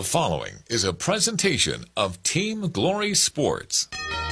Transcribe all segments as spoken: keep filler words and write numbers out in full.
The following is a presentation of Team Glory Sports.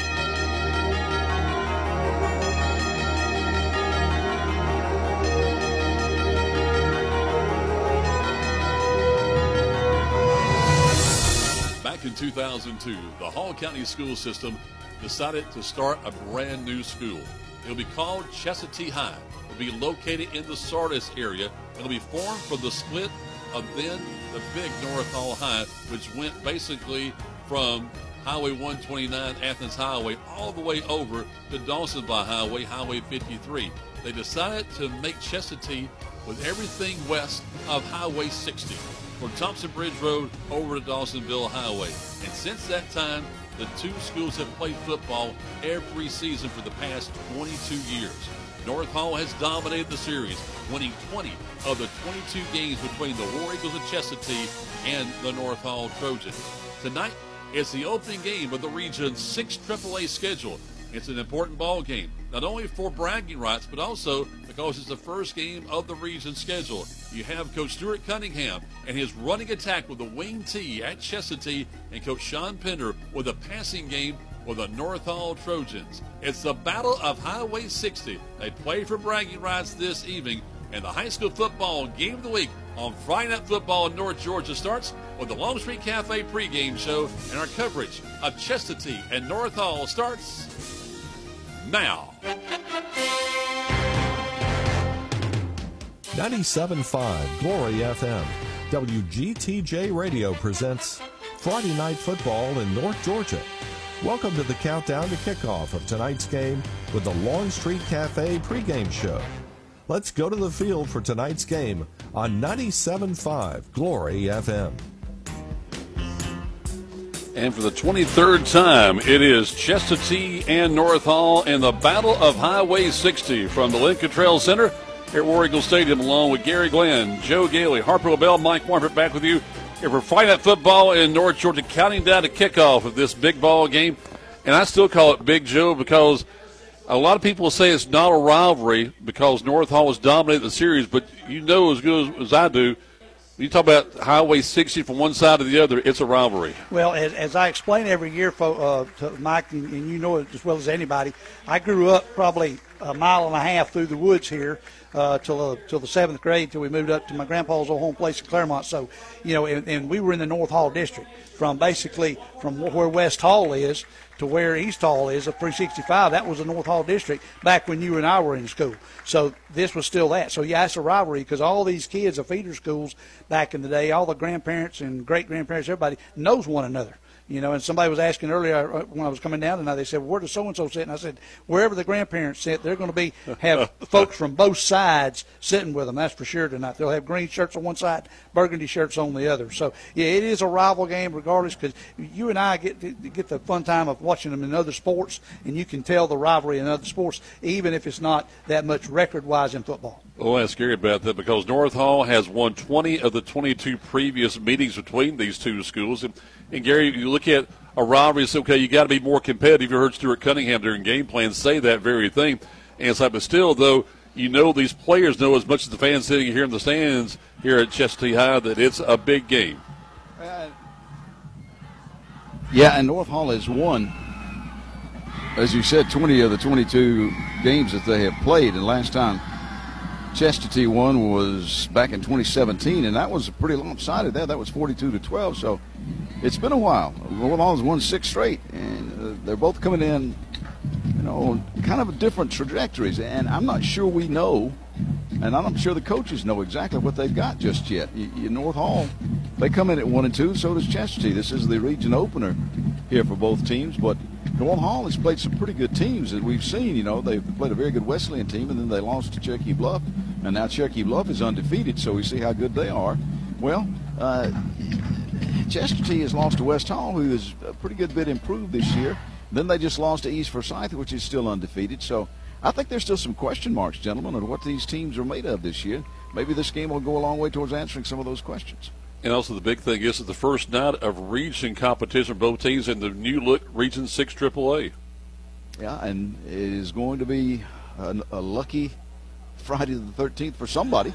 Back in two thousand two, the Hall County school system decided to start a brand new school. It'll be called Chestatee High. It'll be located in the Sardis area. It'll be formed from the split of then the big North Hall High, which went basically from Highway one twenty-nine, Athens Highway, all the way over to Dawsonville Highway, Highway fifty-three. They decided to make Chestatee with everything west of Highway sixty, from Thompson Bridge Road over to Dawsonville Highway. And since that time, the two schools have played football every season for the past twenty-two years. North Hall has dominated the series, winning twenty of the twenty-two games between the War Eagles of Chestatee and the North Hall Trojans. Tonight, it's the opening game of the region's six triple A schedule. It's an important ball game, not only for bragging rights, but also because it's the first game of the region schedule. You have Coach Stuart Cunningham and his running attack with the wing T at Chestatee, and Coach Sean Pender with a passing game with the North Hall Trojans. It's the Battle of Highway sixty. They play for bragging rights this evening, and the high school football game of the week on Friday Night Football in North Georgia starts with the Long Street Cafe pregame show, and our coverage of Chestatee and North Hall starts now. ninety-seven point five Glory F M, W G T J Radio presents Friday Night Football in North Georgia. Welcome to the countdown to kickoff of tonight's game with the Long Street Cafe pregame show. Let's go to the field for tonight's game on ninety-seven point five Glory F M. And for the twenty-third time, it is Chestatee and North Hall in the Battle of Highway sixty from the Lynn Cottrell Center here at War Eagle Stadium, along with Gary Glenn, Joe Gailey, Harper LaBelle, Mike Warford back with you here for Friday Night Football in North Georgia, counting down to kickoff of this big ball game. And I still call it Big Joe because a lot of people say it's not a rivalry because North Hall has dominated the series, but you know as good as, as I do, you talk about Highway sixty from one side to the other, it's a rivalry. Well, as, as I explain every year, uh, to Mike, and, and you know it as well as anybody, I grew up probably a mile and a half through the woods here uh, till, uh, till the seventh grade, till we moved up to my grandpa's old home place in Claremont. So, you know, and, and we were in the North Hall district from basically from where West Hall is to where East Hall is, of three sixty-five. That was the North Hall district back when you and I were in school. So this was still that. So, yeah, it's a rivalry because all these kids of feeder schools back in the day, all the grandparents and great-grandparents, everybody knows one another. You know, and somebody was asking earlier when I was coming down tonight, they said, well, where does so-and-so sit? And I said, wherever the grandparents sit, they're going to be have folks from both sides sitting with them, that's for sure tonight. They'll have green shirts on one side, burgundy shirts on the other. So, yeah, it is a rival game regardless because you and I get to get the fun time of watching them in other sports, and you can tell the rivalry in other sports, even if it's not that much record-wise in football. Well, I'm scared about that because North Hall has won twenty of the twenty-two previous meetings between these two schools. And, and Gary, you look at a rivalry and say, okay, you got to be more competitive. You heard Stuart Cunningham during game plan say that very thing. And it's like, but still, though, you know these players know as much as the fans sitting here in the stands here at Chestatee High that it's a big game. Uh, yeah, and North Hall has won, as you said, twenty of the twenty-two games that they have played. And last time Chestatee won was back in twenty seventeen, and that was pretty lopsided there. That was forty-two to twelve, so it's been a while. North Hall has won six straight, and uh, they're both coming in, you know, kind of different trajectories. And I'm not sure we know, and I'm not sure the coaches know exactly what they've got just yet. You, you, North Hall, they come in at one and two, so does Chestatee. This is the region opener here for both teams, but North Hall has played some pretty good teams that we've seen. You know, they've played a very good Wesleyan team, and then they lost to Cherokee Bluff, and now Cherokee Bluff is undefeated, so we see how good they are. Well, uh, Chestatee has lost to West Hall, who is a pretty good bit improved this year. Then they just lost to East Forsyth, which is still undefeated. So I think there's still some question marks, gentlemen, on what these teams are made of this year. Maybe this game will go a long way towards answering some of those questions. And also the big thing is it's the first night of region competition for both teams in the new look Region six triple A. Yeah, and it is going to be a, a lucky Friday the thirteenth for somebody.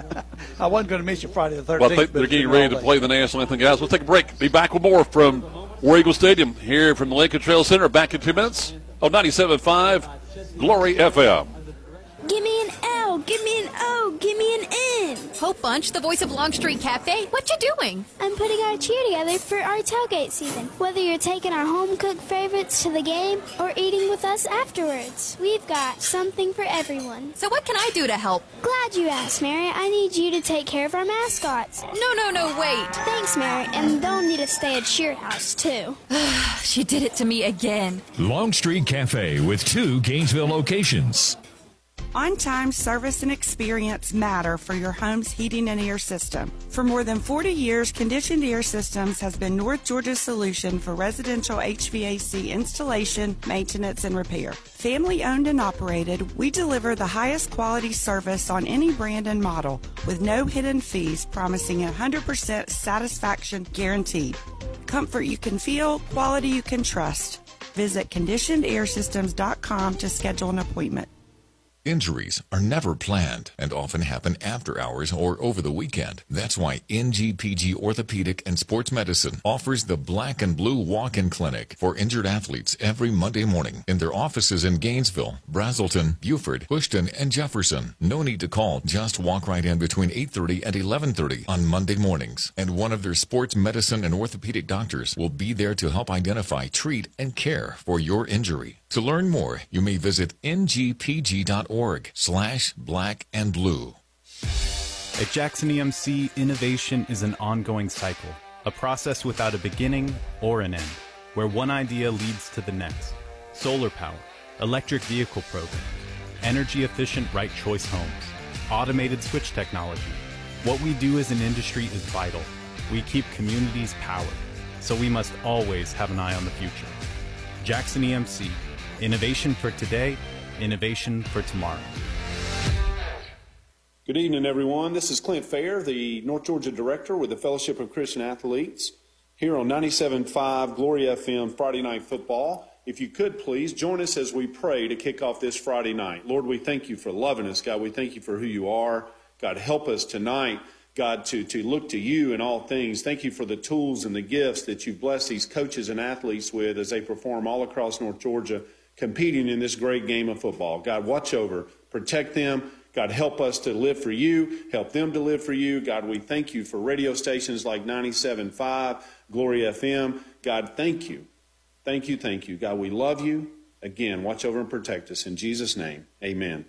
I wasn't going to mention Friday the thirteenth. Well, I think they're getting ready to play the national anthem, guys. We'll take a break. Be back with more from War Eagle Stadium here from the Lincoln Trail Center. Back in two minutes on ninety-seven point five Glory F M. Give me an L, give me an O, give me an N. Hope Bunch, the voice of Longstreet Cafe, what you doing? I'm putting our cheer together for our tailgate season. Whether you're taking our home-cooked favorites to the game or eating with us afterwards, we've got something for everyone. So what can I do to help? Glad you asked, Mary. I need you to take care of our mascots. No, no, no, wait. Thanks, Mary, and they'll need to stay at Cheer House, too. She did it to me again. Longstreet Cafe with two Gainesville locations. On-time service and experience matter for your home's heating and air system. For more than forty years, Conditioned Air Systems has been North Georgia's solution for residential H V A C installation, maintenance, and repair. Family owned and operated, we deliver the highest quality service on any brand and model with no hidden fees, promising one hundred percent satisfaction guaranteed. Comfort you can feel, quality you can trust. Visit conditioned air systems dot com to schedule an appointment. Injuries are never planned and often happen after hours or over the weekend. That's why N G P G Orthopedic and Sports Medicine offers the Black and Blue Walk-In Clinic for injured athletes every Monday morning in their offices in Gainesville, Brazelton, Beaufort, Bushton, and Jefferson. No need to call. Just walk right in between eight thirty and eleven thirty on Monday mornings. And one of their sports medicine and orthopedic doctors will be there to help identify, treat, and care for your injury. To learn more, you may visit N G P G dot org slash black and blue. At Jackson E M C, innovation is an ongoing cycle, a process without a beginning or an end, where one idea leads to the next. Solar power, electric vehicle program, energy-efficient right choice homes, automated switch technology. What we do as an industry is vital. We keep communities powered, so we must always have an eye on the future. Jackson E M C. Innovation for today, innovation for tomorrow. Good evening, everyone. This is Clint Fair, the North Georgia Director with the Fellowship of Christian Athletes, here on ninety-seven point five Glory F M Friday Night Football. If you could, please join us as we pray to kick off this Friday night. Lord, we thank you for loving us. God, we thank you for who you are. God, help us tonight, God, to, to look to you in all things. Thank you for the tools and the gifts that you've blessed these coaches and athletes with as they perform all across North Georgia, competing in this great game of football. God, watch over, protect them. God, help us to live for you, help them to live for you. God, we thank you for radio stations like ninety-seven point five, Glory F M. God, thank you. Thank you, thank you. God, we love you. Again, watch over and protect us. In Jesus' name, amen.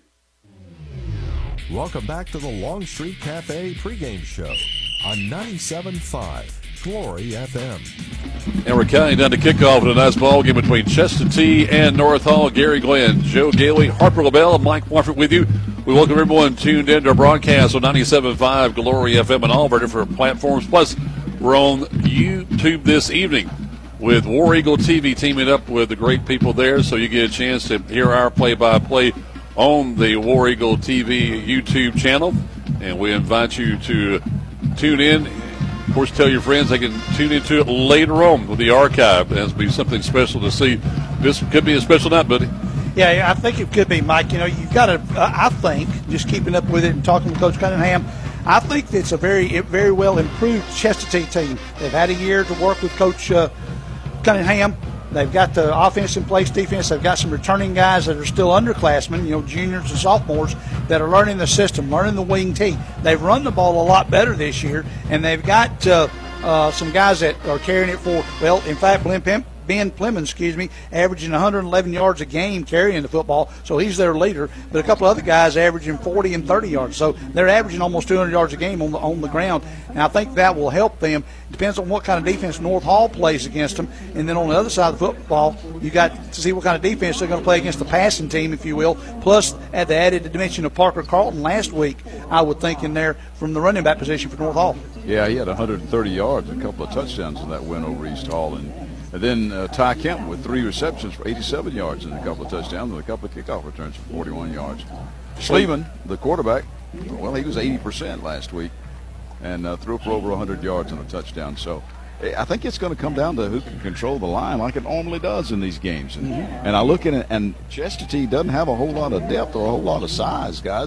Welcome back to the Longstreet Cafe pregame show on ninety-seven point five Glory F M. And we're counting down to kickoff in a nice ball game between Chestatee and North Hall. Gary Glenn, Joe Gailey, Harper LaBelle, and Mike Wofford with you. We welcome everyone tuned in to our broadcast on ninety-seven point five Glory F M and all of our different platforms. Plus, we're on YouTube this evening with War Eagle T V teaming up with the great people there, so you get a chance to hear our play-by-play on the War Eagle T V YouTube channel. And we invite you to tune in. Of course, tell your friends they can tune into it later on with the archive. It'll be something special to see. This could be a special night, buddy. Yeah, I think it could be, Mike. You know, you've got to, uh, I think, just keeping up with it and talking with Coach Cunningham, I think it's a very, very well improved Chestatee team. They've had a year to work with Coach uh, Cunningham. They've got the offense in place, defense. They've got some returning guys that are still underclassmen, you know, juniors and sophomores that are learning the system, learning the wing tee. They've run the ball a lot better this year, and they've got uh, uh, some guys that are carrying it for, well, in fact, Glenn Pimp, Ben Plemons, excuse me, averaging one hundred eleven yards a game carrying the football, so he's their leader. But a couple other guys averaging forty and thirty yards, so they're averaging almost two hundred yards a game on the on the ground. And I think that will help them. It depends on what kind of defense North Hall plays against them. And then on the other side of the football, you got to see what kind of defense they're going to play against the passing team, if you will. Plus, at the added dimension of Parker Carlton last week, I would think in there from the running back position for North Hall. Yeah, he had one hundred thirty yards, a couple of touchdowns in that win over East Hall. And And then uh, Ty Kemp with three receptions for eighty-seven yards and a couple of touchdowns and a couple of kickoff returns for forty-one yards. Schliemann, the quarterback, well, he was eighty percent last week and uh, threw for over one hundred yards and a touchdown. So I think it's going to come down to who can control the line like it normally does in these games. And, mm-hmm. and I look at it, and Chestatee doesn't have a whole lot of depth or a whole lot of size, guys.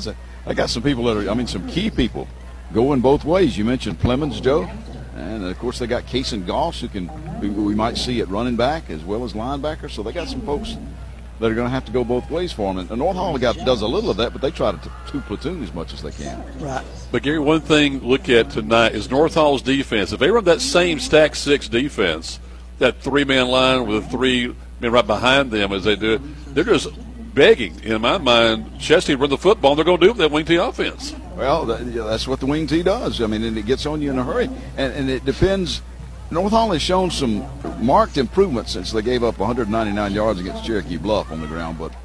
I got some people that are, I mean, some key people going both ways. You mentioned Plemons, Joe, and of course they got Kason Goss, who can, who we might see at running back as well as linebacker. So they got some folks that are going to have to go both ways for them. And North Hall got, does a little of that, but they try to t- two platoon as much as they can. Right. But, Gary, one thing to look at tonight is North Hall's defense. If they run that same stack six defense, that three-man line with three men right behind them as they do it, they're just begging, in my mind, Chesty to run the football, and they're going to do it with that wing T offense. Well, that, yeah, that's what the wing T does. I mean, and it gets on you in a hurry. And, and it depends. North Hall has shown some marked improvement since they gave up one hundred ninety-nine yards against Cherokee Bluff on the ground, but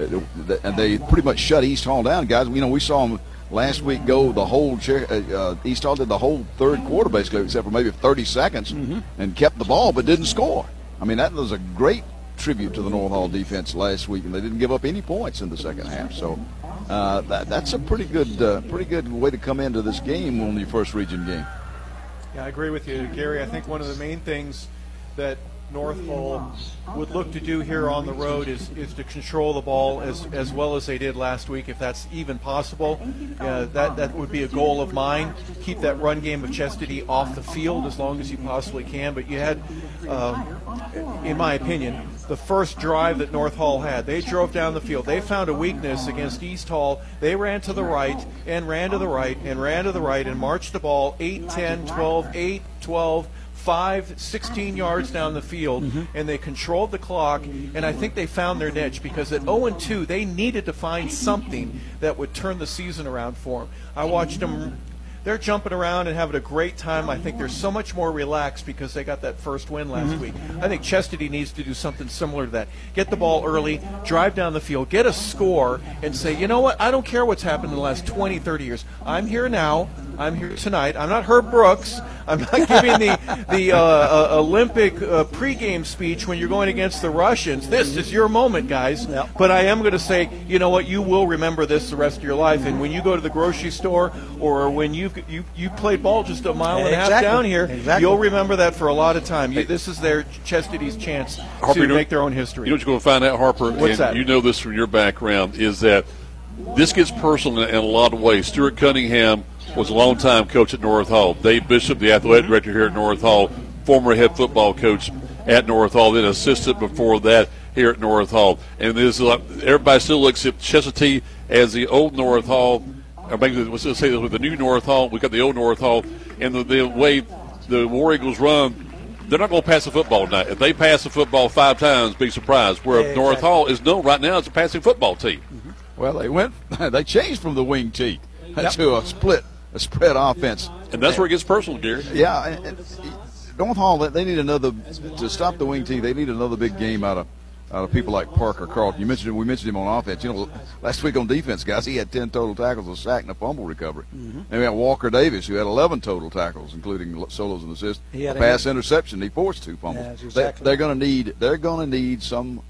and they pretty much shut East Hall down, guys. You know, we saw them last week go the whole uh, East Hall did the whole third quarter basically, except for maybe thirty seconds, mm-hmm. and kept the ball but didn't score. I mean, that was a great tribute to the North Hall defense last week, and they didn't give up any points in the second half. So uh, that, that's a pretty good, uh, pretty good way to come into this game on your first region game. Yeah, I agree with you, Gary. I think one of the main things that North Hall would look to do here on the road is, is to control the ball as as well as they did last week, if that's even possible. Uh, that that would be a goal of mine. Keep that run game of Chastity off the field as long as you possibly can. But you had, um, in my opinion, the first drive that North Hall had. They drove down the field. They found a weakness against East Hall. They ran to the right and ran to the right and ran to the right and marched the ball eight, ten, twelve, eight, twelve, five, sixteen yards down the field, mm-hmm. and they controlled the clock, and I think they found their niche because at oh and two, they needed to find something that would turn the season around for them. I watched them. They're jumping around and having a great time. I think they're so much more relaxed because they got that first win last mm-hmm. week. I think Chastity needs to do something similar to that. Get the ball early, drive down the field, get a score, and say, you know what, I don't care what's happened in the last twenty, thirty years. I'm here now. I'm here tonight. I'm not Herb Brooks. I'm not giving the the uh, uh, Olympic uh, pregame speech when you're going against the Russians. This is your moment, guys. Yep. But I am going to say, you know what, you will remember this the rest of your life. And when you go to the grocery store or when you you you played ball just a mile and a exactly. half down here, exactly. you'll remember that for a lot of time. You, this is their Chastity's chance Harper, to you know, make their own history. You know what you're going to find out, Harper? What's and that? You know this from your background, is that this gets personal in a lot of ways. Stuart Cunningham was a longtime coach at North Hall. Dave Bishop, the athletic mm-hmm. director here at North Hall, former head football coach at North Hall, then assistant before that here at North Hall. And this is like, everybody still looks at Chestatee as the old North Hall, or maybe let's just say with the new North Hall. We got the old North Hall, and the, the way the War Eagles run, they're not going to pass the football tonight. If they pass the football five times, be surprised. Where yeah, North exactly. Hall is known right now as a passing football team. Mm-hmm. Well, they went, they changed from the wing T yep. to a split. A spread offense. And that's where it gets personal, Gary. Yeah. And, and North Hall, they need another, to stop the wing T, they need another big game out of out of people like Parker Carlton. You mentioned him, we mentioned him on offense. You know, last week on defense, guys, he had ten total tackles, a sack, and a fumble recovery. Mm-hmm. And we had Walker Davis, who had eleven total tackles, including solos and assists. He had a pass a interception. He forced two fumbles. Yeah, exactly. they, they're going to need, they're going to need some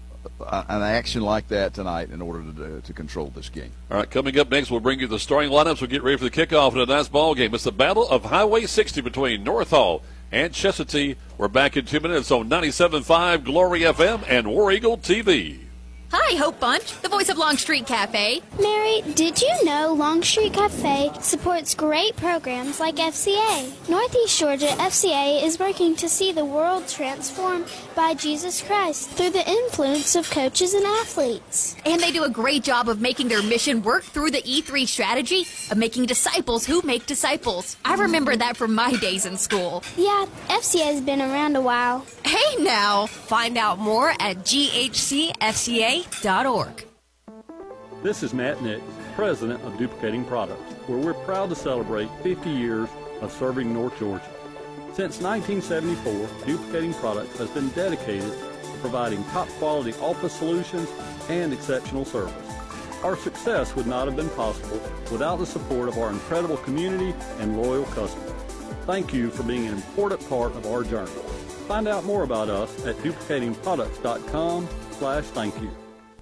an action like that tonight in order to to control this game. All right, coming up next, we'll bring you the starting lineups. We'll get ready for the kickoff in a nice ball game. It's the Battle of Highway sixty between North Hall and Chestatee. We're back in two minutes on ninety-seven point five Glory F M and War Eagle T V. Hi, Hope Bunch, the voice of Longstreet Cafe. Mary, did you know Longstreet Cafe supports great programs like F C A? Northeast Georgia F C A is working to see the world transformed by Jesus Christ through the influence of coaches and athletes. And they do a great job of making their mission work through the E three strategy of making disciples who make disciples. I remember that from my days in school. Yeah, F C A has been around a while. Hey now! Find out more at G H C F C A dot org. This is Matt Nick, president of Duplicating Products, where we're proud to celebrate fifty years of serving North Georgia. Since nineteen seventy-four, Duplicating Products has been dedicated to providing top-quality office solutions and exceptional service. Our success would not have been possible without the support of our incredible community and loyal customers. Thank you for being an important part of our journey. Find out more about us at duplicating products dot com slash thank you.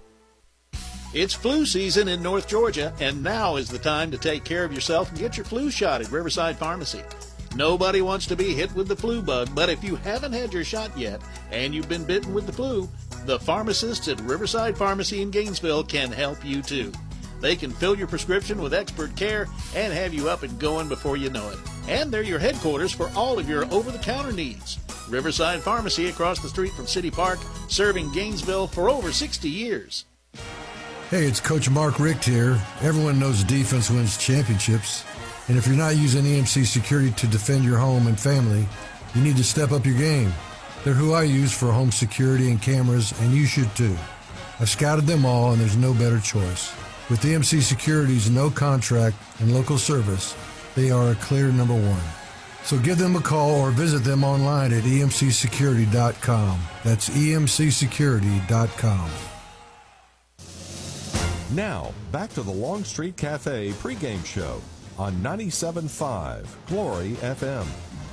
It's flu season in North Georgia, and now is the time to take care of yourself and get your flu shot at Riverside Pharmacy. Nobody wants to be hit with the flu bug, but if you haven't had your shot yet and you've been bitten with the flu, the pharmacists at Riverside Pharmacy in Gainesville can help you too. They can fill your prescription with expert care and have you up and going before you know it. And they're your headquarters for all of your over-the-counter needs. Riverside Pharmacy across the street from City Park, serving Gainesville for over sixty years. Hey, it's Coach Mark Richt here. Everyone knows defense wins championships. And if you're not using E M C Security to defend your home and family, you need to step up your game. They're who I use for home security and cameras, and you should too. I've scouted them all, and there's no better choice. With E M C Security's no contract and local service, they are a clear number one. So give them a call or visit them online at E M C security dot com. That's E M C security dot com. Now, back to the Long Street Cafe pregame show on ninety-seven point five Glory F M.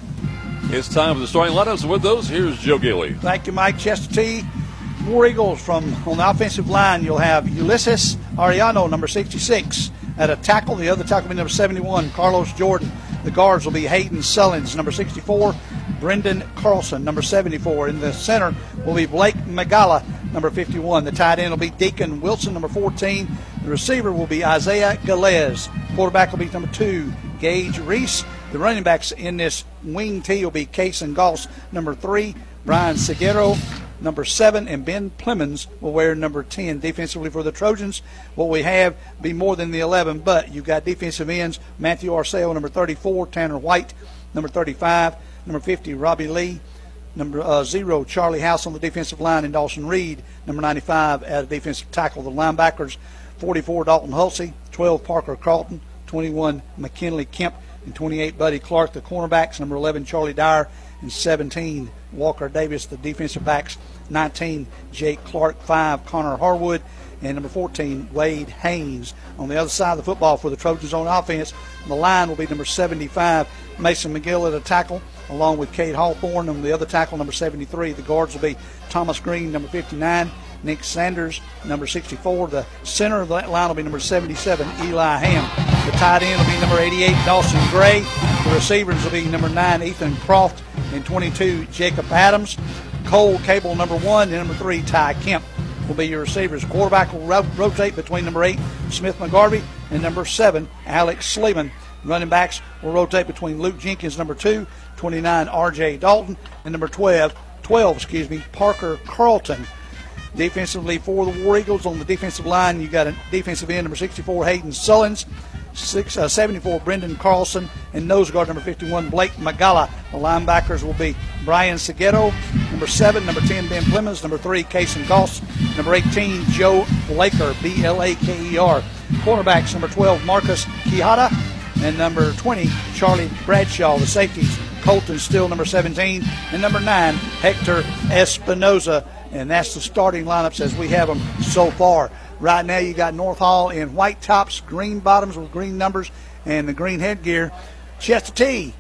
It's time for the starting lineups. With those, here's Joe Gailey. Thank you, Mike. Chester T. War Eagles from on the offensive line. You'll have Ulysses Ariano, number sixty-six, at a tackle. The other tackle will be number seventy-one, Carlos Jordan. The guards will be Hayden Sullins, number sixty-four, Brendan Carlson, number seventy-four. In the center will be Blake Magala, number fifty-one. The tight end will be Deacon Wilson, number fourteen. The receiver will be Isaiah Galez. Quarterback will be number two, Gage Reese. The running backs in this wing T will be Kason Goss, number three, Brian Seguero, number seven, and Ben Plemons will wear number ten. Defensively for the Trojans, what we have be more than the eleven, but you've got defensive ends, Matthew Arceo, number thirty-four, Tanner White, number thirty-five, number fifty, Robbie Lee, number uh, zero, Charlie House on the defensive line, and Dawson Reed, number ninety-five, at a defensive tackle. The linebackers, forty-four, Dalton Hulsey, twelve, Parker Carlton, twenty-one, McKinley Kemp, and twenty-eight, Buddy Clark. The cornerbacks, number eleven, Charlie Dyer, and seventeen, Walker Davis. The defensive backs, nineteen, Jake Clark, five, Connor Harwood, and number fourteen, Wade Haynes. On the other side of the football for the Trojans on offense, the line will be number seventy-five, Mason McGill at a tackle, along with Cade Hawthorne. On the other tackle, number seventy-three. The guards will be Thomas Green, number fifty-nine, Nick Sanders, number sixty-four. The center of that line will be number seventy-seven, Eli Ham. The tight end will be number eighty-eight, Dawson Gray. The receivers will be number nine, Ethan Croft, and twenty-two, Jacob Adams. Cole Cable, number one, and number three, Ty Kemp will be your receivers. Quarterback will ro- rotate between number eight, Smith McGarvey, and number seven, Alex Sleeman. Running backs will rotate between Luke Jenkins, number two, twenty-nine, R J Dalton, and number twelve, twelve, excuse me, Parker Carlton. Defensively for the War Eagles on the defensive line, you got a defensive end, number sixty-four, Hayden Sullins, Six, uh, seventy-four, Brendan Carlson, and nose guard number fifty-one, Blake Magala. The linebackers will be Brian Seguero, number seven, number ten, Ben Plemons, number three, Kason Goss, number eighteen, Joe Blaker, B L A K E R. Cornerbacks, number twelve, Marcus Quijada, and number twenty, Charlie Bradshaw. The safeties, Colton Still, number seventeen, and number nine, Hector Espinoza. And that's the starting lineups as we have them so far. Right now you got North Hall in white tops, green bottoms with green numbers, and the green headgear. Chester T,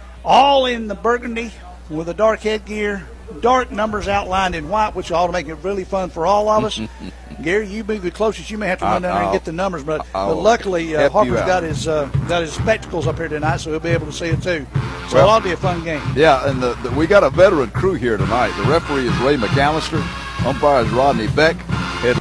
all in the burgundy with a dark headgear, dark numbers outlined in white, which ought to make it really fun for all of us. Gary, you be the closest. You may have to run down there and get the numbers, but, but luckily uh, Harper's got his uh, got his spectacles up here tonight, so he'll be able to see it too. So well, it ought to be a fun game. Yeah, and the, the, we got a veteran crew here tonight. The referee is Ray McAllister. Umpire is Rodney Beck. Head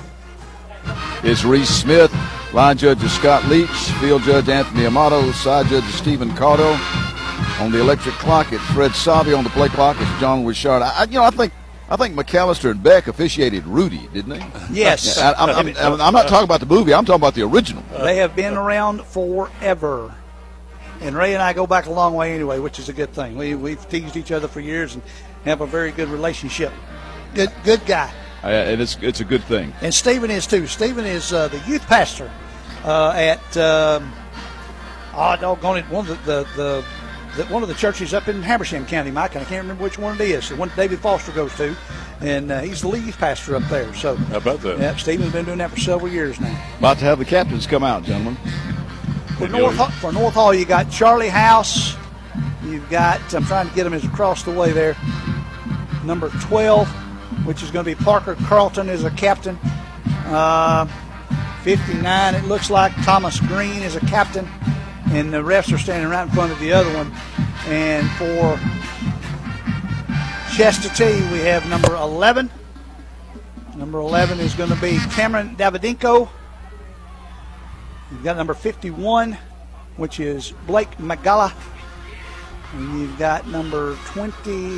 is Reese Smith. Line judge is Scott Leach. Field judge Anthony Amato. Side judge is Stephen Caudo. On the electric clock, it's Fred Savi. On the play clock, it's John Wishart. I, you know, I think I think McAllister and Beck officiated Rudy, didn't they? Yes. I, I'm, I'm, I'm not talking about the movie. I'm talking about the original. They have been around forever. And Ray and I go back a long way anyway, which is a good thing. We, we've teased each other for years and have a very good relationship. Good good guy. Uh, and it's, it's a good thing. And Stephen is too. Stephen is uh, the youth pastor uh, at, um, oh, doggone it, one of the, the, the, one of the churches up in Habersham County, Mike, and I can't remember which one it is. The one David Foster goes to, and uh, he's the lead pastor up there. So how about that? Yeah, Stephen's been doing that for several years now. About to have the captains come out, gentlemen. For North, for North Hall, you got Charlie House. You've got, I'm trying to get him as across the way there, number twelve, which is going to be Parker Carlton as a captain. Uh, fifty-nine, it looks like Thomas Green is a captain. And the refs are standing right in front of the other one. And for Chester T, we have number eleven. Number eleven is going to be Cameron Davidinko. You've got number fifty-one, which is Blake Magala. And you've got number twenty,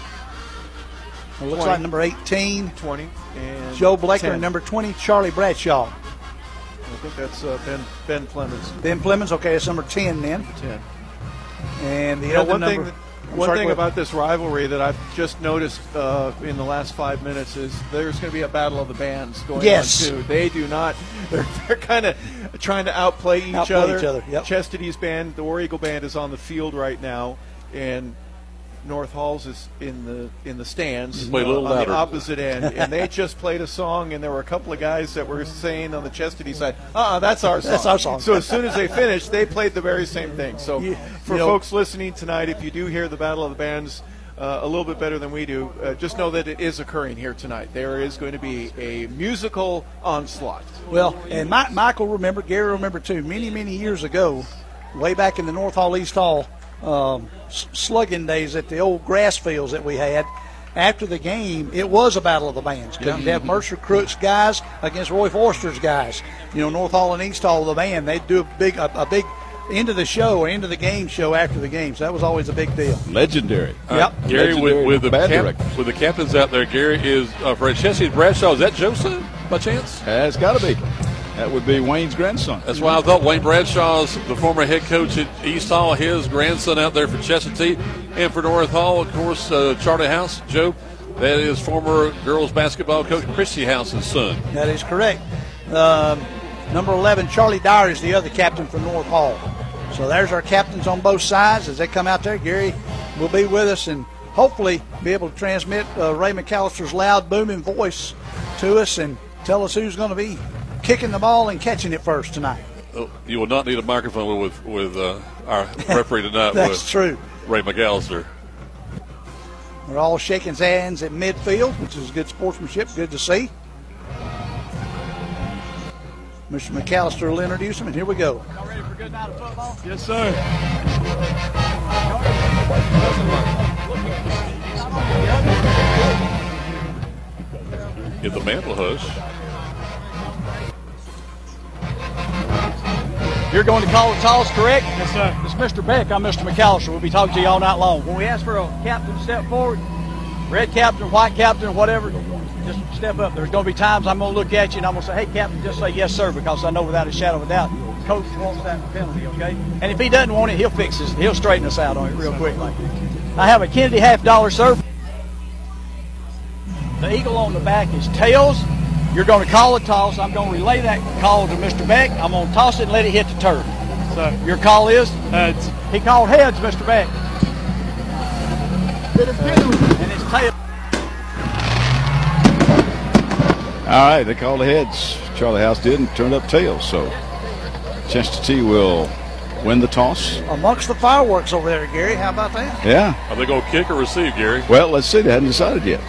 it looks like number eighteen, twenty, and Joe Blaker, ten. and number twenty, Charlie Bradshaw. I think that's uh, Ben Ben Clemens. Ben Clemens, okay, that's number ten then. ten. And the You know, other one number. thing, that, I'm one sorry, thing go ahead. about this rivalry that I've just noticed uh, in the last five minutes is there's going to be a battle of the bands going Yes. on too. They do not. They're, they're kind of trying to outplay each Outplay other. each other, yep. Chestatee band, the War Eagle band, is on the field right now, and North Halls is in the in the stands Play a little on louder. the opposite end, and they just played a song, and there were a couple of guys that were saying on the Chestatee side, "Uh, that's our song." That's our song. So as soon as they finished, they played the very same thing. So You- for you know- folks listening tonight, if you do hear the Battle of the Bands uh, a little bit better than we do, uh, just know that it is occurring here tonight. There is going to be a musical onslaught. Well, and Mi- Michael remember, Gary remember too, many, many years ago, way back in the North Hall, East Hall, um, s- slugging days at the old grass fields that we had. After the game, it was a battle of the bands because Yeah. you'd have Mercer Crook's guys against Roy Forster's guys. You know, North Hall and East Hall, the band, they'd do a big, a, a big end of the show or end of the game show after the game. So that was always a big deal. Legendary. Yep. Gary, with, with, the bad cap- director. with the captains out there, Gary is uh, for Chestatee Bradshaw. Is that Joseph by chance? Has got to be. That would be Wayne's grandson. That's why I thought Wayne Bradshaw's the former head coach at East Hall, his grandson out there for Chestatee. And for North Hall, of course, uh, Charlie House, Joe, that is former girls basketball coach Christy House's son. That is correct. Um, number eleven, Charlie Dyer, is the other captain for North Hall. So there's our captains on both sides as they come out there. Gary will be with us and hopefully be able to transmit uh, Ray McAllister's loud, booming voice to us and tell us who's going to be kicking the ball and catching it first tonight. Oh, you will not need a microphone with with uh, our referee tonight. That's with true. Ray McAllister. We're all shaking hands at midfield, which is good sportsmanship, good to see. Mister McAllister will introduce him, and here we go. Y'all ready for a good night of football? Yes, sir. Get the mantle hush. You're going to call the toss, correct? Yes, sir. It's Mister Beck. I'm Mister McAllister. We'll be talking to you all night long. When we ask for a captain to step forward, red captain, white captain, whatever, just step up. There's going to be times I'm going to look at you and I'm going to say, hey, captain, just say yes, sir, because I know without a shadow of a doubt, coach wants that penalty, okay? And if he doesn't want it, he'll fix this. He'll straighten us out on it real quickly. I have a Kennedy half dollar, sir. The eagle on the back is tails. You're going to call a toss. I'm going to relay that call to Mister Beck. I'm going to toss it and let it hit the turf. So your call is? Heads. He called heads, Mister Beck. And it's tails. All right, they called the heads. Charlie House did and turned up tails. So Chestatee will win the toss. Amongst the fireworks over there, Gary. How about that? Yeah. Are they going to kick or receive, Gary? Well, let's see. They hadn't decided yet.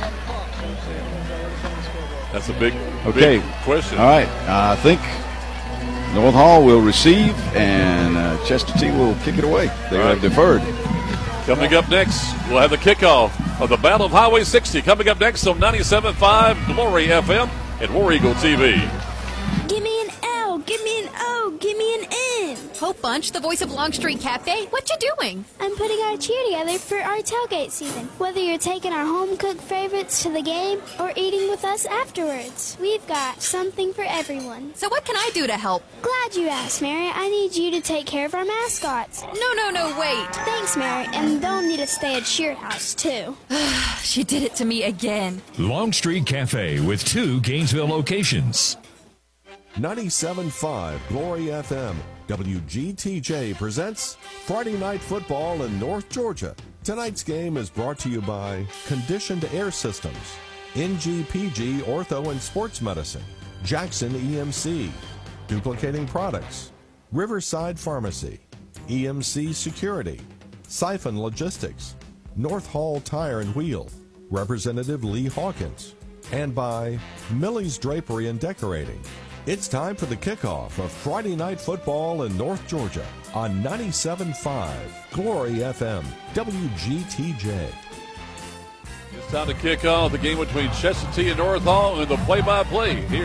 That's a big, Okay. big question. All right. Uh, I think North Hall will receive and uh, Chestatee will kick it away. They All have right. deferred. Coming up next, we'll have the kickoff of the Battle of Highway sixty. Coming up next on ninety-seven point five Glory F M and War Eagle T V. Give me an L, give me an O, give me an N. Hope Bunch, the voice of Longstreet Cafe, what you doing? I'm putting our cheer together for our tailgate season. Whether you're taking our home-cooked favorites to the game or eating with us afterwards, we've got something for everyone. So what can I do to help? Glad you asked, Mary. I need you to take care of our mascots. No, no, no, wait. Thanks, Mary. And they'll need to stay at Shear House, too. She did it to me again. Longstreet Cafe with two Gainesville locations. ninety-seven point five Glory F M. W G T J presents Friday Night Football in North Georgia. Tonight's game is brought to you by Conditioned Air Systems, N G P G Ortho and Sports Medicine, Jackson E M C, Duplicating Products, Riverside Pharmacy, E M C Security, Siphon Logistics, North Hall Tire and Wheel, Representative Lee Hawkins, and by Millie's Drapery and Decorating. It's time for the kickoff of Friday Night Football in North Georgia on ninety-seven point five Glory F M, W G T J. It's time to kick off the game between Chestatee and North Hall and the play-by-play. Here's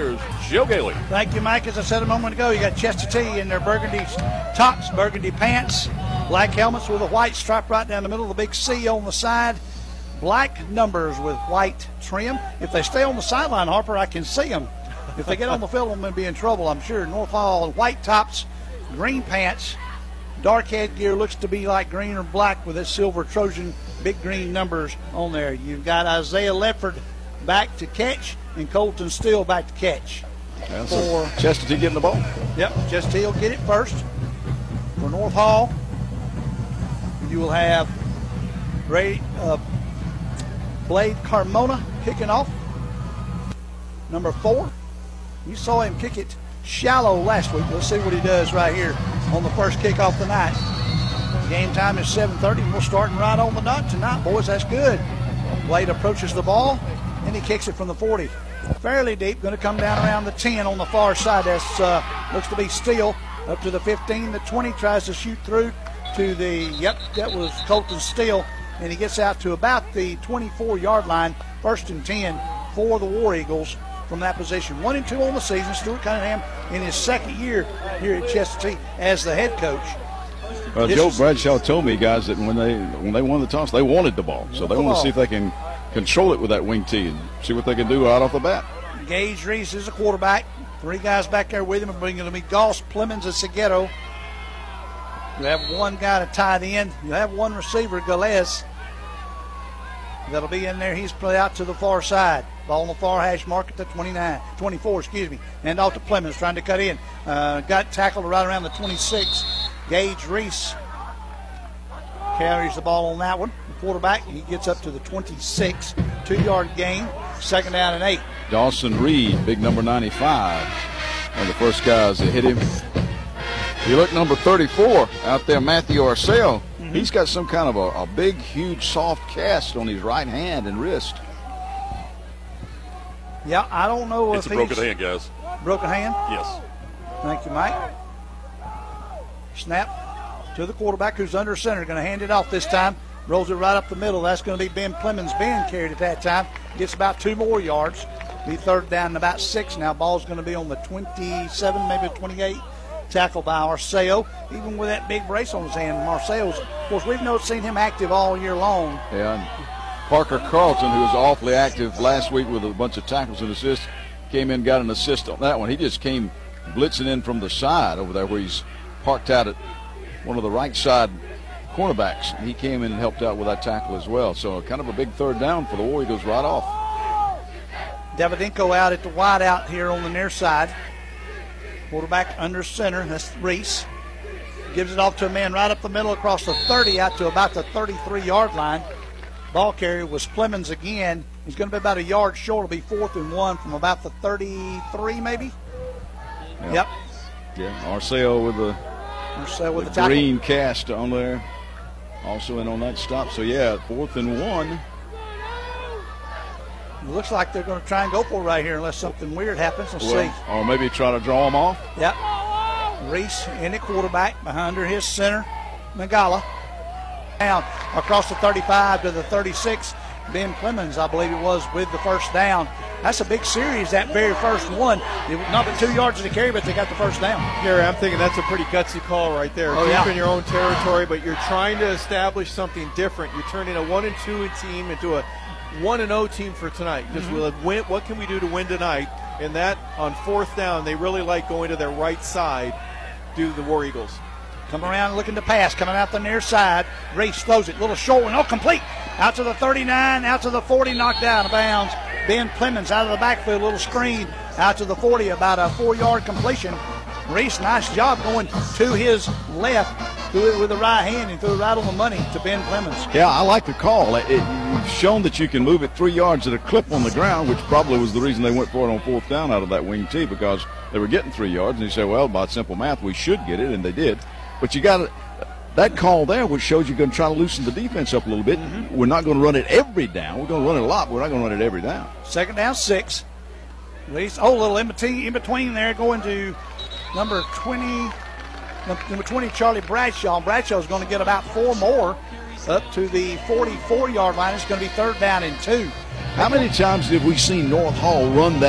Joe Gailey. Thank you, Mike. As I said a moment ago, you got Chester T in their burgundy tops, burgundy pants, black helmets with a white stripe right down the middle, the big C on the side, black numbers with white trim. If they stay on the sideline, Harper, I can see them. If they get on the field, I'm going to be in trouble, I'm sure. North Hall, white tops, green pants, dark headgear, looks to be like green or black with that silver Trojan big green numbers on there. You've got Isaiah Lefford back to catch and Colton Steele back to catch. Yeah, so for Chester T getting the ball. Yep, Chester T will get it first. For North Hall, you will have Ray, uh, Blade Carmona kicking off. Number four. You saw him kick it shallow last week. Let's see what he does right here on the first kickoff of the night. Game time is seven thirty, and we're starting right on the dot tonight, boys. That's good. Blade approaches the ball, and he kicks it from the forty. Fairly deep, going to come down around the ten on the far side. That's uh, looks to be Steele up to the fifteen. The twenty tries to shoot through to the, yep, that was Colton Steele, and he gets out to about the twenty-four-yard line, first and ten for the War Eagles from that position. One and two on the season. Stuart Cunningham in his second year here at Chester T as the head coach. Well, Joe Bradshaw told me, guys, that when they when they won the toss, they wanted the ball. So they want to see if they can control it with that wing tee and see what they can do right off the bat. Gage Reese is a quarterback. Three guys back there with him are going to be Goss, Plemons, and Seguero. You have one guy to tight end. You have one receiver, Galez, that'll be in there. He's played out to the far side. Ball on the far hash mark at the twenty-nine, twenty-four, excuse me. And off to Plemons trying to cut in. Uh, got tackled right around the twenty-six. Gage Reese carries the ball on that one. The quarterback, he gets up to the twenty-six. Two-yard gain, second down and eight. Dawson Reed, big number ninety-five. One of the first guys that hit him. You look number thirty-four out there, Matthew Arceo. Mm-hmm. He's got some kind of a, a big, huge, soft cast on his right hand and wrist. Yeah, I don't know it's if a he's... broken hand, guys. Broken hand? Yes. Thank you, Mike. Snap to the quarterback who's under center. Going to hand it off this time. Rolls it right up the middle. That's going to be Ben Plemons. Ben carried it that time. Gets about two more yards. Be third down and about six now. Ball's going to be on the twenty-seven, maybe twenty-eight. Tackle by Arceo. Even with that big brace on his hand, Marceo's, of course, we've not seen him active all year long. Yeah, and Parker Carlton, who was awfully active last week with a bunch of tackles and assists, came in, got an assist on that one. He just came blitzing in from the side over there where he's parked out at one of the right side cornerbacks. He came in and helped out with that tackle as well. So kind of a big third down for the War Eagles right off. Davidenko out at the wide out here on the near side. Quarterback under center, that's Reese. Gives it off to a man right up the middle across the thirty out to about the thirty-three-yard line. Ball carrier was Plemons again. He's going to be about a yard short. It'll be fourth and one from about the thirty-three maybe. Yeah. Yep. Yeah, Arceo with the, Arceo with the, the green cast on there. Also in on that stop. So, yeah, fourth and one. It looks like they're going to try and go for it right here unless something weird happens. Let's well, see. Or maybe try to draw them off. Yep. Reese in at quarterback behind his center, Nagala. Down across the thirty-five to the thirty-six. Ben Plemons, I believe it was, with the first down. That's a big series, that very first one. It was not but two yards of the carry, but they got the first down. Gary, I'm thinking that's a pretty gutsy call right there. Oh, Deep yeah. in your own territory, but you're trying to establish something different. You're turning a one and two team into a one and oh team for tonight. Just mm-hmm. win, what can we do to win tonight? And that on fourth down, they really like going to their right side, do the War Eagles. Come around looking to pass, coming out the near side. Reese throws it, little short one, oh, complete. Out to the thirty-nine, out to the forty, knocked out of bounds. Ben Plemons out of the backfield, little screen, out to the forty, about a four-yard completion. Reese, nice job going to his left, threw it with the right hand and threw it right on the money to Ben Plemons. Yeah, I like the call. It, you've shown that you can move it three yards at a clip on the ground, which probably was the reason they went for it on fourth down out of that wing tee, because they were getting three yards. And you say, well, by simple math, we should get it, and they did. But you got that call there, which shows you're going to try to loosen the defense up a little bit. Mm-hmm. We're not going to run it every down. We're going to run it a lot, but we're not going to run it every down. Second down, six. Reese, oh, a little in between, in between there, going to number twenty, number twenty, Charlie Bradshaw. Bradshaw's going to get about four more up to the forty-four-yard line. It's going to be third down and two. How many times have we seen North Hall run that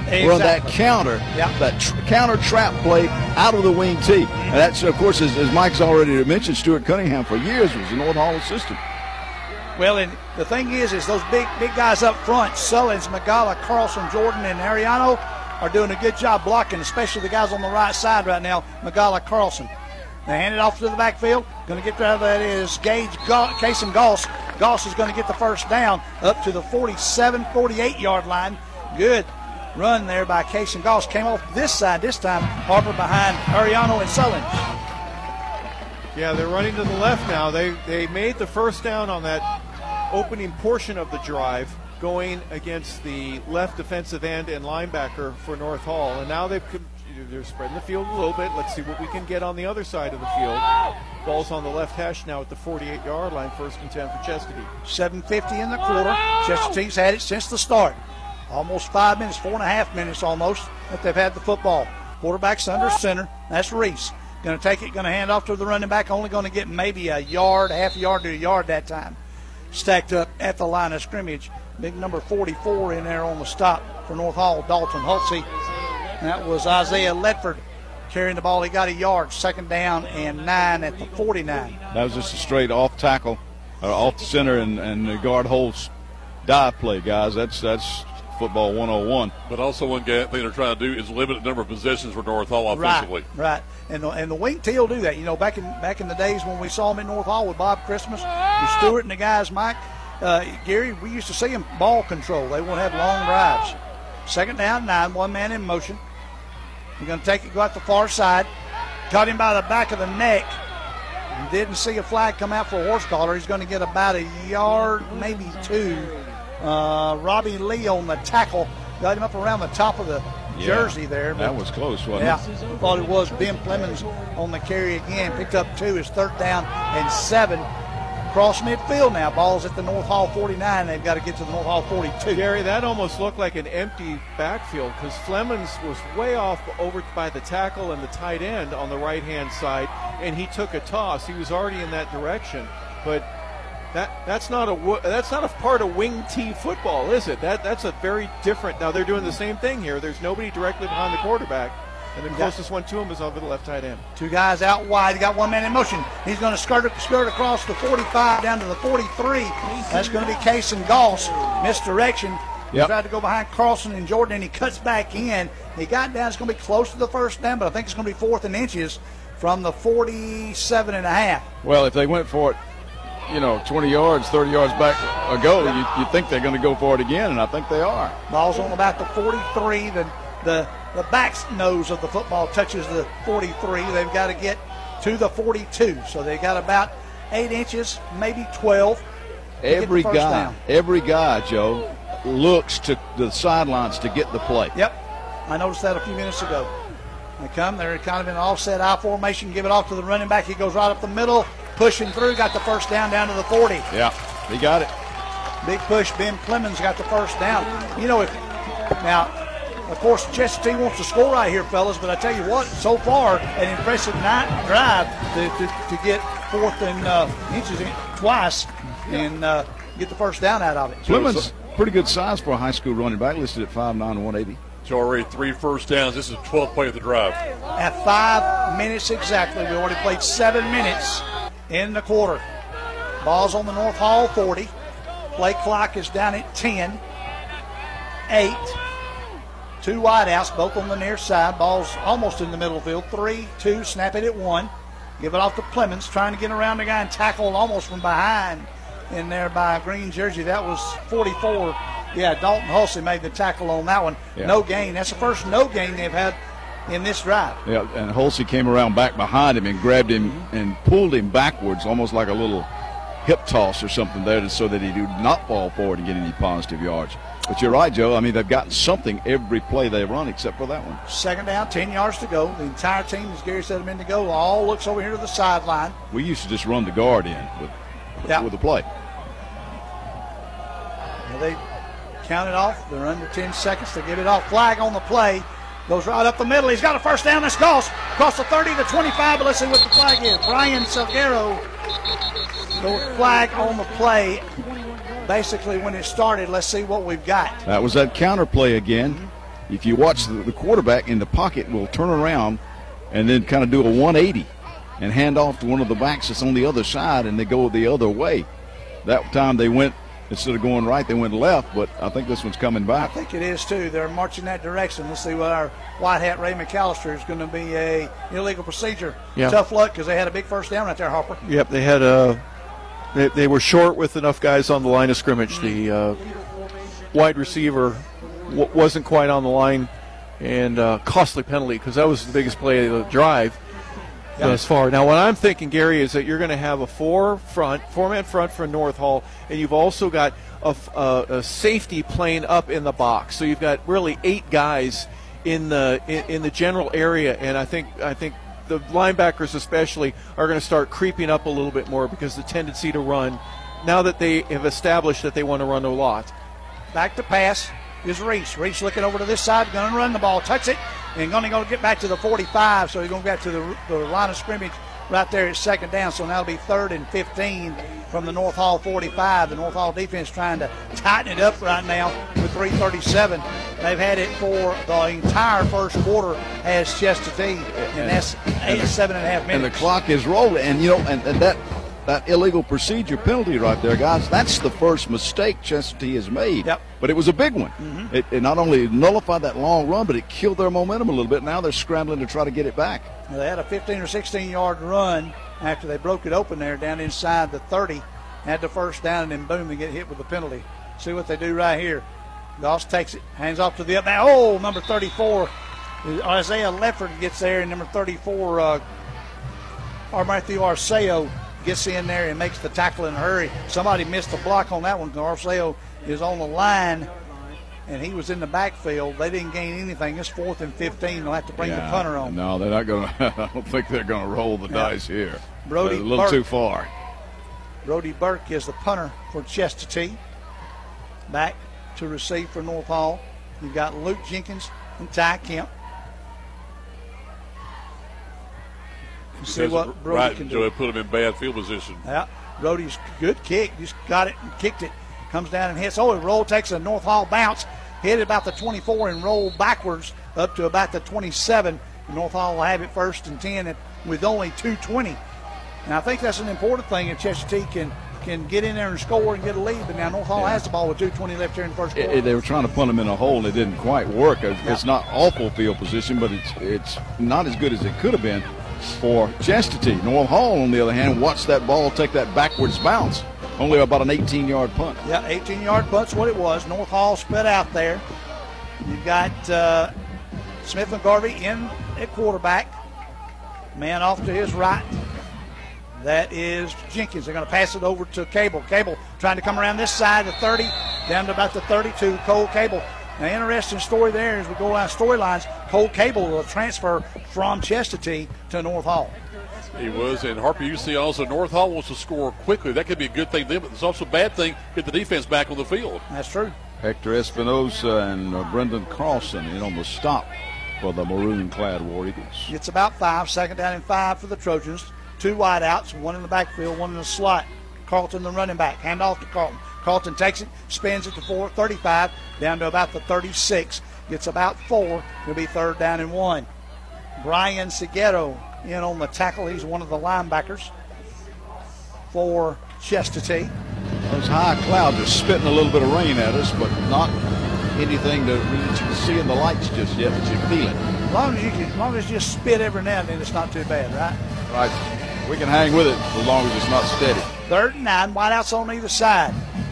Exactly. run that counter, Yep. that tr- counter trap play out of the wing T. And that's, of course, as, as Mike's already mentioned, Stuart Cunningham for years was the North Hall assistant. Well, and the thing is, is those big big guys up front, Sullins, Magala, Carlson, Jordan, and Ariano, are doing a good job blocking, especially the guys on the right side right now, Magala, Carlson. They hand it off to the backfield. Going to get there. That is Gage, Kason Goss. Goss is going to get the first down up to the forty-seven, forty-eight yard line. Good run there by Kason Goss. Came off this side this time. Harper behind Ariano and Sullins. Yeah, they're running to the left now. They they made the first down on that opening portion of the drive, going against the left defensive end and linebacker for North Hall. And now they've they're spreading the field a little bit. Let's see what we can get on the other side of the field. Ball's on the left hash now at the forty-eight yard line, first and ten for Chestatee. seven fifty in the quarter. Chestatee's had it since the start. Almost five minutes, four and a half minutes almost that they've had the football. Quarterback's under center. That's Reese. Going to take it, going to hand off to the running back. Only going to get maybe a yard, half a yard to a yard that time. Stacked up at the line of scrimmage. Big number forty-four in there on the stop for North Hall, Dalton Hulsey. That was Isaiah Ledford carrying the ball. He got a yard, second down and nine at the forty-nine. That was just a straight off tackle, or off the center and, and the guard holds dive play, guys. That's that's football one oh one. But also one thing they're trying to do is limit the number of possessions for North Hall offensively. Right, right. And the, and the wing T will do that. You know, back in back in the days when we saw him at North Hall with Bob Christmas, with Stewart and the guys, Mike, uh, Gary, we used to see him ball control. They won't have long drives. Second down, nine, one man in motion. You're going to take it, go out the far side. Caught him by the back of the neck. Didn't see a flag come out for a horse collar. He's going to get about a yard, maybe two. Uh, Robbie Lee on the tackle. Got him up around the top of the Yeah, jersey there. That was close, wasn't yeah, it? Yeah, thought it was. Ben Clemens on the carry again. Picked up two. His third down and seven. Cross midfield now. Ball's at the North Hall forty-nine. They've got to get to the North Hall forty-two. Gary, that almost looked like an empty backfield because Flemings was way off over by the tackle and the tight end on the right-hand side, and he took a toss. He was already in that direction, but that that's not a that's not a part of wing T football, is it? That that's a very different. Now they're doing the same thing here. There's nobody directly behind the quarterback, and the closest one to him is over the left tight end. Two guys out wide. He got one man in motion. He's going to skirt skirt across the forty-five down to the forty-three. That's going to be Kason Goss. Misdirection. He Yep. tried to go behind Carlson and Jordan, and he cuts back in. He got down. It's going to be close to the first down, but I think it's going to be fourth and inches from the forty-seven and a half. Well, if they went for it, you know, twenty yards, thirty yards back ago, you, you think they're going to go for it again, and I think they are. Ball's on about the forty-three. The the the back's nose of the football touches the forty-three. They've got to get to the forty-two. So they got about eight inches, maybe twelve. Every get the first guy, down. every guy, Joe, looks to the sidelines to get the play. Yep. I noticed that a few minutes ago. They come, they're kind of in an offset I formation, give it off to the running back. He goes right up the middle, pushing through, got the first down down to the forty. Yeah, he got it. Big push. Ben Clemens got the first down. You know, if now, of course, Chestatee wants to score right here, fellas, but I tell you what, so far, an impressive night drive to, to, to get fourth and uh, inches in twice and uh, get the first down out of it. Clemens, pretty good size for a high school running back, listed at five nine, one eighty. So already three first downs. This is the twelfth play of the drive. At five minutes exactly, we already played seven minutes in the quarter. Ball's on the North Hall forty. Play clock is down at ten. Eight. Two wideouts, both on the near side. Ball's almost in the middle of the field. Three, two, snap it at one. Give it off to Clemens, trying to get around the guy and tackle almost from behind in there by a green jersey. That was forty-four. Yeah, Dalton Hulsey made the tackle on that one. Yeah. No gain. That's the first no gain they've had in this drive. Yeah, and Hulsey came around back behind him and grabbed him and pulled him backwards, almost like a little hip toss or something there, so that he do not fall forward and get any positive yards. But you're right, Joe. I mean, they've gotten something every play they run except for that one. Second down, ten yards to go. The entire team, as Gary said a minute ago, all looks over here to the sideline. We used to just run the guard in with, Yeah. with the play. Well, they count it off. They're under ten seconds. They give it off. Flag on the play. Goes right up the middle. He's got a first down. That's Goss. Across the thirty to twenty-five, but let's see what the flag is. Brian Salguero. The flag on the play. Basically, when it started, let's see what we've got. That was that counter play again. if you watch the, the quarterback in the pocket will turn around and then kind of do a one eighty and hand off to one of the backs that's on the other side, and they go the other way. That time they went, instead of going right, they went left, but I think this one's coming back. I think it is, too. They're marching that direction. Let's see what our white hat Ray McAllister is going to be a illegal procedure. Yeah. Tough luck because they had a big first down right there, Harper. Yep, they had a they, they were short with enough guys on the line of scrimmage. The uh, wide receiver w- wasn't quite on the line, and uh, costly penalty because that was the biggest play of the drive. Yep. Thus far. Now, what I'm thinking, Gary, is that you're going to have a four front, four-man front for North Hall, and you've also got a, a, a safety playing up in the box. So you've got really eight guys in the in, in the general area, and I think I think the linebackers especially are going to start creeping up a little bit more because the tendency to run, now that they have established that they want to run a lot. Back to pass is Reese. Reese looking over to this side, going to run the ball, touch it, and going to go get back to the forty-five, so he's going to get to the, the line of scrimmage right there at second down. So now it'll be third and fifteen from the North Hall forty-five. The North Hall defense trying to tighten it up right now with three thirty-seven. They've had it for the entire first quarter as Chestatee, and that's eight, and seven and a half minutes. And the clock is rolling, and you know, and, and that that illegal procedure penalty right there, guys, that's the first mistake Chestatee has made. Yep. But it was a big one. Mm-hmm. It, it not only nullified that long run, but it killed their momentum a little bit. Now they're scrambling to try to get it back. Now they had a fifteen or sixteen yard run after they broke it open there down inside the thirty, had the first down, and then boom, they get hit with the penalty. See what they do right here. Goss takes it, hands off to the up. Now, oh, number thirty-four, Isaiah Lefford gets there, and number thirty-four, uh, Matthew Arceo gets in there and makes the tackle in a hurry. Somebody missed the block on that one because Arceo is on the line, and he was in the backfield. They didn't gain anything. It's fourth and fifteen. They'll have to bring yeah, the punter on. No, they're not going to. I don't think they're going to roll the yeah. dice here. Brody they're a little Burke. too far. Brody Burke is the punter for Chestatee. Back to receive for North Hall. You've got Luke Jenkins and Ty Kemp. See what Brody right, can Joey do. put him in bad field position. Yeah, Brody's good kick. Just got it and kicked it. Comes down and hits. Oh, it roll takes a North Hall bounce. Hit about the twenty-four and roll backwards up to about the twenty-seven. North Hall will have it first and ten with only two twenty. And I think that's an important thing if Chestatee can can get in there and score and get a lead. But now North Hall yeah. has the ball with two twenty left here in the first quarter. It, it, they were trying to punt him in a hole, and it didn't quite work. It's yeah. not awful field position, but it's it's not as good as it could have been for Chestatee. North Hall, on the other hand, watched that ball take that backwards bounce. Only about an eighteen yard punt. Yeah, eighteen yard punt's what it was. North Hall split out there. You've got uh, Smith and Garvey in at quarterback. Man off to his right. That is Jenkins. They're going to pass it over to Cable. Cable trying to come around this side, the thirty, down to about the thirty-two. Cole Cable. Now, interesting story there as we go down storylines. Cole Cable will transfer from Chestatee to North Hall. He was, and Harper, you see also North Hall wants to score quickly. That could be a good thing to them, but it's also a bad thing get the defense back on the field. That's true. Hector Espinosa and uh, Brendan Carlson in on the stop for the maroon-clad War Eagles. It's about five, second down and five for the Trojans. Two wide outs, one in the backfield, one in the slot. Carlton, the running back, hand off to Carlton. Carlton takes it, spins it to four, thirty-five, down to about the thirty-six. Gets about four. It'll be third down and one. Brian Seguero in on the tackle. He's one of the linebackers for Chestatee. Those high clouds are spitting a little bit of rain at us, but not anything that you can see in the lights just yet, but you feel it. As long as you can, as long as you just spit every now and then, it's not too bad, right? Right. We can hang with it as long as it's not steady. Third and nine, wideouts on either side.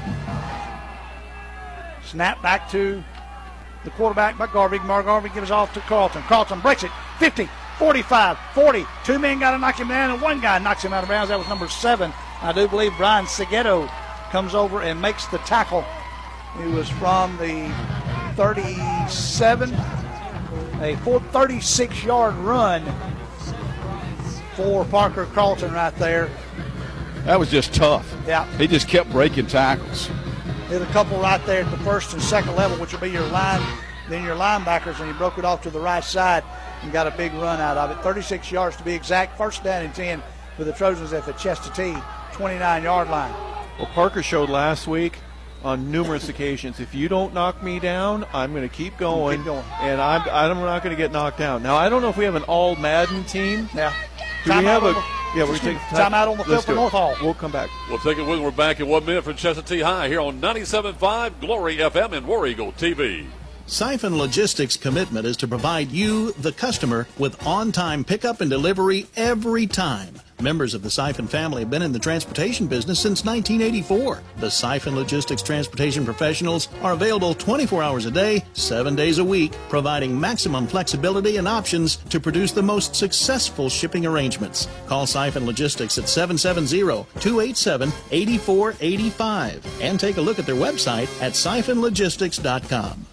Snap back to the quarterback by Garvey. Mark Garvey gives off to Carlton. Carlton breaks it. fifty, forty-five, forty. Two men got to knock him down, and one guy knocks him out of bounds. That was number seven. I do believe Brian Seguero comes over and makes the tackle. He was from the thirty-seven. A thirty-six yard run for Parker Carlton right there. That was just tough. Yeah. He just kept breaking tackles. Hit a couple right there at the first and second level, which will be your line, then your linebackers, and he broke it off to the right side and got a big run out of it. thirty-six yards to be exact. First down and ten for the Trojans at the Chestatee twenty-nine yard line. Well, Parker showed last week on numerous occasions, if you don't knock me down, I'm going to keep going, keep going. and I'm I'm not going to get knocked down. Now, I don't know if we have an all Madden team. Yeah. Do Time we have out a? on the- Yeah, we're excuse taking me, time out on the field Let's for do it. North Hall. We'll come back. We'll take it with. We're back in one minute from Chestatee High here on ninety-seven point five Glory F M and War Eagle T V. Siphon Logistics' commitment is to provide you, the customer, with on-time pickup and delivery every time. Members of the Siphon family have been in the transportation business since nineteen eighty-four. The Siphon Logistics transportation professionals are available twenty-four hours a day, seven days a week, providing maximum flexibility and options to produce the most successful shipping arrangements. Call Siphon Logistics at seven seven zero, two eight seven, eight four eight five and take a look at their website at siphon logistics dot com.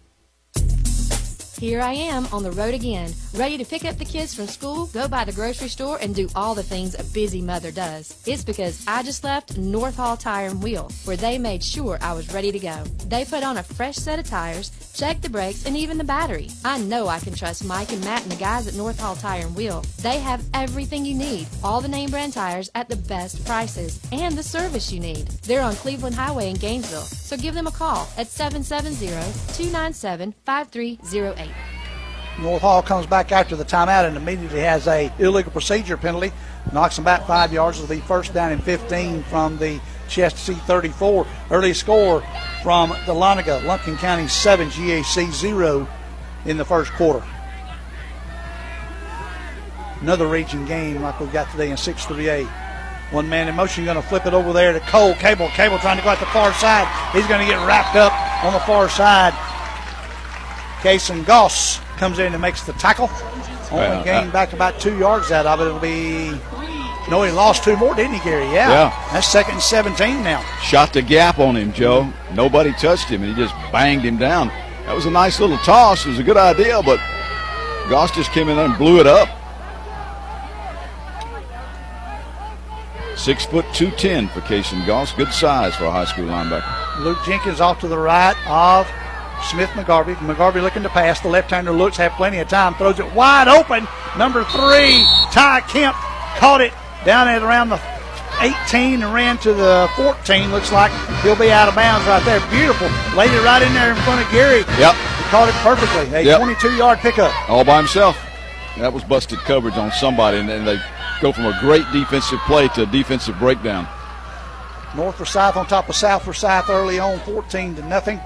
Here I am on the road again, ready to pick up the kids from school, go by the grocery store, and do all the things a busy mother does. It's because I just left North Hall Tire and Wheel, where they made sure I was ready to go. They put on a fresh set of tires, checked the brakes, and even the battery. I know I can trust Mike and Matt and the guys at North Hall Tire and Wheel. They have everything you need, all the name brand tires at the best prices, and the service you need. They're on Cleveland Highway in Gainesville, so give them a call at seven seven zero, two nine seven, five three zero eight. North Hall comes back after the timeout and immediately has a illegal procedure penalty. Knocks them back five yards. It'll be first down and fifteen from the Chestatee thirty-four. Early score from Dahlonega, Lumpkin County seven, G A C zero in the first quarter. Another region game like we've got today in six three A. One man in motion, going to flip it over there to Cole Cable. Cable trying to go out the far side. He's going to get wrapped up on the far side. Kason Goss comes in and makes the tackle. Only Well, gained uh, back about two yards out of it. It'll be, no, he lost two more, didn't he, Gary? Yeah. Yeah. That's second and seventeen now. Shot the gap on him, Joe. Nobody touched him, and he just banged him down. That was a nice little toss. It was a good idea, but Goss just came in and blew it up. Six foot two ten for Kason Goss. Good size for a high school linebacker. Luke Jenkins off to the right of Smith McGarvey. McGarvey looking to pass. The left-hander looks, have plenty of time, throws it wide open. Number three, Ty Kemp, caught it down at around the eighteen and ran to the fourteen. Looks like he'll be out of bounds right there. Beautiful. Laid it right in there in front of Gary. Yep. He caught it perfectly. A Yep. twenty-two-yard pickup. All by himself. That was busted coverage on somebody, and then they go from a great defensive play to a defensive breakdown. North Forsyth on top of South Forsyth early on, fourteen to nothing.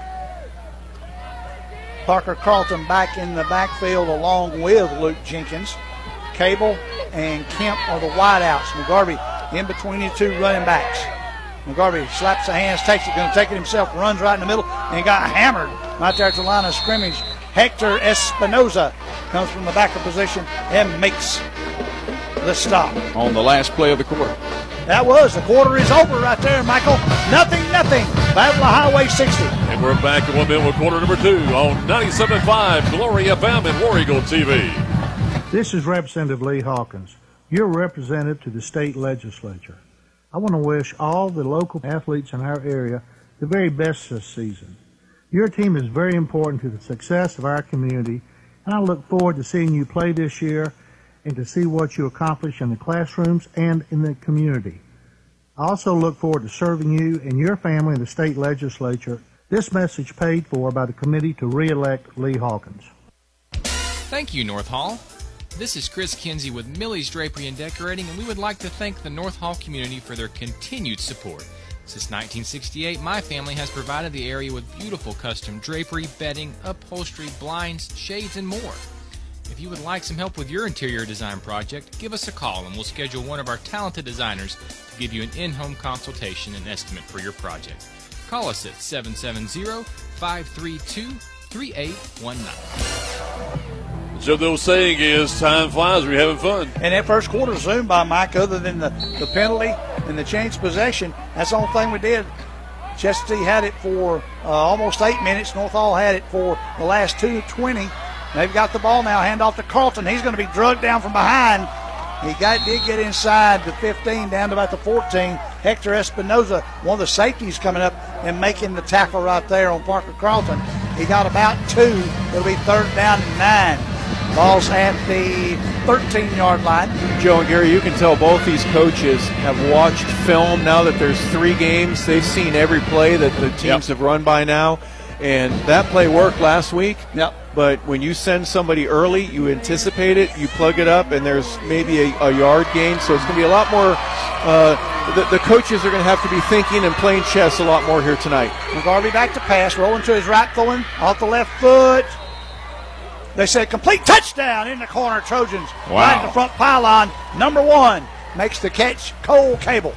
Parker Carlton back in the backfield along with Luke Jenkins. Cable and Kemp are the wideouts. McGarvey in between the two running backs. McGarvey slaps the hands, takes it, going to take it himself, runs right in the middle, and got hammered right there at the line of scrimmage. Hector Espinoza comes from the backer position and makes the stop. On the last play of the quarter. That was, the quarter is over right there, Michael. Nothing, nothing. Battle of Highway sixty. And we're back in one minute with quarter number two on ninety-seven point five Glory F M and War Eagle T V. This is Representative Lee Hawkins, your representative to the state legislature. I want to wish all the local athletes in our area the very best this season. Your team is very important to the success of our community, and I look forward to seeing you play this year and to see what you accomplish in the classrooms and in the community. I also look forward to serving you and your family in the state legislature. This message paid for by the committee to re-elect Lee Hawkins. Thank you, North Hall. This is Chris Kinsey with Millie's Drapery and Decorating, and we would like to thank the North Hall community for their continued support. Since nineteen sixty-eight, my family has provided the area with beautiful custom drapery, bedding, upholstery, blinds, shades, and more. If you would like some help with your interior design project, give us a call and we'll schedule one of our talented designers to give you an in-home consultation and estimate for your project. Call us at seven seven zero, five three two, three eight one nine. So the old saying is, time flies when you're having fun. And that first quarter zoomed by, Mike, other than the, the penalty and the change possession. That's the only thing we did. Chestatee had it for uh, almost eight minutes. North Hall had it for the last two twenty. They've got the ball now. Hand off to Carlton. He's going to be drugged down from behind. He got did get inside the fifteen, down to about the fourteen. Hector Espinoza, one of the safeties, coming up and making the tackle right there on Parker Carlton. He got about two. It'll be third down and nine. Ball's at the thirteen-yard line. Joe and Gary, you can tell both these coaches have watched film now that there's three games. They've seen every play that the teams yep. have run by now, and that play worked last week. Yep. But when you send somebody early, you anticipate it, you plug it up, and there's maybe a, a yard gain. So it's going to be a lot more uh, – the, the coaches are going to have to be thinking and playing chess a lot more here tonight. McGarvey back to pass, rolling to his right, throwing off the left foot. They say complete touchdown in the corner, Trojans. Wow. Right in the front pylon. Number one makes the catch, Cole Cable.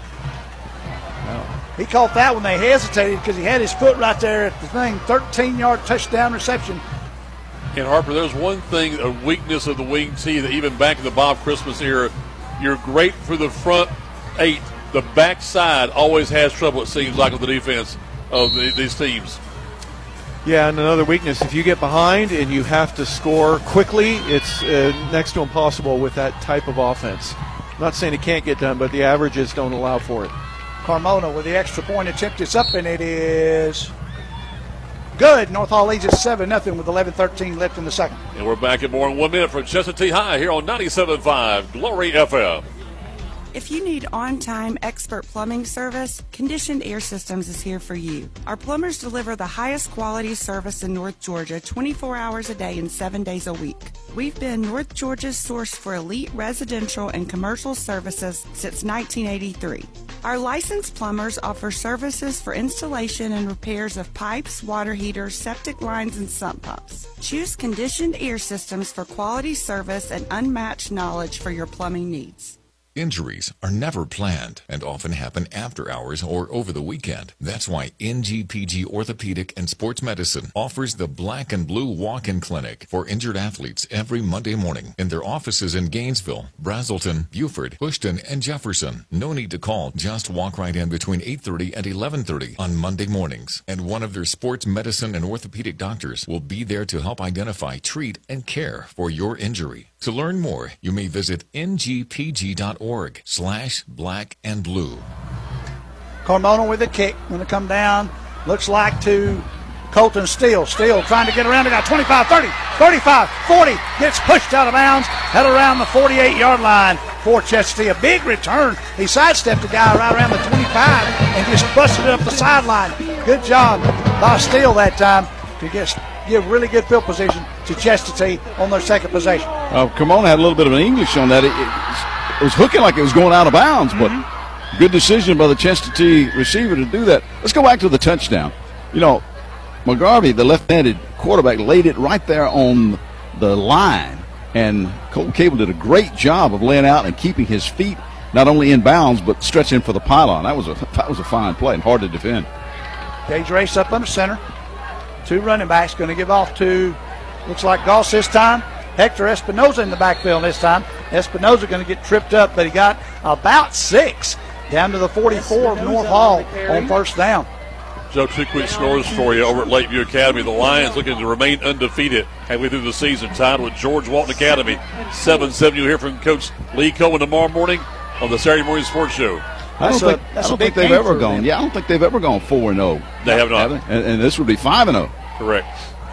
Wow. He caught that when they hesitated because he had his foot right there at the thing. thirteen-yard touchdown reception. And Harper, there's one thing, a weakness of the wing tee that even back in the Bob Christmas era, you're great for the front eight. The back side always has trouble, it seems like, with the defense of the, these teams. Yeah, and another weakness, if you get behind and you have to score quickly, it's uh, next to impossible with that type of offense. I'm not saying it can't get done, but the averages don't allow for it. Carmona with the extra point attempt. It's up, and it is good. North Hall leads at seven nothing with eleven thirteen left in the second. And we're back in more in one minute from Chestatee High here on ninety-seven point five Glory F M. If you need on-time expert plumbing service, Conditioned Air Systems is here for you. Our plumbers deliver the highest quality service in North Georgia twenty-four hours a day and seven days a week. We've been North Georgia's source for elite residential and commercial services since nineteen eighty-three. Our licensed plumbers offer services for installation and repairs of pipes, water heaters, septic lines, and sump pumps. Choose Conditioned Air Systems for quality service and unmatched knowledge for your plumbing needs. Injuries are never planned and often happen after hours or over the weekend. That's why N G P G Orthopedic and Sports Medicine offers the Black and Blue Walk-In Clinic for injured athletes every Monday morning in their offices in Gainesville, Brazelton, Beaufort, Bushton, and Jefferson. No need to call. Just walk right in between eight thirty and eleven thirty on Monday mornings. And one of their sports medicine and orthopedic doctors will be there to help identify, treat, and care for your injury. To learn more, you may visit N G P G dot org slash black and blue. Carmona with a kick. Going to come down. Looks like to Colton Steele. Steele trying to get around. They got twenty-five, thirty, thirty-five, forty. Gets pushed out of bounds. Head around the forty-eight-yard line for Chestatee. A big return. He sidestepped a guy right around the twenty-five and just busted it up the sideline. Good job by Steele that time to get give really good field position to Chestatee on their second possession. Uh, Carmona had a little bit of an English on that. It, it, it was hooking like it was going out of bounds, but mm-hmm. good decision by the Chestatee receiver to do that. Let's go back to the touchdown. You know, McGarvey, the left-handed quarterback, laid it right there on the line, and Cole Cable did a great job of laying out and keeping his feet not only in bounds but stretching for the pylon. That was a that was a fine play and hard to defend. Gage race up under center. Two running backs going to give off to, looks like Goss this time. Hector Espinoza in the backfield this time. Espinoza going to get tripped up, but he got about six down to the forty-four of North Hall on first down. Joe, two quick scores for you over at Lakeview Academy. The Lions looking to remain undefeated halfway through the season, tied with George Walton Academy. seven seven. You'll hear from Coach Lee Cohen tomorrow morning on the Saturday Morning Sports Show. I don't, think, I don't think they've ever gone. Them. Yeah, I don't think they've ever gone four and zero. They have not, have they? And, and this would be five and zero. Correct.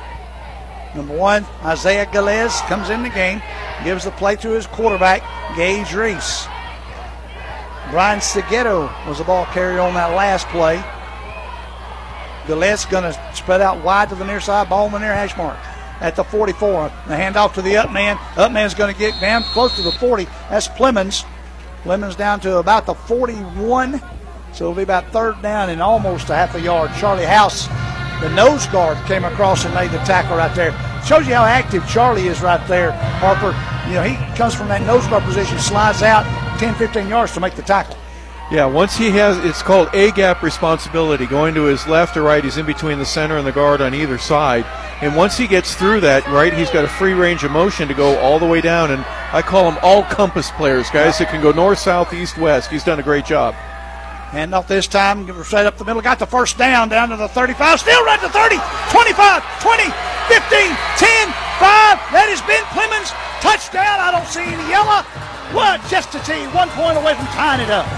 Number one, Isaiah Galez comes in the game, gives the play to his quarterback, Gage Reese. Brian Segueto was the ball carrier on that last play. Galez going to spread out wide to the near side, ball in the near hash mark at the forty-four. The handoff to the up man. Up man's going to get down close to the forty. That's Plemons. Lemons down to about the forty-one, so it'll be about third down and almost a half a yard. Charlie House, the nose guard, came across and made the tackle right there. Shows you how active Charlie is right there, Harper. You know, he comes from that nose guard position, slides out ten, fifteen yards to make the tackle. Yeah, once he has, it's called A-gap responsibility, going to his left or right. He's in between the center and the guard on either side. And once he gets through that, right, he's got a free range of motion to go all the way down. And I call them all compass players, guys that can go north, south, east, west. He's done a great job. Hand off this time, straight up the middle, got the first down, down to the thirty-five, still right to thirty, twenty-five, twenty, fifteen, ten, five. That is Ben Clemens. Touchdown. I don't see any yellow. What? Chestatee, one point away from tying it up.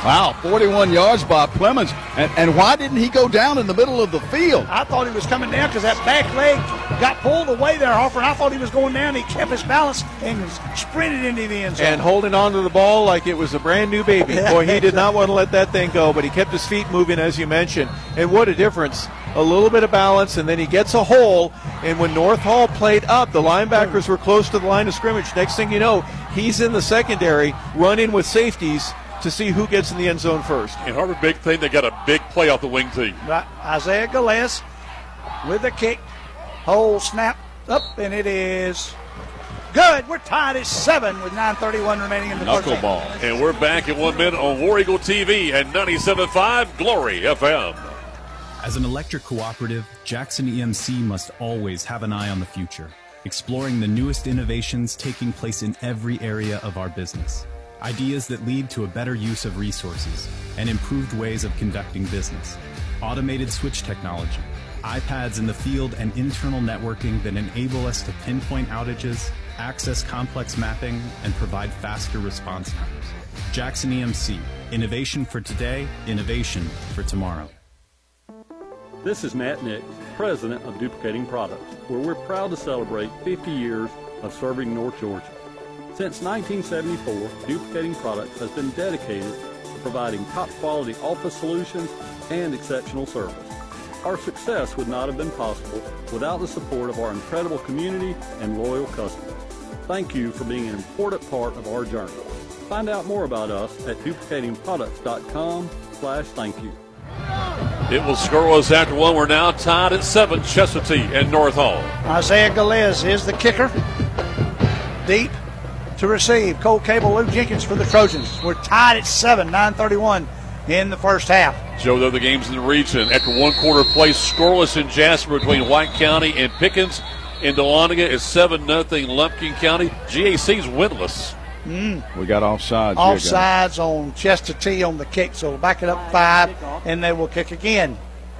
Wow, forty-one yards by Clemens. And, and why didn't he go down in the middle of the field? I thought he was coming down because that back leg got pulled away there, Harper, and I thought he was going down. He kept his balance and sprinted into the end zone. And holding on to the ball like it was a brand new baby. Boy, he did not want to let that thing go, but he kept his feet moving, as you mentioned. And what a difference. A little bit of balance, and then he gets a hole. And when North Hall played up, the linebackers were close to the line of scrimmage. Next thing you know, he's in the secondary running with safeties to see who gets in the end zone first. And Harvard, big thing, they got a big play off the wing team. Right. Isaiah Gales with the kick. Hole snap up, and it is good. We're tied at seven with nine thirty-one remaining in the first half. Knuckleball. And we're back in one minute on War Eagle T V and ninety-seven point five Glory F M. As an electric cooperative, Jackson E M C must always have an eye on the future, exploring the newest innovations taking place in every area of our business. Ideas that lead to a better use of resources and improved ways of conducting business. Automated switch technology, iPads in the field, and internal networking that enable us to pinpoint outages, access complex mapping, and provide faster response times. Jackson E M C, innovation for today, innovation for tomorrow. This is Matt Nick, president of Duplicating Products, where we're proud to celebrate fifty years of serving North Georgia. Since nineteen seventy-four, Duplicating Products has been dedicated to providing top-quality office solutions and exceptional service. Our success would not have been possible without the support of our incredible community and loyal customers. Thank you for being an important part of our journey. Find out more about us at duplicating products dot com slash thank you. It will score us after one. We're now tied at seven, Chestatee and North Hall. Isaiah Gales is the kicker. Deep to receive. Cole Cable, Lou Jenkins for the Trojans. We're tied at seven, nine thirty-one in the first half. Joe, though, the game's in the region. After one quarter play, scoreless in Jasper between White County and Pickens. In Dahlonega is seven nothing Lumpkin County. G A C's winless. Mm. We got offsides. Offsides on Chestatee on the kick, so back it up five, and they will kick again.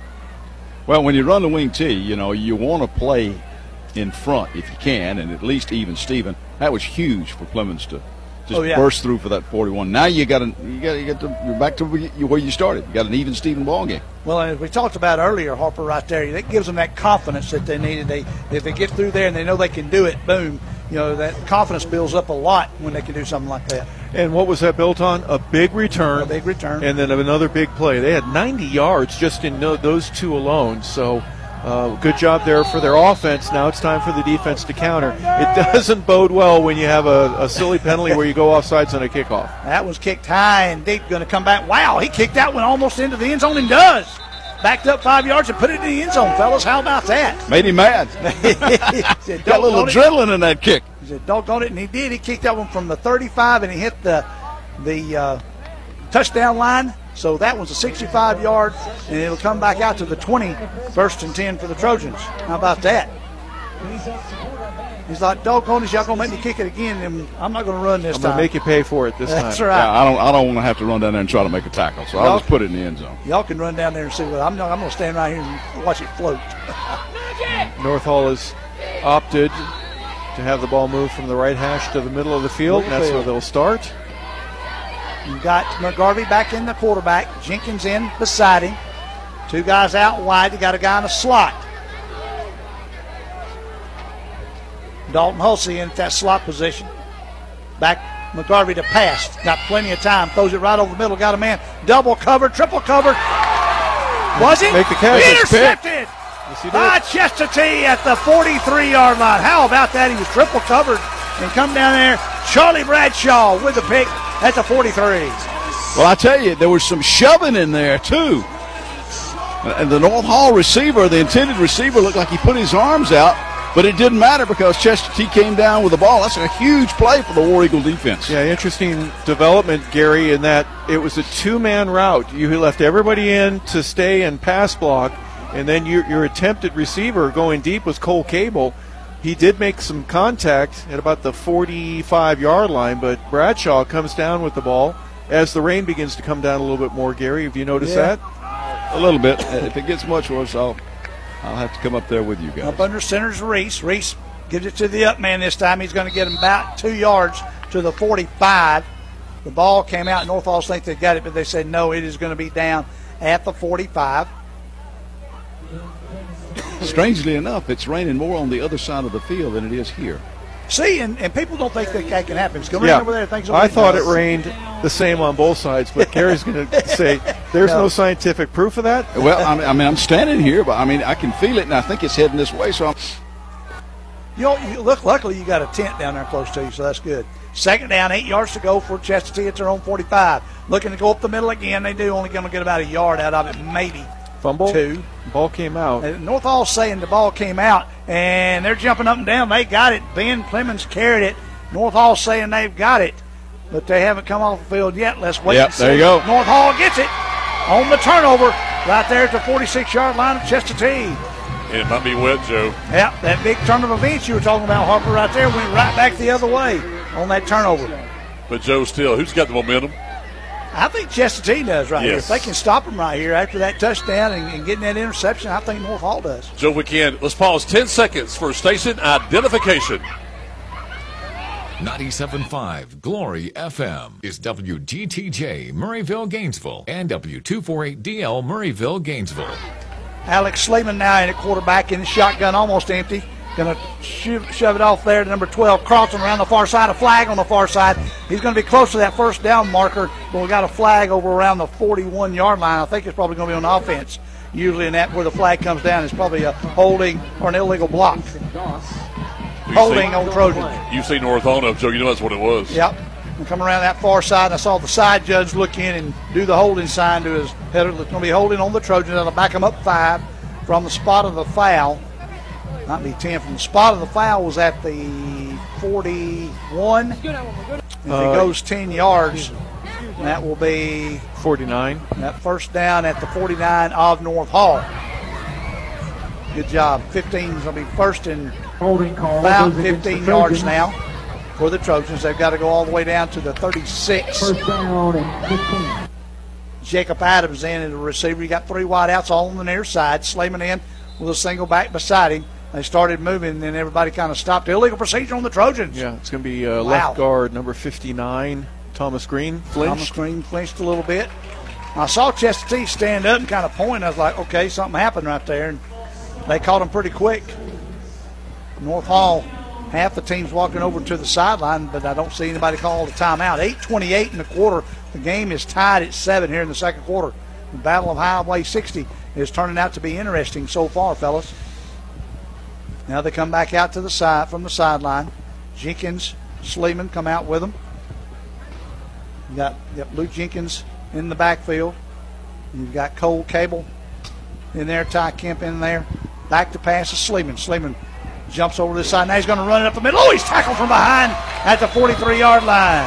Well, when you run the wing T, you know, you want to play in front if you can, and at least even Steven. That was huge for Clemens to just oh, yeah. burst through for that forty-one. Now you got to you got you got to you're back to where you started. You got an even Steven ball game. Well, as we talked about earlier, Harper, right there, that gives them that confidence that they needed. They if they get through there and they know they can do it, boom. You know, that confidence builds up a lot when they can do something like that. And what was that built on? A big return. A big return. And then another big play. They had ninety yards just in no, those two alone. So uh, good job there for their offense. Now it's time for the defense to counter. It doesn't bode well when you have a, a silly penalty where you go offsides on a kickoff. That was kicked high and deep, going to come back. Wow, he kicked that one almost into the end zone and does. Backed up five yards and put it in the end zone, fellas. How about that? Made him mad. said, got a little adrenaline it. in that kick. He said, doggone it, and he did. He kicked that one from the thirty-five, and he hit the the uh, touchdown line. So that was a sixty-five yard, and it'll come back out to the twenty, first and ten for the Trojans. How about that? He's like, doggone it, y'all going to make me kick it again, and I'm not going to run this I'm time. I'm going to make you pay for it this That's time. That's right. Yeah, I don't I don't want to have to run down there and try to make a tackle, so I'll just put it in the end zone. Y'all can run down there and see what I'm, I'm going to stand right here and watch it float. North Hall has opted to have the ball move from the right hash to the middle of the field, and that's where they'll start. You got McGarvey back in the quarterback, Jenkins in beside him. Two guys out wide. You got a guy in a slot. Dalton Hulsey in that slot position. Back McGarvey to pass. Got plenty of time. Throws it right over the middle. Got a man. Double covered, triple covered. Was it? Make the catch. Intercepted by Chestatee at the forty-three yard line. How about that? He was triple covered and come down there. Charlie Bradshaw with the pick at the forty-three. Well, I tell you, there was some shoving in there, too. And the North Hall receiver, the intended receiver, looked like he put his arms out. But it didn't matter because Chestatee came down with the ball. That's a huge play for the War Eagle defense. Yeah, interesting development, Gary, in that it was a two-man route. You left everybody in to stay and pass block, and then your, your attempted receiver going deep was Cole Cable. He did make some contact at about the forty-five yard line, but Bradshaw comes down with the ball as the rain begins to come down a little bit more, Gary. Have you noticed yeah. that? A little bit. If it gets much worse, I'll... I'll have to come up there with you guys. Up under center's Reese. Reese gives it to the up man this time. He's going to get him about two yards to the forty-five. The ball came out. North Hall think they got it, but they said no, it is going to be down at the forty-five. Strangely enough, it's raining more on the other side of the field than it is here. See, and, and people don't think that, that can happen. It's going to yeah. rain over there. Things I thought it rained the same on both sides, but Gary's going to say there's no. no scientific proof of that. Well, I mean, I mean, I'm standing here, but I mean, I can feel it, and I think it's heading this way. So, I'm you know, you look. Luckily, you got a tent down there close to you, so that's good. Second down, eight yards to go for Chestatee at their own forty-five. Looking to go up the middle again. They do only going to get about a yard out of it, maybe. Fumble. Two. Ball came out. And North Hall's saying the ball came out, and they're jumping up and down. They got it. Ben Clemens carried it. North Hall's saying they've got it, but they haven't come off the field yet. Let's wait yep, and see. There you go. North Hall gets it on the turnover right there at the forty-six-yard line of Chestatee. It might be wet, Joe. Yeah, that big turn of events you were talking about, Harper, right there, went right back the other way on that turnover. But, Joe, still, who's got the momentum? I think Chestatee does right yes. here. If they can stop them right here after that touchdown and, and getting that interception, I think North Hall does. Joe, if we can, let's pause ten seconds for station identification. ninety-seven point five Glory F M is W G T J Murrayville, Gainesville, and W two forty-eight D L Murrayville, Gainesville. Alex Sleeman now in at quarterback in the shotgun, almost empty. Going to shove, shove it off there to number twelve, crossing around the far side, a flag on the far side. He's going to be close to that first down marker, but we got a flag over around the forty-one-yard line. I think it's probably going to be on offense. Usually in that where the flag comes down, it's probably a holding or an illegal block. You holding see, on Trojan. You see North Hall up, Joe. You know that's what it was. Yep. And come around that far side, and I saw the side judge look in and do the holding sign to his header. It's going to be holding on the Trojans. That'll back him up five from the spot of the foul. Might be ten from the spot of the foul was at the forty-one. If it Uh, goes ten yards, that will be forty-nine. That first down at the forty-nine of North Hall. Good job. fifteen is going to be first and about fifteen yards now for the Trojans. They've got to go all the way down to the thirty-six. First down and fifteen. Jacob Adams in as a receiver. You got three wideouts all on the near side. Slayman in with a single back beside him. They started moving, and then everybody kind of stopped. Illegal procedure on the Trojans. Yeah, it's going to be uh, Wow. left guard number fifty-nine, Thomas Green. Flinched. Thomas Green flinched a little bit. I saw Chestatee stand up and kind of point. I was like, okay, something happened right there. And they caught him pretty quick. North Hall, half the team's walking over to the sideline, but I don't see anybody call the timeout. eight twenty-eight in the quarter. The game is tied at seven here in the second quarter. The Battle of Highway sixty is turning out to be interesting so far, fellas. Now they come back out to the side from the sideline. Jenkins, Sleeman come out with them. You got, you got Luke Jenkins in the backfield. You've got Cole Cable in there, Ty Kemp in there. Back to pass to Sleeman. Sleeman jumps over this side. Now he's going to run it up the middle. Oh, he's tackled from behind at the forty-three-yard line.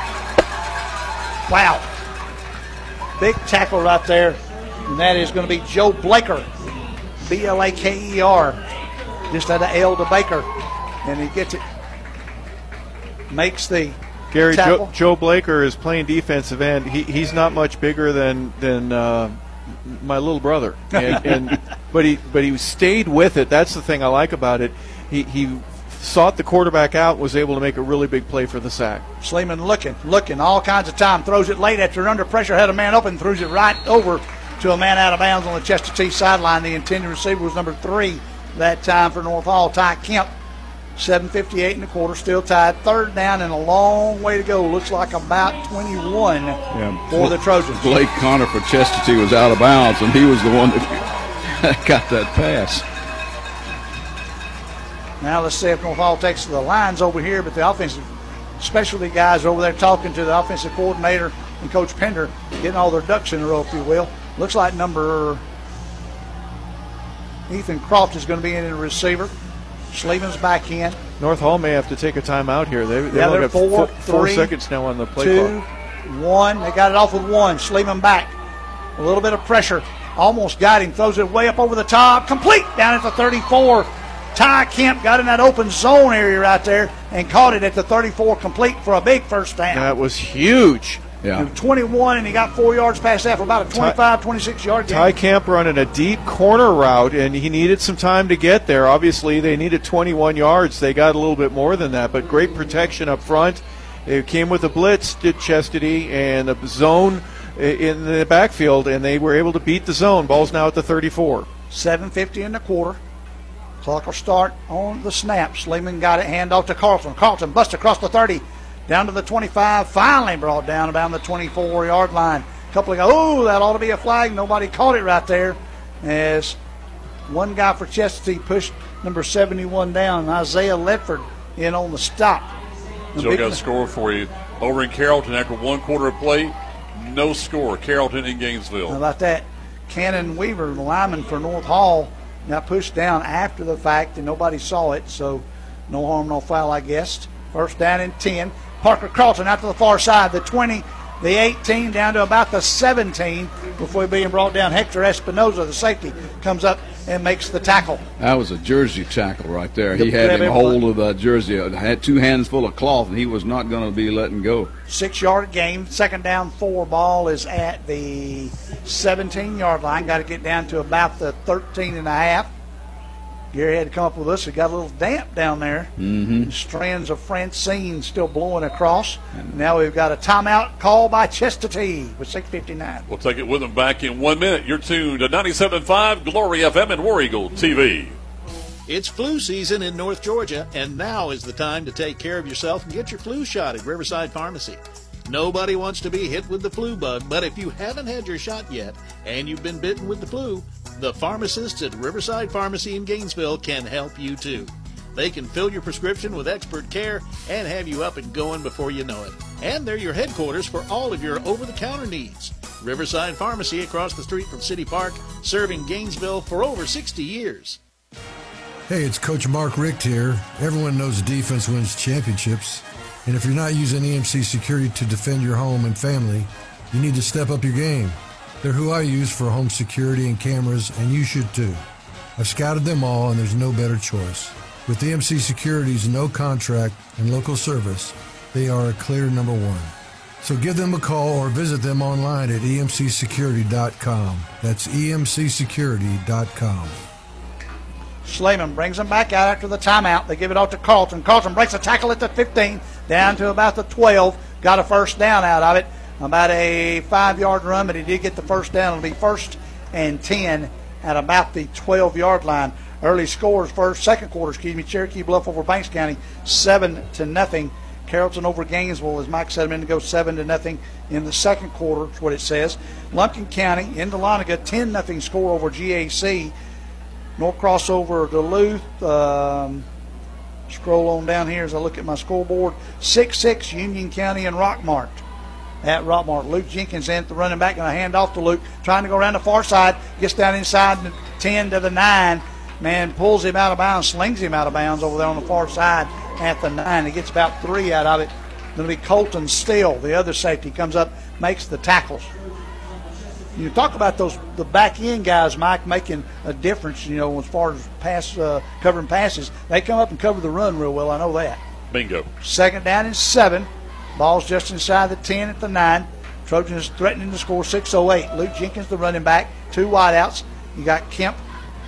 Wow. Big tackle right there. And that is going to be Joe Blaker. B L A K E R. Just at the L to Baker. And he gets it. Makes the Gary, tackle. Joe, Joe Blaker is playing defensive end. He, he's not much bigger than than uh, my little brother, and, and but he but he stayed with it. That's the thing I like about it. He he sought the quarterback out, was able to make a really big play for the sack. Sleeman looking, looking all kinds of time. Throws it late after under pressure. Had a man open, throws it right over to a man out of bounds on the Chestatee sideline. The intended receiver was number three that time for North Hall, Ty Kemp. seven fifty-eight in the quarter, still tied. Third down and a long way to go. Looks like about twenty-one Yeah. for the Trojans. Blake Connor for Chestatee was out of bounds, and he was the one that got that pass. Now let's see if North Hall takes the lines over here, but the offensive specialty guys are over there talking to the offensive coordinator and Coach Pender, getting all their ducks in a row, if you will. Looks like number Ethan Croft is going to be in the receiver. Sleeman's back in. North Hall may have to take a timeout here. They, they've Yeah, only they're got four, four, four three, seconds now on the play two, clock. one. They got it off with one. Sleeman back. A little bit of pressure. Almost got him. Throws it way up over the top. Complete down at the thirty-four. Ty Kemp got in that open zone area right there and caught it at the thirty-four, complete for a big first down. That was huge. Yeah. twenty-one, and he got four yards past that for about a twenty-five, twenty-six yard gain. Ty Kemp running a deep corner route, and he needed some time to get there. Obviously, they needed twenty-one yards. They got a little bit more than that, but great protection up front. They came with a blitz, did Chastity, and a zone in the backfield, and they were able to beat the zone. Ball's now at the thirty-four. seven fifty in the quarter. Clock will start on the snap. Sleeman got it, hand off to Carlton. Carlton busts across the thirty, down to the twenty-five, finally brought down about the twenty-four-yard line. A couple of guys, oh, that ought to be a flag. Nobody caught it right there, as one guy for Chestatee pushed number seventy-one down, Isaiah Ledford, in on the stop. Still got a score for you. Over in Carrollton, after one quarter of play, no score. Carrollton in Gainesville. How about that? Cannon Weaver, the lineman for North Hall, got pushed down after the fact, and nobody saw it, so no harm, no foul, I guess. First down and ten. Parker Carlton out to the far side, the twenty, the eighteen, down to about the seventeen before being brought down. Hector Espinoza, the safety, comes up and makes the tackle. That was a jersey tackle right there. He Yep, had him grab hold of the jersey. Had two hands full of cloth, and he was not going to be letting go. Six-yard game. Second down, four. Ball is at the seventeen-yard line. Got to get down to about the thirteen and a half. Gary had to come up with us. It got a little damp down there. Mm-hmm. Strands of Francine still blowing across. Now we've got a timeout call by Chestatee with six fifty-nine. We'll take it with them back in one minute. You're tuned to ninety-seven point five Glory F M and War Eagle T V. It's flu season in North Georgia, and now is the time to take care of yourself and get your flu shot at Riverside Pharmacy. Nobody wants to be hit with the flu bug, but if you haven't had your shot yet and you've been bitten with the flu, the pharmacists at Riverside Pharmacy in Gainesville can help you too. They can fill your prescription with expert care and have you up and going before you know it. And they're your headquarters for all of your over-the-counter needs. Riverside Pharmacy across the street from City Park, serving Gainesville for over sixty years. Hey, it's Coach Mark Richt here. Everyone knows defense wins championships. And if you're not using E M C Security to defend your home and family, you need to step up your game. They're who I use for home security and cameras, and you should too. I've scouted them all, and there's no better choice. With E M C Security's no contract and local service, they are a clear number one. So give them a call or visit them online at E M C security dot com. That's E M C security dot com. Slayman brings them back out after the timeout. They give it off to Carlton. Carlton breaks a tackle at the fifteen, down to about the twelve. Got a first down out of it. About a five-yard run, but he did get the first down. It'll be first and ten at about the twelve-yard line. Early scores first, second quarter, excuse me, Cherokee Bluff over Banks County, seven to nothing. Carrollton over Gainesville, as Mike said a minute ago, seven to nothing in the second quarter, is what it says. Lumpkin County in Dahlonega, ten nothing score over G A C. Norcross over Duluth. Um, scroll on down here as I look at my scoreboard. six six Union County and Rockmart. At Rockmart, Luke Jenkins in the running back, going to hand off to Luke, trying to go around the far side, gets down inside the ten to the nine. Man pulls him out of bounds, slings him out of bounds over there on the far side at the nine. He gets about three out of it. Going to be Colton Steele, the other safety, comes up, makes the tackles. You talk about those the back end guys, Mike, making a difference. You know, as far as pass uh, covering passes, they come up and cover the run real well. I know that. Bingo. Second down and seven. Ball's just inside the ten at the nine. Trojans threatening to score six oh eight. Luke Jenkins, the running back. Two wideouts. You got Kemp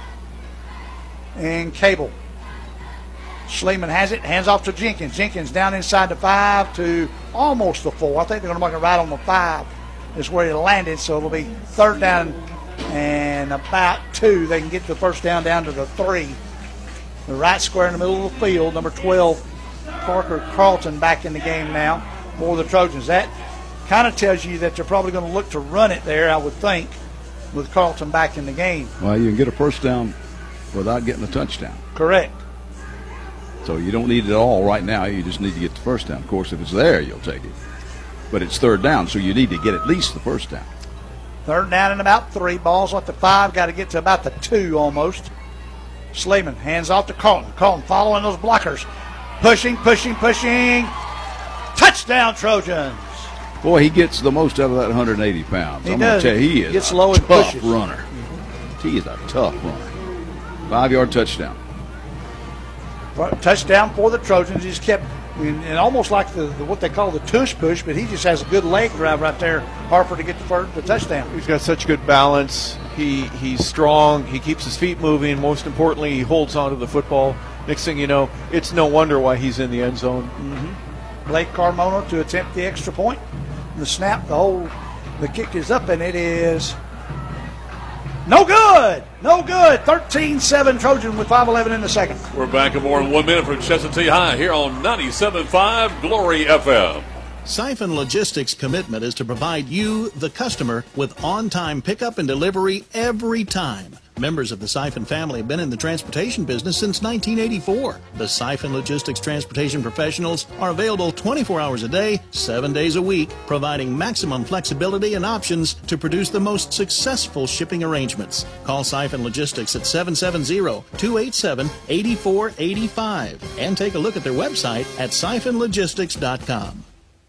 and Cable. Sleeman has it. Hands off to Jenkins. Jenkins down inside the five to almost the four. I think they're going to make it right on the five. Is where he landed. So it'll be third down and about two. They can get the first down down to the three. The right square in the middle of the field. Number twelve, Parker Carlton, back in the game now for the Trojans. That kind of tells you that they're probably going to look to run it there, I would think, with Carlton back in the game. Well, you can get a first down without getting a touchdown. Correct. So you don't need it all right now. You just need to get the first down. Of course, if it's there, you'll take it. But it's third down, so you need to get at least the first down. Third down and about three. Ball's off the five. Got to get to about the two almost. Sleeman hands off to Carlton. Carlton following those blockers. Pushing, pushing, pushing. Touchdown, Trojans. Boy, he gets the most out of that one hundred eighty pounds. He I'm does. going to tell you, he is Gets a low and tough pushes. runner. Mm-hmm. He is a tough runner. Five-yard touchdown. Touchdown for the Trojans. He just kept, and, and almost like the, the what they call the tush push, but he just has a good leg drive right there, Harper, to get the first the touchdown. He's got such good balance. He he's strong. He keeps his feet moving. Most importantly, he holds on to the football. Next thing you know, it's no wonder why he's in the end zone. Mm-hmm. Blake Carmona to attempt the extra point. The snap, the hole, the kick is up, and it is no good. No good. thirteen seven Trojan with five eleven in the second. We're back in more than one minute from Chestatee High here on ninety-seven point five Glory F M. Siphon Logistics' commitment is to provide you, the customer, with on-time pickup and delivery every time. Members of the Siphon family have been in the transportation business since nineteen eighty-four. The Siphon Logistics transportation professionals are available twenty-four hours a day, seven days a week, providing maximum flexibility and options to produce the most successful shipping arrangements. Call Siphon Logistics at seven seven zero, two eight seven, eight four eight five and take a look at their website at siphon logistics dot com.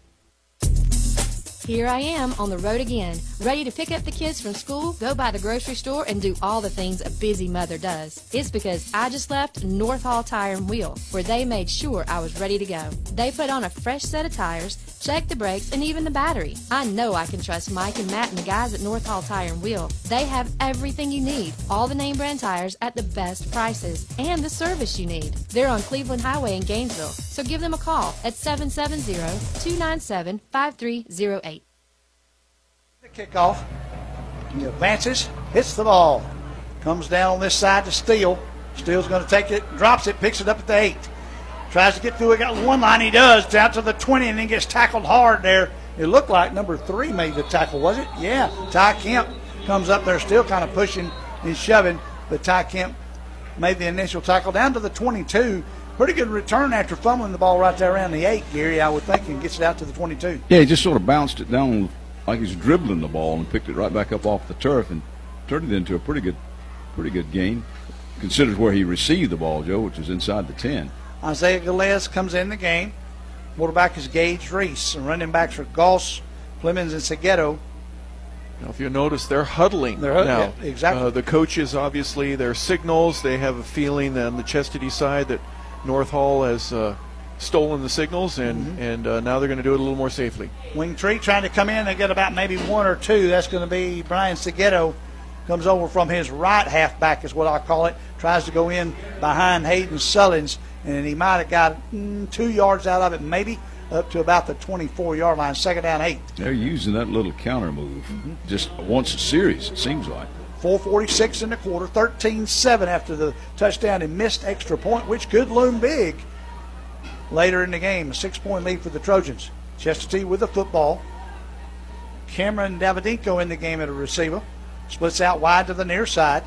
Here I am on the road again, ready to pick up the kids from school, go by the grocery store, and do all the things a busy mother does. It's because I just left North Hall Tire and Wheel, where they made sure I was ready to go. They put on a fresh set of tires, checked the brakes, and even the battery. I know I can trust Mike and Matt and the guys at North Hall Tire and Wheel. They have everything you need, all the name brand tires at the best prices, and the service you need. They're on Cleveland Highway in Gainesville, so give them a call at seven seven zero, two nine seven, five three zero eight. Kickoff. He advances, hits the ball, comes down on this side to Steele. Steele's going to take it, drops it, picks it up at the eight. Tries to get through. He got one line. He does down to the twenty, and then gets tackled hard there. It looked like number three made the tackle, was it? Yeah. Ty Kemp comes up there, still kind of pushing and shoving, but Ty Kemp made the initial tackle down to the twenty-two. Pretty good return after fumbling the ball right there around the eight, Gary, I would think, and gets it out to the twenty-two. Yeah, he just sort of bounced it down like he's dribbling the ball and picked it right back up off the turf and turned it into a pretty good pretty good gain. Considers where he received the ball, Joe, which is inside the ten. Isaiah Galez comes in the game. Quarterback is Gage Reese. And running backs are Goss, Clemens, and Segueto. Now, if you notice, they're huddling they're, now. Yeah, exactly. Uh, the coaches, obviously, their signals. They have a feeling on the Chestatee side that North Hall has uh, stolen the signals, and, mm-hmm. and uh, now they're going to do it a little more safely. Wingtree trying to come in. They get about maybe one or two. That's going to be Brian Segueto. Comes over from his right halfback is what I call it. Tries to go in behind Hayden Sullins, and he might have got mm, two yards out of it, maybe up to about the twenty-four-yard line. Second down, eight. They're using that little counter move mm-hmm. just once a series, it seems like. four forty-six in the quarter, thirteen seven after the touchdown and missed extra point, which could loom big later in the game. A six-point lead for the Trojans. Chestatee with the football. Cameron Davidenko in the game at a receiver. Splits out wide to the near side.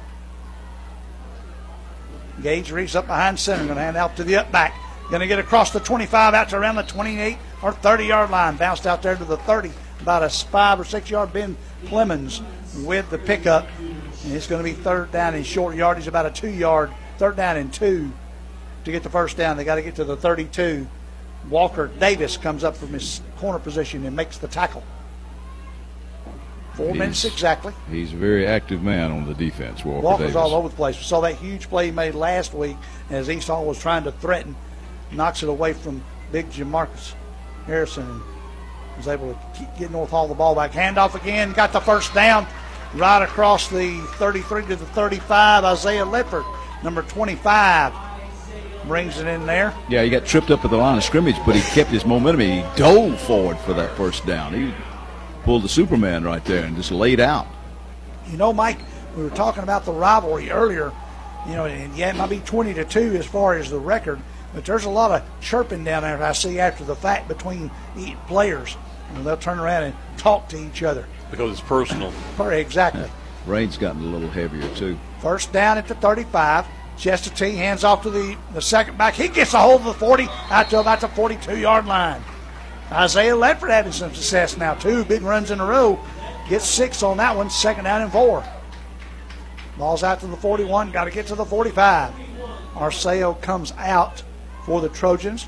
Gage Reese up behind center. Going to hand out to the up back. Going to get across the twenty-five out to around the twenty-eight or thirty-yard line. Bounced out there to the thirty. About a five or six-yard Ben Clemens with the pickup. And it's going to be third down in short yardage, about a two-yard, third down and two to get the first down. They got to get to the thirty-two. Walker Davis comes up from his corner position and makes the tackle. Four he's, minutes exactly. He's a very active man on the defense, Walker Walker's Davis. all over the place. We saw that huge play he made last week as East Hall was trying to threaten. Knocks it away from big Jamarcus Harrison and was able to keep, get North Hall the ball back. Handoff again. Got the first down right across the thirty-three to the thirty-five. Isaiah Ledford, number twenty-five, brings it in there. Yeah, he got tripped up at the line of scrimmage, but he kept his momentum. He dove forward for that first down. He pulled the Superman right there and just laid out. You know, Mike, we were talking about the rivalry earlier, you know, and yeah, it might be twenty to two as far as the record, but there's a lot of chirping down there I see after the fact between each players. And they'll turn around and talk to each other. Because it's personal. Exactly. Rain's gotten a little heavier, too. First down at the thirty-five. Chestatee hands off to the, the second back. He gets a hold of the forty out to about the forty-two-yard line. Isaiah Ledford having some success now. Two big runs in a row. Gets six on that one. Second down and four. Ball's out to the forty-one. Got to get to the forty-five. Arceo comes out for the Trojans.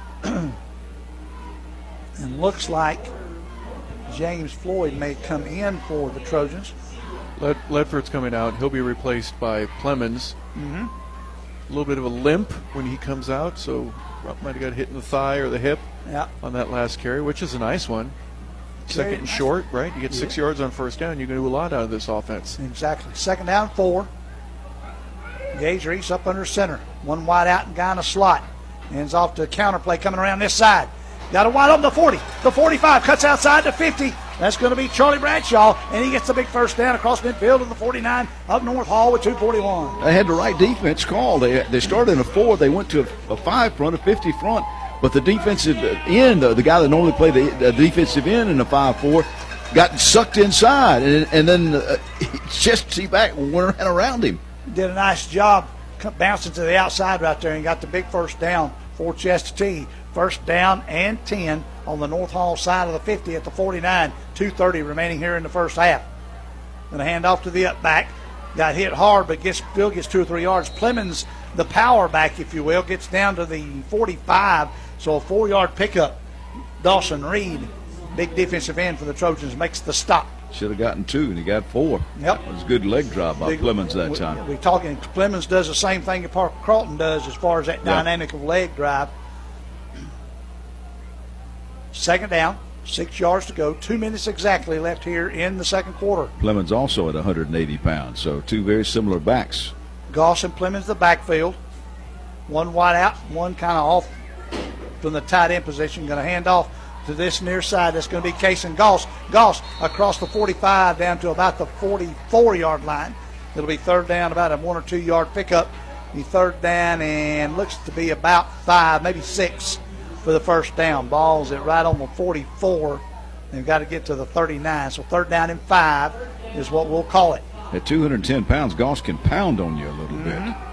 And looks like James Floyd may come in for the Trojans. Led, Ledford's coming out. He'll be replaced by Clemens. Mm-hmm. A little bit of a limp when he comes out, so might have got hit in the thigh or the hip yeah. on that last carry, which is a nice one. Second and short, right? You get six yeah. yards on first down, you can do a lot out of this offense. Exactly. Second down, four. Gage Reese up under center. One wide out and guy in a slot. Hands off to a counter play coming around this side. Got a wide open the forty. The forty-five cuts outside the fifty. That's going to be Charlie Bradshaw, and he gets the big first down across midfield to the forty-nine of North Hall with two forty-one. They had the right defense call. They they started in a four. They went to a, a five front, a fifty front. But the defensive end, the, the guy that normally played the, the defensive end in the five four, got sucked inside, and, and then uh, Chestatee back went around him. Did a nice job bouncing to the outside right there and got the big first down for Chestatee. First down and ten on the North Hall side of the fifty at the forty-nine. two thirty remaining here in the first half. Going to hand off to the up back. Got hit hard, but gets, still gets two or three yards. Plemons, the power back, if you will, gets down to the forty-five. So a four-yard pickup. Dawson Reed, big defensive end for the Trojans, makes the stop. Should have gotten two, and he got four. Yep. It was a good leg drive by big, Plemons that we, time. We're talking, Plemons does the same thing that Parker Carlton does as far as that yeah. dynamic of leg drive. Second down, six yards to go, two minutes exactly left here in the second quarter. Plemons also at one hundred eighty pounds, so two very similar backs. Goss and Plemons the backfield. One wide out, one kind of off from the tight end position. Going to hand off to this near side. That's going to be Case and Goss. Goss across the forty-five down to about the forty-four-yard line. It'll be third down, about a one or two-yard pickup. Be third down and looks to be about five, maybe six for the first down. Ball's at right on the forty-four. They've got to get to the thirty-nine. So third down and five is what we'll call it. At two hundred ten pounds, Goss can pound on you a little mm-hmm. bit.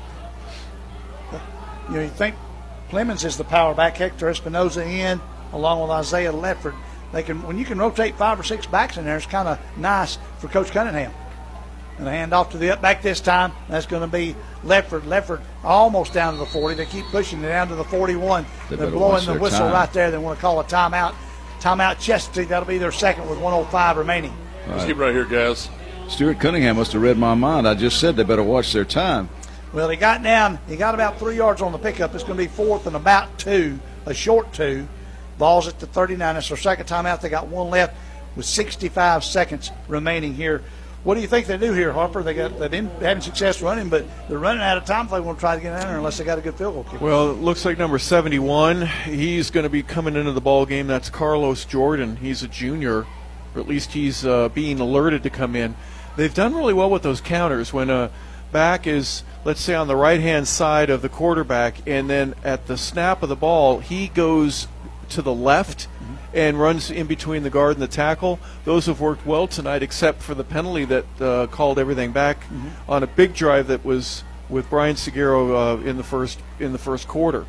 You know, you think Plemons is the power back, Hector Espinoza in, along with Isaiah Ledford. They can, when you can rotate five or six backs in there, it's kind of nice for Coach Cunningham. And a hand off to the up back this time. That's going to be Ledford. Ledford almost down to the forty. They keep pushing it down to the forty-one. They They're blowing the whistle time. right there. They want to call a timeout. Timeout Chestatee. That'll be their second with one oh five remaining. Let's right. keep right here, guys. Stuart Cunningham must have read my mind. I just said they better watch their time. Well, he got down. He got about three yards on the pickup. It's going to be fourth and about two, a short two. Ball's at the thirty-nine. It's their second timeout. They got one left with sixty-five seconds remaining here. What do you think they do here, Harper? They got they've been having success running, but they're running out of time if they want to try to get in there unless they got a good field goal kicker. Well, it looks like number seventy-one. He's going to be coming into the ball game. That's Carlos Jordan. He's a junior, or at least he's uh, being alerted to come in. They've done really well with those counters when a back is, let's say, on the right-hand side of the quarterback, and then at the snap of the ball, he goes to the left mm-hmm. and runs in between the guard and the tackle. Those have worked well tonight, except for the penalty that uh, called everything back mm-hmm. on a big drive that was with Brian Seguero uh, in the first in the first quarter.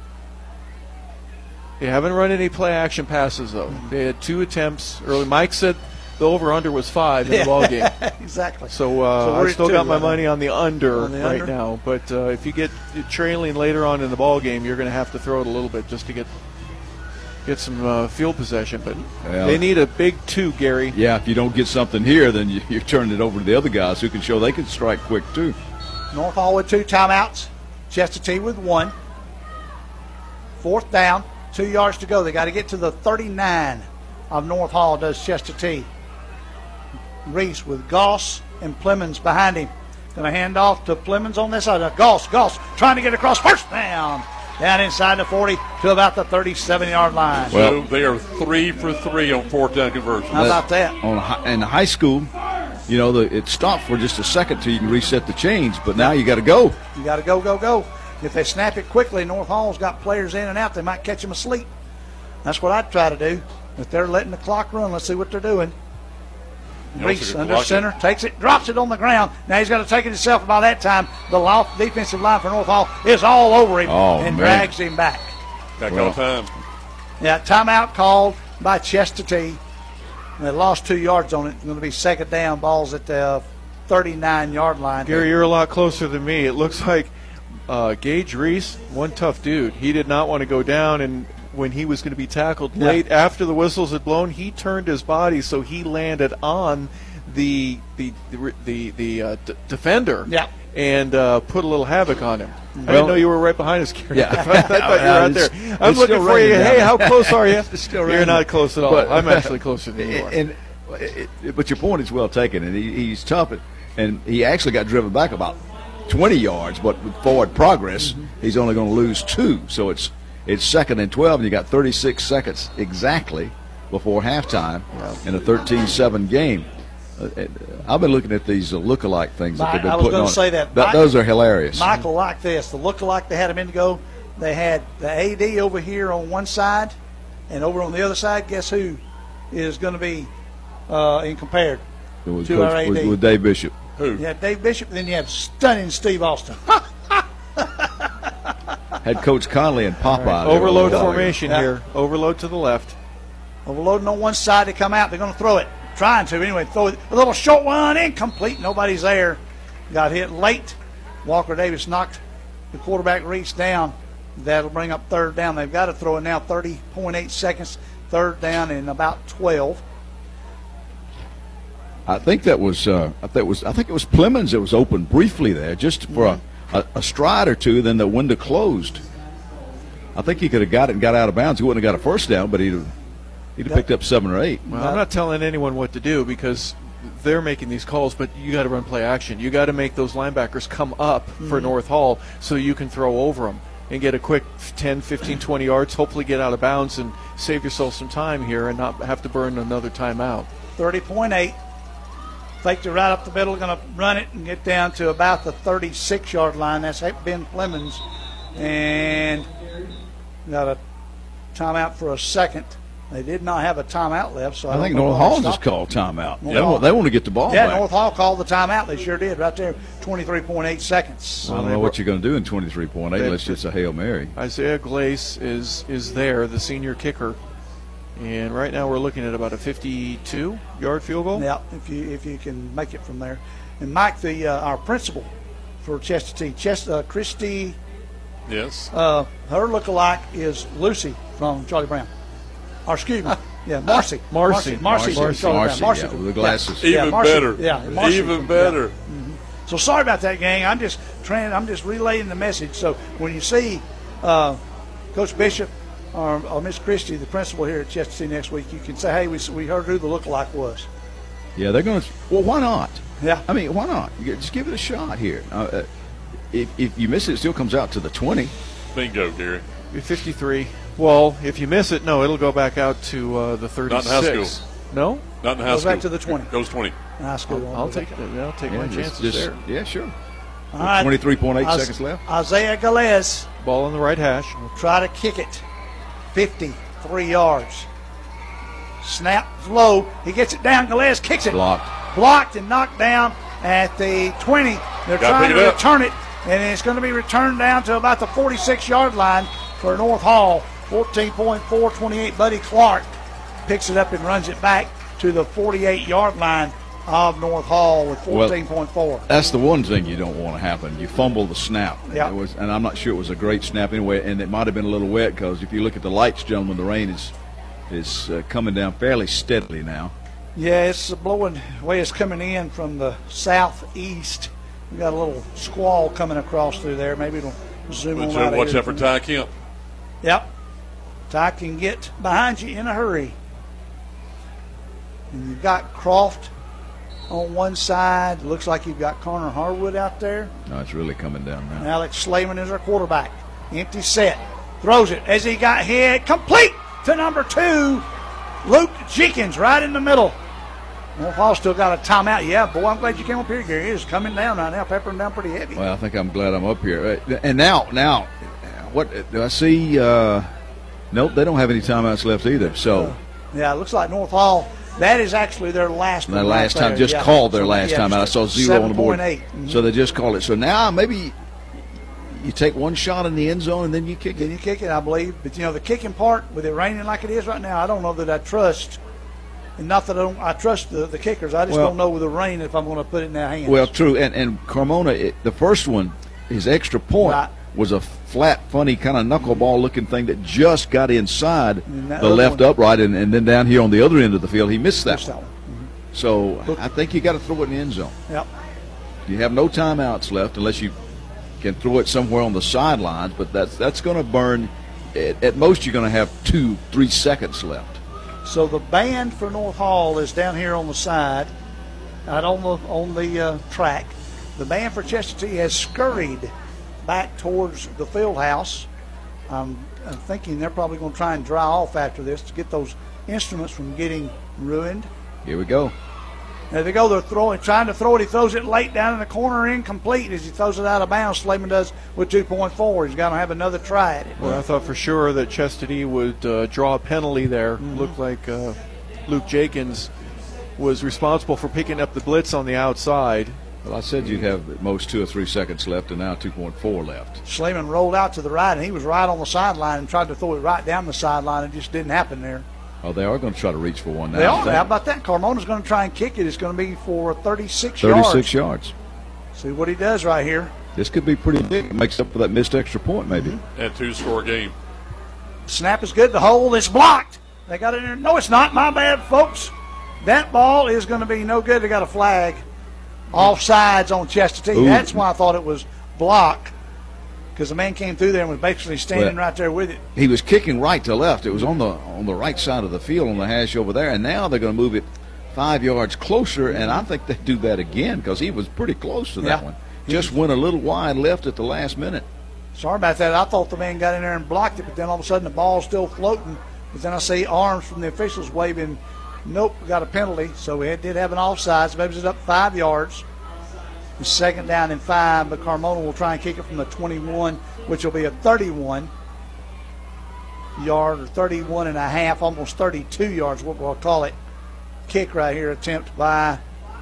They haven't run any play-action passes, though. Mm-hmm. They had two attempts early. Mike said the over-under was five in the ball game. Exactly. So, uh, so I still two, got my right? money on the under on the right under? now. But uh, if you get trailing later on in the ball game, you're going to have to throw it a little bit just to get get some uh, field possession. But well, they need a big two, Gary. Yeah, if you don't get something here, then you, you're turning it over to the other guys who can show they can strike quick, too. North Hall with two timeouts. Chestatee with one. Fourth down, two yards to go. They got to get to the thirty-nine of North Hall, does Chestatee. Reese with Goss and Plemons behind him. Going to hand off to Plemons on this side. Goss, Goss trying to get across. First down. Down inside the forty to about the thirty-seven-yard line. Well, they are three for three on fourth down conversion. How about that? On in high school, you know, the, it stopped for just a second till you can reset the chains, but now you got to go. You got to go, go, go. If they snap it quickly, North Hall's got players in and out. They might catch them asleep. That's what I'd try to do. If they're letting the clock run, let's see what they're doing. Reese under center, takes it, drops it on the ground. Now he's got to take it himself. By that time, the loft defensive line for North Hall is all over him oh, and man. drags him back. Back well. on time. Yeah, timeout called by Chestatee. They lost two yards on it. It's going to be second down. Ball's at the thirty-nine-yard line. Gary, you're a lot closer than me. It looks like uh, Gage Reese, one tough dude. He did not want to go down, and when he was going to be tackled yeah. late after the whistles had blown, he turned his body so he landed on the the the the, the uh, d- defender yeah. and uh, put a little havoc on him. Mm-hmm. I didn't know you were right behind us, Gary. Yeah. I thought, I thought you were out there. It's, I'm it's looking for you. Down. Hey, how close are you? It's still You're not close at all. But, I'm actually closer than you are. And, and, but your point is well taken, and he, he's tough, and he actually got driven back about twenty yards, but with forward progress, mm-hmm. he's only going to lose two. So it's it's second and twelve, and you got thirty-six seconds exactly before halftime in a thirteen seven game. Uh, I've been looking at these uh, look-alike things that they've been I was putting going on. to say that. Th- Mike, those are hilarious. Michael liked this. The look-alike they had a minute ago, they had the A D over here on one side, and over on the other side, guess who is going to be uh, in compared With to Coach, our A D? with, with Dave Bishop. Who? You have Dave Bishop, and then you have stunning Steve Austin. Had Coach Conley and Popeye. Right. Overload there. formation Yeah. here. Overload to the left. Overloading on one side to come out. They're going to throw it. Trying to. Anyway, throw it. A little short one, incomplete. Nobody's there. Got hit late. Walker Davis knocked the quarterback reach down. That'll bring up third down. They've got to throw it now. thirty point eight seconds. Third down and about twelve. I think that was. Uh, I think it was. I think it was Plemons that was open briefly there, just for mm-hmm. a, a, a stride or two. Then the window closed. I think he could have got it and got out of bounds. He wouldn't have got a first down, but he'd have, he'd have picked up seven or eight. Well, I'm not telling anyone what to do because they're making these calls, but you got to run play action. You got to make those linebackers come up mm-hmm. for North Hall so you can throw over them and get a quick ten, fifteen, twenty yards, hopefully get out of bounds and save yourself some time here and not have to burn another timeout. thirty point eight. Faked it right up the middle, going to run it and get down to about the thirty-six yard line. That's Ben Plemons. And got a timeout for a second. They did not have a timeout left. So I, I think North Hall just called timeout. They want, they want to get the ball yeah, back. North Hall called the timeout. They sure did right there, twenty-three point eight seconds. I don't know what you're going to do in twenty-three point eight unless it's a Hail Mary. Isaiah Glace is, is there, the senior kicker. And right now we're looking at about a fifty-two yard field goal. Yeah, if you if you can make it from there. And Mike, the uh, our principal for Chestatee, Chest, uh, Christy. Yes. Uh, her lookalike is Lucy from Charlie Brown. Or excuse me, yeah, Marcy. Marcy. Marcy. Marcy. Marcy, Charlie Marcy, Brown. Marcy yeah, with the glasses. Even yeah, Marcy, better. Yeah, Marcy Even from, better. Yeah. Mm-hmm. So sorry about that, gang. I'm just trying. I'm just relaying the message. So when you see uh, Coach Bishop or, or Miss Christie, the principal here at Chestatee next week, you can say, "Hey, we we heard who the lookalike was." Yeah, they're going to. Well, why not? Yeah. I mean, why not? You just give it a shot here. Uh, if if you miss it, it still comes out to the twenty. Bingo, Gary. fifty-three. Well, if you miss it, no, it'll go back out to uh, the thirty-six. Not in high school. No? Not in high Goes school. back to the twenty. Goes twenty. High school. I'll, I'll take it. I'll take Yeah, my just- chances just- there. Yeah, sure. All right. twenty-three point eight Is- seconds left. Isaiah Galez Ball on the right hash. will try to kick it. fifty-three yards. Snap low. He gets it down. Galez kicks it. Blocked. Blocked and knocked down at the twenty. They're Gotta trying pick to it up. return it, and it's going to be returned down to about the forty-six yard line for North Hall. fourteen point four twenty-eight. Buddy Clark picks it up and runs it back to the forty-eight yard line of North Hall with fourteen point four. Well, that's the one thing you don't want to happen. You fumble the snap. Yeah. It was, and I'm not sure it was a great snap anyway, and it might have been a little wet because if you look at the lights, gentlemen, the rain is is uh, coming down fairly steadily now. Yeah, it's blowing the way it's coming in from the southeast. We got a little squall coming across through there. Maybe it'll zoom on Watch out out, of watch here. out for Ty Kemp. Yep. Ty can get behind you in a hurry. And you've got Croft on one side. Looks like you've got Connor Harwood out there. No, it's really coming down now. And Alex Slayman is our quarterback. Empty set. Throws it as he got hit. Complete to number two, Luke Jenkins, right in the middle. North Hall still got a timeout. Yeah, boy, I'm glad you came up here, Gary. It is coming down right now, peppering down pretty heavy. Well, I think I'm glad I'm up here. Uh, And now, now, what do I see? Uh, nope, they don't have any timeouts left either. So Yeah, it looks like North Hall, that is actually their last their one last right time there. just Yeah. called their So, last yeah, time out. I saw zero on the board. seven point eight. Mhm. So they just called it. So now maybe you take one shot in the end zone and then you kick it. Then you kick it, I believe. But, you know, the kicking part, with it raining like it is right now, I don't know that I trust. And not that I don't, I trust the, the kickers. I just Well- don't know with the rain if I'm going to put it in their hands. Well, true. And and Carmona, it, the first one, his extra point Right. was a flat, funny kind of knuckleball looking thing that just got inside And that the other left one- upright, and, and then down here on the other end of the field, he missed that Missed one. that one. So I think you got to throw it in the end zone. Yep. You have no timeouts left unless you can throw it somewhere on the sidelines, but that's that's going to burn. At, at most, you're going to have two, three seconds left. So the band for North Hall is down here on the side, out on the on the uh, track. The band for Chestatee has scurried back towards the field house. I'm, I'm thinking they're probably going to try and dry off after this to get those instruments from getting ruined. Here we go. There they go. They're throwing, trying to throw it. He throws it late down in the corner, incomplete as he throws it out of bounds. Slayman does with two point four. He's got to have another try at it. Well, I thought for sure that Chestatee would uh, draw a penalty there. Mm-hmm. Looked like uh, Luke Jenkins was responsible for picking up the blitz on the outside. Well, I said you'd have at most two or three seconds left, and now two point four left. Slayman rolled out to the right, and he was right on the sideline and tried to throw it right down the sideline. It just didn't happen there. Oh, they are going to try to reach for one now. They are. How about that? Carmona's going to try and kick it. It's going to be for thirty-six yards. thirty-six yards. See what he does right here. This could be pretty big. It makes up for that missed extra point, maybe. Mm-hmm. And two-score game. Snap is good. The hold is blocked. They got it in there. No, it's not. My bad, folks. That ball is going to be no good. They got a flag. Offsides on Chestatee. Ooh. That's why I thought it was blocked, because the man came through there and was basically standing well, right there with it. He was kicking right to left. It was on the on the right side of the field on the hash over there, and now they're going to move it five yards closer, and I think they do that again because he was pretty close to that yeah. one. Just went a little wide left at the last minute. Sorry about that. I thought the man got in there and blocked it, but then all of a sudden the ball's still floating. But then I see arms from the officials waving. Nope, we got a penalty. So we did have an offside. So maybe it's up five yards. It's second down and five, but Carmona will try and kick it from the twenty-one, which will be a thirty-one yard or thirty-one and a half, almost thirty-two yards, what we'll call it. Kick right here, attempt by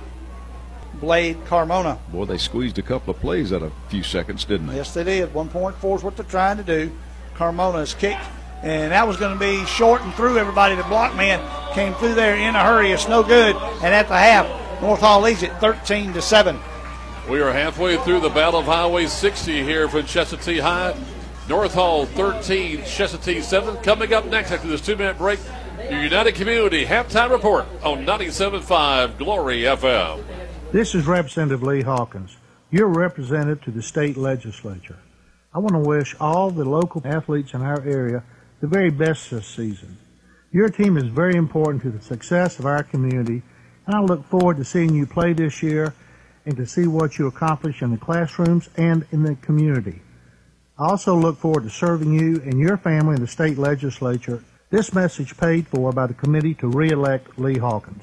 Blade Carmona. Boy, they squeezed a couple of plays out of a few seconds, didn't they? Yes, they did. one point four is what they're trying to do. Carmona is kicked, and that was going to be short and through everybody. The block man came through there in a hurry. It's no good. And at the half, North Hall leads it thirteen to seven. We are halfway through the Battle of Highway sixty here for Chestatee High. North Hall thirteen, Chestatee seven. Coming up next after this two-minute break, your United Community halftime report on ninety-seven point five Glory F M. This is Representative Lee Hawkins, your representative to the state legislature. I want to wish all the local athletes in our area the very best this season. Your team is very important to the success of our community, and I look forward to seeing you play this year and to see what you accomplish in the classrooms and in the community. I also look forward to serving you and your family in the state legislature. This message paid for by the committee to re-elect Lee Hawkins.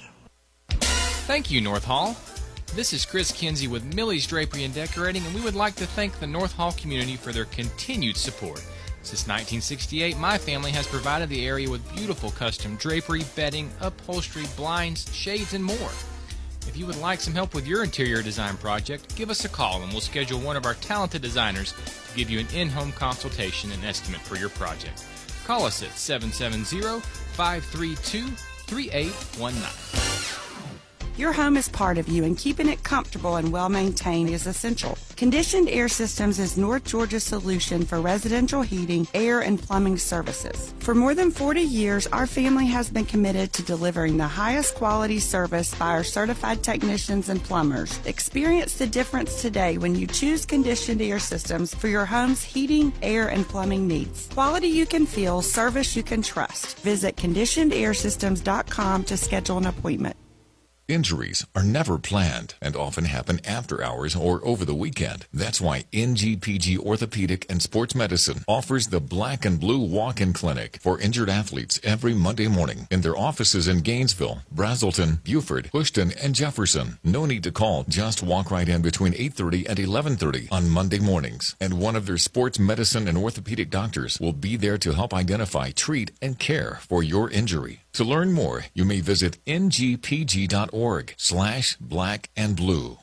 Thank you, North Hall. This is Chris Kinsey with Millie's Drapery and Decorating, and we would like to thank the North Hall community for their continued support. Since nineteen sixty-eight, my family has provided the area with beautiful custom drapery, bedding, upholstery, blinds, shades, and more. If you would like some help with your interior design project, give us a call and we'll schedule one of our talented designers to give you an in-home consultation and estimate for your project. Call us at seven seven zero, five three two, three eight one nine. Your home is part of you, and keeping it comfortable and well-maintained is essential. Conditioned Air Systems is North Georgia's solution for residential heating, air, and plumbing services. For more than forty years, our family has been committed to delivering the highest quality service by our certified technicians and plumbers. Experience the difference today when you choose Conditioned Air Systems for your home's heating, air, and plumbing needs. Quality you can feel, service you can trust. Visit conditioned air systems dot com to schedule an appointment. Injuries are never planned and often happen after hours or over the weekend. That's why N G P G Orthopedic and Sports Medicine offers the Black and Blue Walk-In Clinic for injured athletes every Monday morning in their offices in Gainesville, Brazelton, Beaufort, Houston, and Jefferson. No need to call. Just walk right in between eight thirty and eleven thirty on Monday mornings, and one of their sports medicine and orthopedic doctors will be there to help identify, treat, and care for your injury. To learn more, you may visit N G P G dot org slash black and blue.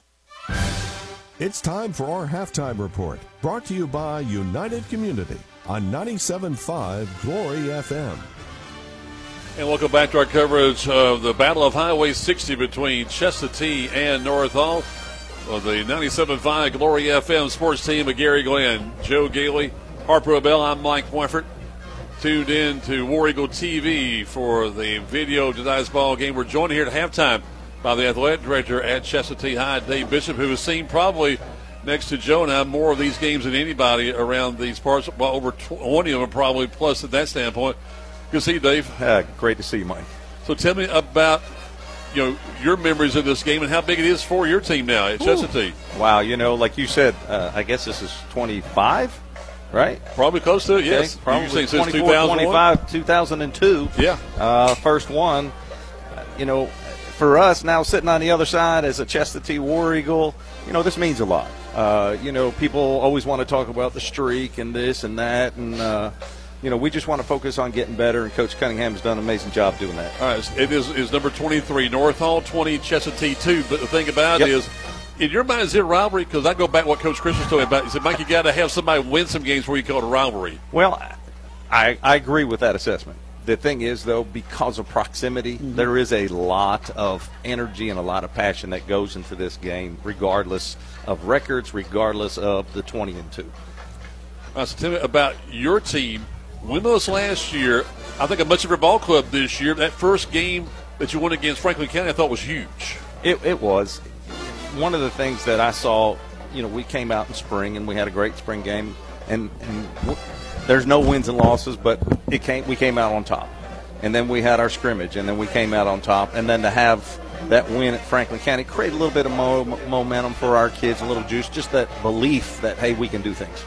It's time for our halftime report, brought to you by United Community on ninety-seven point five Glory F M. And welcome back to our coverage of the Battle of Highway sixty between Chestatee and North Hall. Of the ninety-seven point five Glory F M sports team of Gary Glenn, Joe Gailey, Harper Abell. I'm Mike Poinford. Tuned in to War Eagle T V for the video of tonight's ball game. We're joined here at halftime by the athletic director at Chestatee High, Dave Bishop, who has seen probably next to Joe and I more of these games than anybody around these parts. Well, over twenty of them probably plus at that standpoint. Good to see you, Dave. Uh, great to see you, Mike. So tell me about you know your memories of this game and how big it is for your team now at Chestatee. Wow, you know, like you said, uh, I guess this is twenty-five. right? Probably close to it, yes. Okay, probably you say since twenty-four, two thousand one? twenty-five, two thousand two. Yeah. Uh, first one. You know, for us now sitting on the other side as a Chestatee War Eagle, you know, this means a lot. Uh, you know, people always want to talk about the streak and this and that, and, uh, you know, we just want to focus on getting better, and Coach Cunningham has done an amazing job doing that. All right, it is, is number twenty-three, North Hall, twenty, Chestatee two. But the thing about Yep. it is, in your mind, is it a rivalry? Because I go back to what Coach Chris was talking about. He said, Mike, you got to have somebody win some games where you call it a rivalry. Well, I, I agree with that assessment. The thing is, though, because of proximity, mm-hmm. there is a lot of energy and a lot of passion that goes into this game, regardless of records, regardless of the twenty and two. All right, so tell me about your team. Winless last year, I think a much of your ball club this year. That first game that you won against Franklin County, I thought was huge. It, it was. One of the things that I saw, you know, we came out in spring and we had a great spring game, and, and w- there's no wins and losses, but it came. We came out on top, and then we had our scrimmage, and then we came out on top, and then to have that win at Franklin County created a little bit of mo- momentum for our kids, a little juice, just that belief that, hey, we can do things.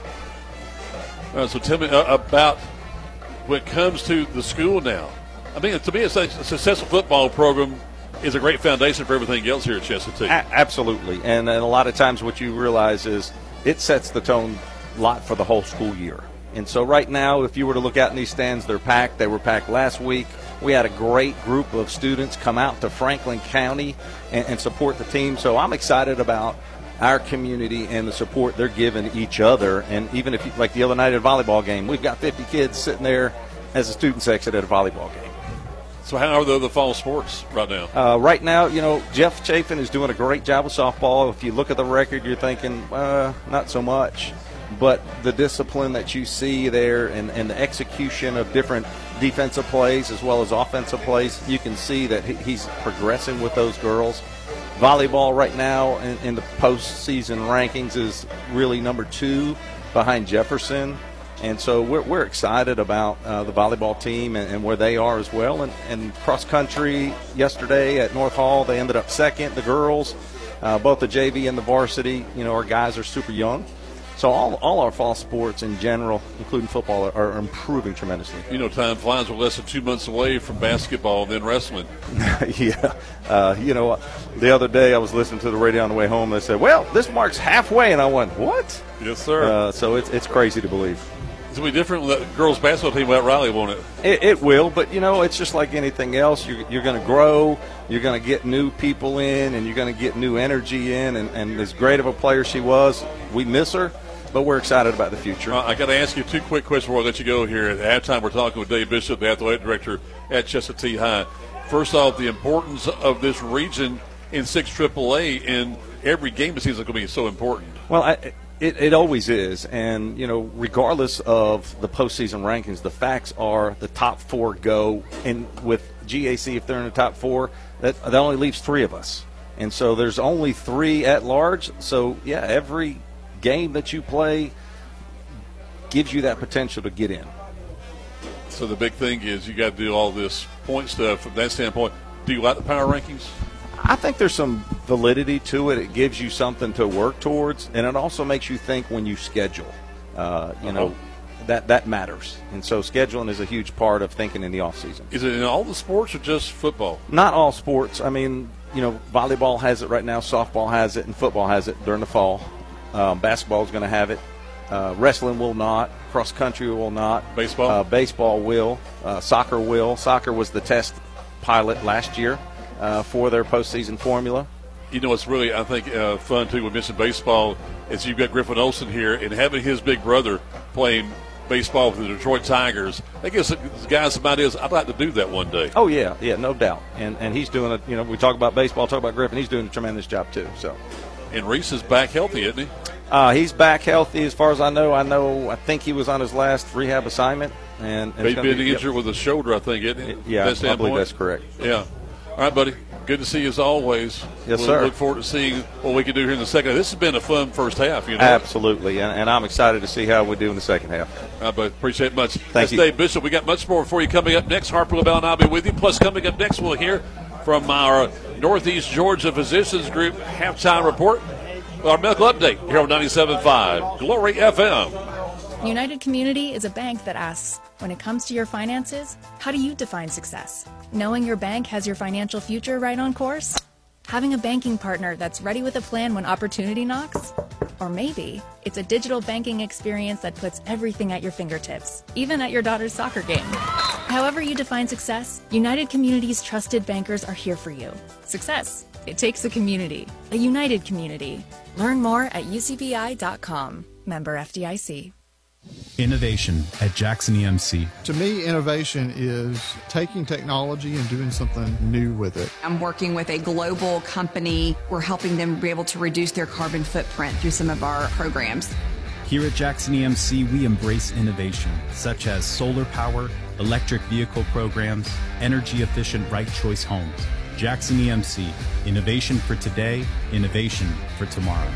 Uh, so tell me uh, about when it comes to the school now. I mean, to me, a successful football program is a great foundation for everything else here at Chestatee. A- absolutely. And, and a lot of times what you realize is it sets the tone a lot for the whole school year. And so right now, if you were to look out in these stands, they're packed. They were packed last week. We had a great group of students come out to Franklin County and, and support the team. So I'm excited about our community and the support they're giving each other. And even if, you, like the other night at a volleyball game, we've got fifty kids sitting there as a student section at a volleyball game. So how are the other fall sports right now? Uh, right now, you know, Jeff Chafin is doing a great job with softball. If you look at the record, you're thinking, uh, not so much. But the discipline that you see there and, and the execution of different defensive plays as well as offensive plays, you can see that he, he's progressing with those girls. Volleyball right now in, in the postseason rankings is really number two behind Jefferson. And so we're, we're excited about uh, the volleyball team and, and where they are as well. And, and cross-country yesterday at North Hall, they ended up second, the girls. Uh, both the J V and the varsity, you know, our guys are super young. So all all our fall sports in general, including football, are, are improving tremendously. You know, time flies. We're less than two months away from basketball and then wrestling. yeah. Uh, you know, the other day I was listening to the radio on the way home. They said, well, this marks halfway. And I went, what? Yes, sir. Uh, so it's, it's crazy to believe. It's going to be different with the girls' basketball team without Riley, won't it? It, it will, but, you know, it's just like anything else. You're, you're going to grow. You're going to get new people in, and you're going to get new energy in. And, and as great of a player she was, we miss her. But we're excited about the future. Uh, I got to ask you two quick questions before I let you go here. At halftime, we're talking with Dave Bishop, the athletic director at Chestatee High. First off, the importance of this region in six triple A, and every game it seems like going to be so important. Well, I, it, it always is. And, you know, regardless of the postseason rankings, the facts are the top four go. And with G A C, if they're in the top four, that, that only leaves three of us. And so there's only three at large. So, yeah, every game that you play gives you that potential to get in. So the big thing is you got to do all this point stuff from that standpoint. Do you like the power rankings? I think there's some validity to it. It gives you something to work towards, and it also makes you think when you schedule. Uh, you uh-huh. know, that that matters. And so scheduling is a huge part of thinking in the off season. Is it in all the sports or just football? Not all sports. I mean, you know, volleyball has it right now, softball has it, and football has it during the fall. Um, basketball is going to have it. Uh, wrestling will not. Cross country will not. Baseball? Uh, baseball will. Uh, soccer will. Soccer was the test pilot last year uh, for their postseason formula. You know, it's really, I think, uh, fun, too, we mentioned baseball, is you've got Griffin Olsen here, and having his big brother playing baseball for the Detroit Tigers, that gives guys some ideas. I'd like to do that one day. Oh, yeah, yeah, no doubt. And and he's doing it. You know, we talk about baseball, talk about Griffin. He's doing a tremendous job, too. So. And Reese is back healthy, isn't he? Uh, he's back healthy as far as I know. I know. I think he was on his last rehab assignment. and He's been be, injured yep. with a shoulder, I think, isn't it? Yeah, that I believe that's correct. Yeah. All right, buddy. Good to see you as always. Yes, we'll sir. Look forward to seeing what we can do here in the second half. This has been a fun first half, you know. Absolutely, and, and I'm excited to see how we do in the second half. I uh, appreciate it much. Thank That's you. Dave Bishop. We got much more for you coming up next. Harper LaBelle and I'll be with you. Plus, coming up next, we'll hear from our Northeast Georgia Physicians Group halftime report. Our medical update here on ninety-seven point five Glory F M. United Community is a bank that asks, when it comes to your finances, how do you define success? Knowing your bank has your financial future right on course? Having a banking partner that's ready with a plan when opportunity knocks? Or maybe it's a digital banking experience that puts everything at your fingertips, even at your daughter's soccer game. However you define success, United Community's trusted bankers are here for you. Success. It takes a community, a united community. Learn more at U C B I dot com. Member F D I C. Innovation at Jackson E M C. To me, innovation is taking technology and doing something new with it. I'm working with a global company. We're helping them be able to reduce their carbon footprint through some of our programs. Here at Jackson E M C, we embrace innovation, such as solar power, electric vehicle programs, energy-efficient Right Choice homes. Jackson E M C, innovation for today, innovation for tomorrow.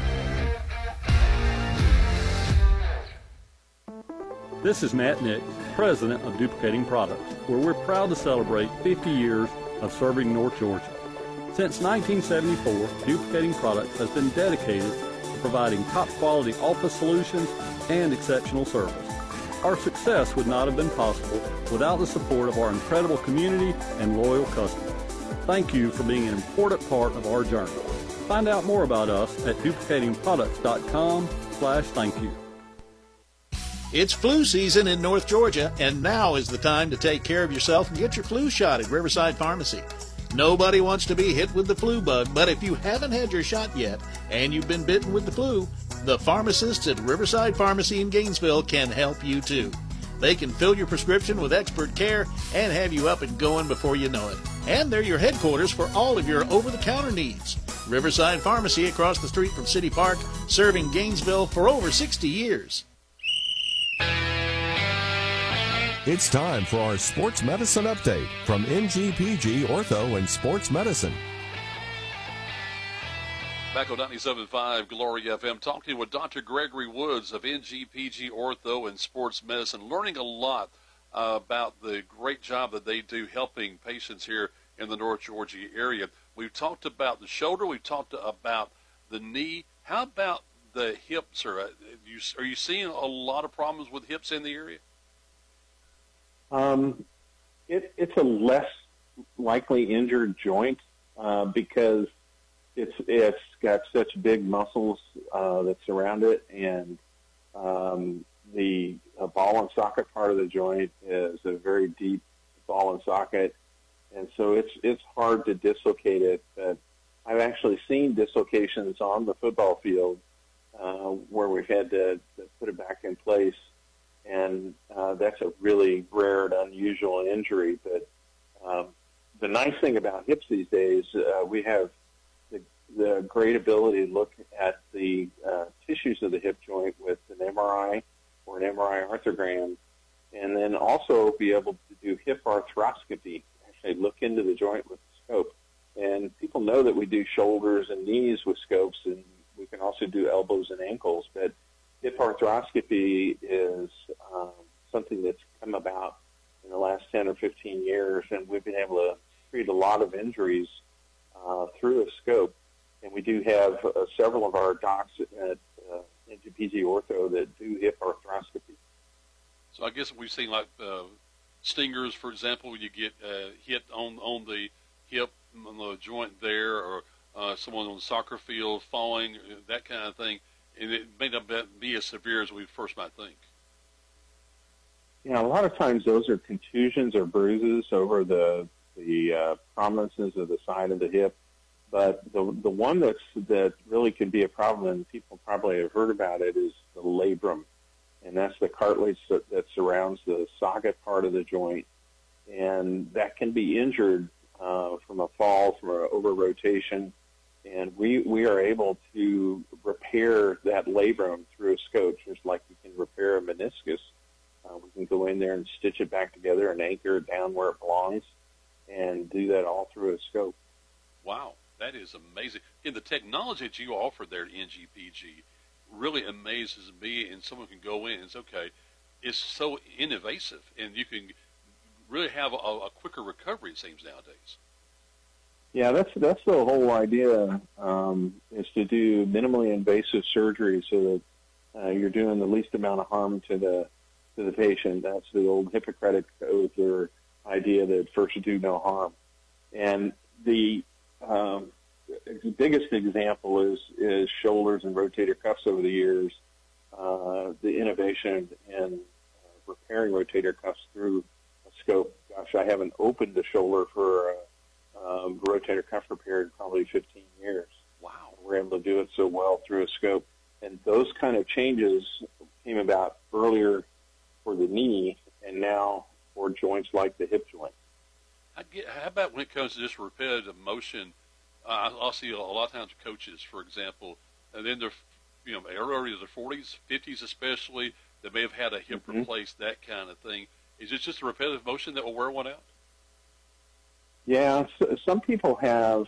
This is Matt Nick, president of Duplicating Products, where we're proud to celebrate fifty years of serving North Georgia. Since nineteen seventy-four, Duplicating Products has been dedicated to providing top-quality office solutions and exceptional service. Our success would not have been possible without the support of our incredible community and loyal customers. Thank you for being an important part of our journey. Find out more about us at duplicating products dot com slash thank you. It's flu season in North Georgia, and now is the time to take care of yourself and get your flu shot at Riverside Pharmacy. Nobody wants to be hit with the flu bug, but if you haven't had your shot yet and you've been bitten with the flu, the pharmacists at Riverside Pharmacy in Gainesville can help you too. They can fill your prescription with expert care and have you up and going before you know it. And they're your headquarters for all of your over-the-counter needs. Riverside Pharmacy across the street from City Park, serving Gainesville for over sixty years. It's time for our Sports Medicine Update from N G P G Ortho and Sports Medicine. Back on ninety-seven point five Glory F M, talking with Doctor Gregory Woods of N G P G Ortho and Sports Medicine, learning a lot uh, about the great job that they do helping patients here in the North Georgia area. We've talked about the shoulder. We've talked about the knee. How about the hips? Are, you, are you seeing a lot of problems with hips in the area? Um, it, it's a less likely injured joint uh, because it's it's got such big muscles uh, that surround it, and um, the uh, ball and socket part of the joint is a very deep ball and socket, and so it's it's hard to dislocate it. But I've actually seen dislocations on the football field uh, where we've had to, to put it back in place. And uh, that's a really rare and unusual injury. But um, the nice thing about hips these days, uh, we have the, the great ability to look at the uh, tissues of the hip joint with an M R I or an M R I arthrogram, and then also be able to do hip arthroscopy, actually look into the joint with the scope. And people know that we do shoulders and knees with scopes, and we can also do elbows and ankles, but hip arthroscopy is um, something that's come about in the last ten or fifteen years, and we've been able to treat a lot of injuries uh, through a scope. And we do have uh, several of our docs at uh, N G P G Ortho that do hip arthroscopy. So I guess we've seen like uh, stingers, for example, you get uh, hit on, on the hip, on the joint there, or uh, someone on the soccer field falling, that kind of thing. And it may not be as severe as we first might think. Yeah, a lot of times those are contusions or bruises over the the uh, prominences of the side of the hip. But the the one that's that really can be a problem, and people probably have heard about it, is the labrum, and that's the cartilage that, that surrounds the socket part of the joint, and that can be injured uh, from a fall, from an over rotation. And we, we are able to repair that labrum through a scope, just like we can repair a meniscus. Uh, we can go in there and stitch it back together and anchor it down where it belongs, and do that all through a scope. Wow, that is amazing. And the technology that you offer there at N G P G really amazes me, and someone can go in and it's okay. It's so innovative, and you can really have a, a quicker recovery, it seems, nowadays. Yeah, that's that's the whole idea, um, is to do minimally invasive surgery so that uh, you're doing the least amount of harm to the to the patient. That's the old Hippocratic oath or idea that first do no harm. And the um, the biggest example is is shoulders and rotator cuffs over the years. Uh, the innovation in uh, repairing rotator cuffs through a scope. Gosh, I haven't opened a shoulder for a um, rotator cuff repair in probably fifteen years. Wow. We're able to do it so well through a scope. And those kind of changes came about earlier for the knee and now for joints like the hip joint. I get, how about when it comes to just repetitive motion? Uh, I'll see a lot of times coaches, for example, and then they're, you know, early in their forties, fifties especially, they may have had a hip mm-hmm. replaced, that kind of thing. Is it just a repetitive motion that will wear one out? Yeah, so, some people have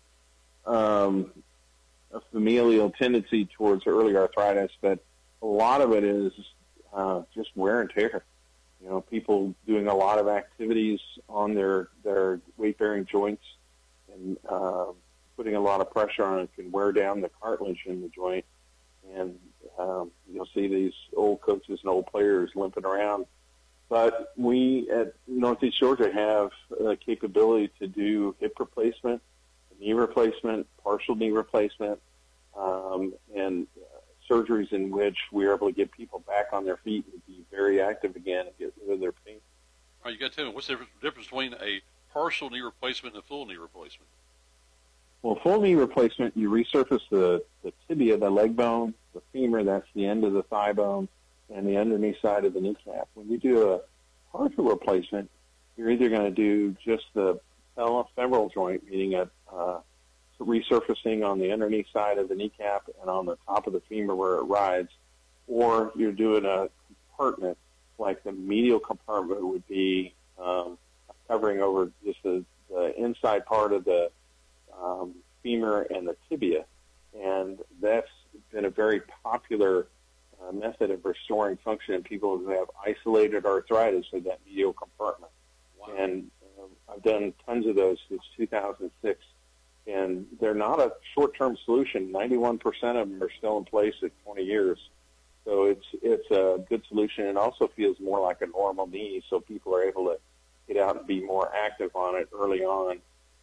um, a familial tendency towards early arthritis, but a lot of it is uh, just wear and tear. You know, people doing a lot of activities on their, their weight-bearing joints and uh, putting a lot of pressure on it can wear down the cartilage in the joint. And um, you'll see these old coaches and old players limping around. But we at Northeast Georgia have the capability to do hip replacement, knee replacement, partial knee replacement, um, and uh, surgeries in which we're able to get people back on their feet and be very active again and get rid of their pain. All right, you got to tell me, what's the difference between a partial knee replacement and a full knee replacement? Well, full knee replacement, you resurface the, the tibia, the leg bone, the femur, that's the end of the thigh bone, and the underneath side of the kneecap. When you do a partial replacement, you're either going to do just the femoral joint, meaning a uh, resurfacing on the underneath side of the kneecap and on the top of the femur where it rides, or you're doing a compartment, like the medial compartment would be um, covering over just the, the inside part of the um, femur and the tibia. And that's been a very popular uh, method of restoring function in people who have isolated arthritis of that medial compartment. Wow. And um, I've done tons of those since two thousand six. And they're not a short-term solution. ninety-one percent of them are still in place at twenty years. So it's it's a good solution. It also feels more like a normal knee, so people are able to get out and be more active on it early on.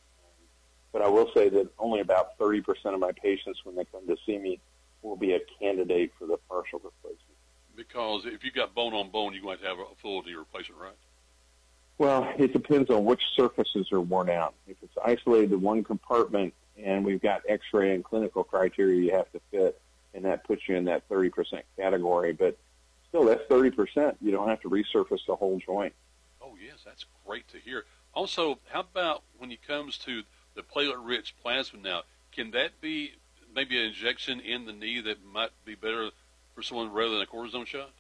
But I will say that only about thirty percent of my patients, when they come to see me, will be a candidate for the partial replacement. Because if you got bone on bone, you're going to have a full knee replacement, right? Well, it depends on which surfaces are worn out. If it's isolated to one compartment and we've got x-ray and clinical criteria you have to fit, and that puts you in that thirty percent category. But still, that's thirty percent. You don't have to resurface the whole joint. Oh, yes, that's great to hear. Also, how about when it comes to the platelet-rich plasma now, can that be maybe an injection in the knee that might be better for someone rather than a cortisone shot?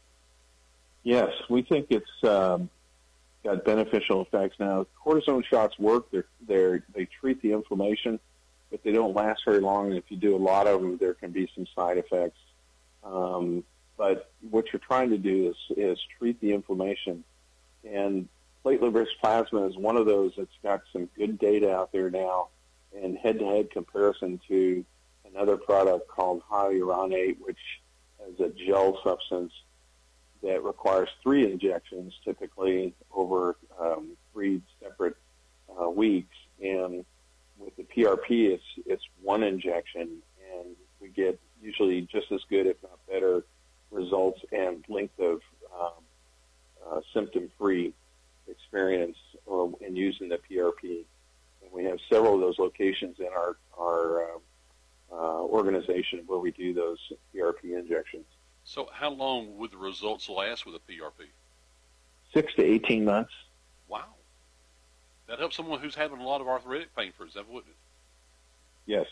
Yes, we think it's um, got beneficial effects. Now, cortisone shots work. They're, they're, they treat the inflammation, but they don't last very long. And if you do a lot of them, there can be some side effects. Um, but what you're trying to do is, is treat the inflammation. And platelet-rich plasma is one of those that's got some good data out there now in head-to-head comparison to another product called hyaluronate, which is a gel substance that requires three injections typically over um, three separate uh, weeks. And with the P R P, it's, it's one injection, and we get usually just as good, if not better, results and length of um, uh, symptom-free experience uh, in using the P R P. And we have several of those locations in our, our uh, uh, organization where we do those P R P injections. So how long would the results last with a P R P? Six to eighteen months. Wow. That helps someone who's having a lot of arthritic pain, for example, wouldn't it? Yes.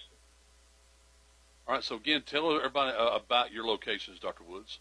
All right, so again, tell everybody uh, about your locations, Doctor Woods.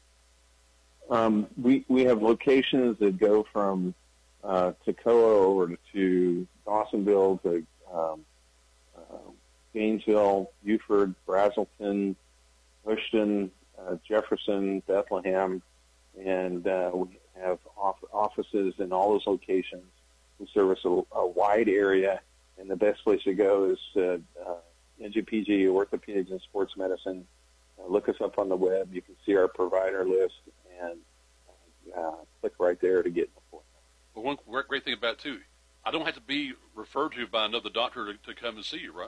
Um, we, we have locations that go from uh, Toccoa over to Dawsonville to um, uh, Gainesville, Buford, Brazelton, Houston, uh, Jefferson, Bethlehem, and uh, we have off- offices in all those locations. We service a, a wide area, and the best place to go is uh, uh, N G P G, Orthopedics and Sports Medicine, uh, uh, look us up on the web. You can see our provider list and uh, click right there to get an appointment. Well, one great, great thing about it, too, I don't have to be referred to by another doctor to, to come and see you, right?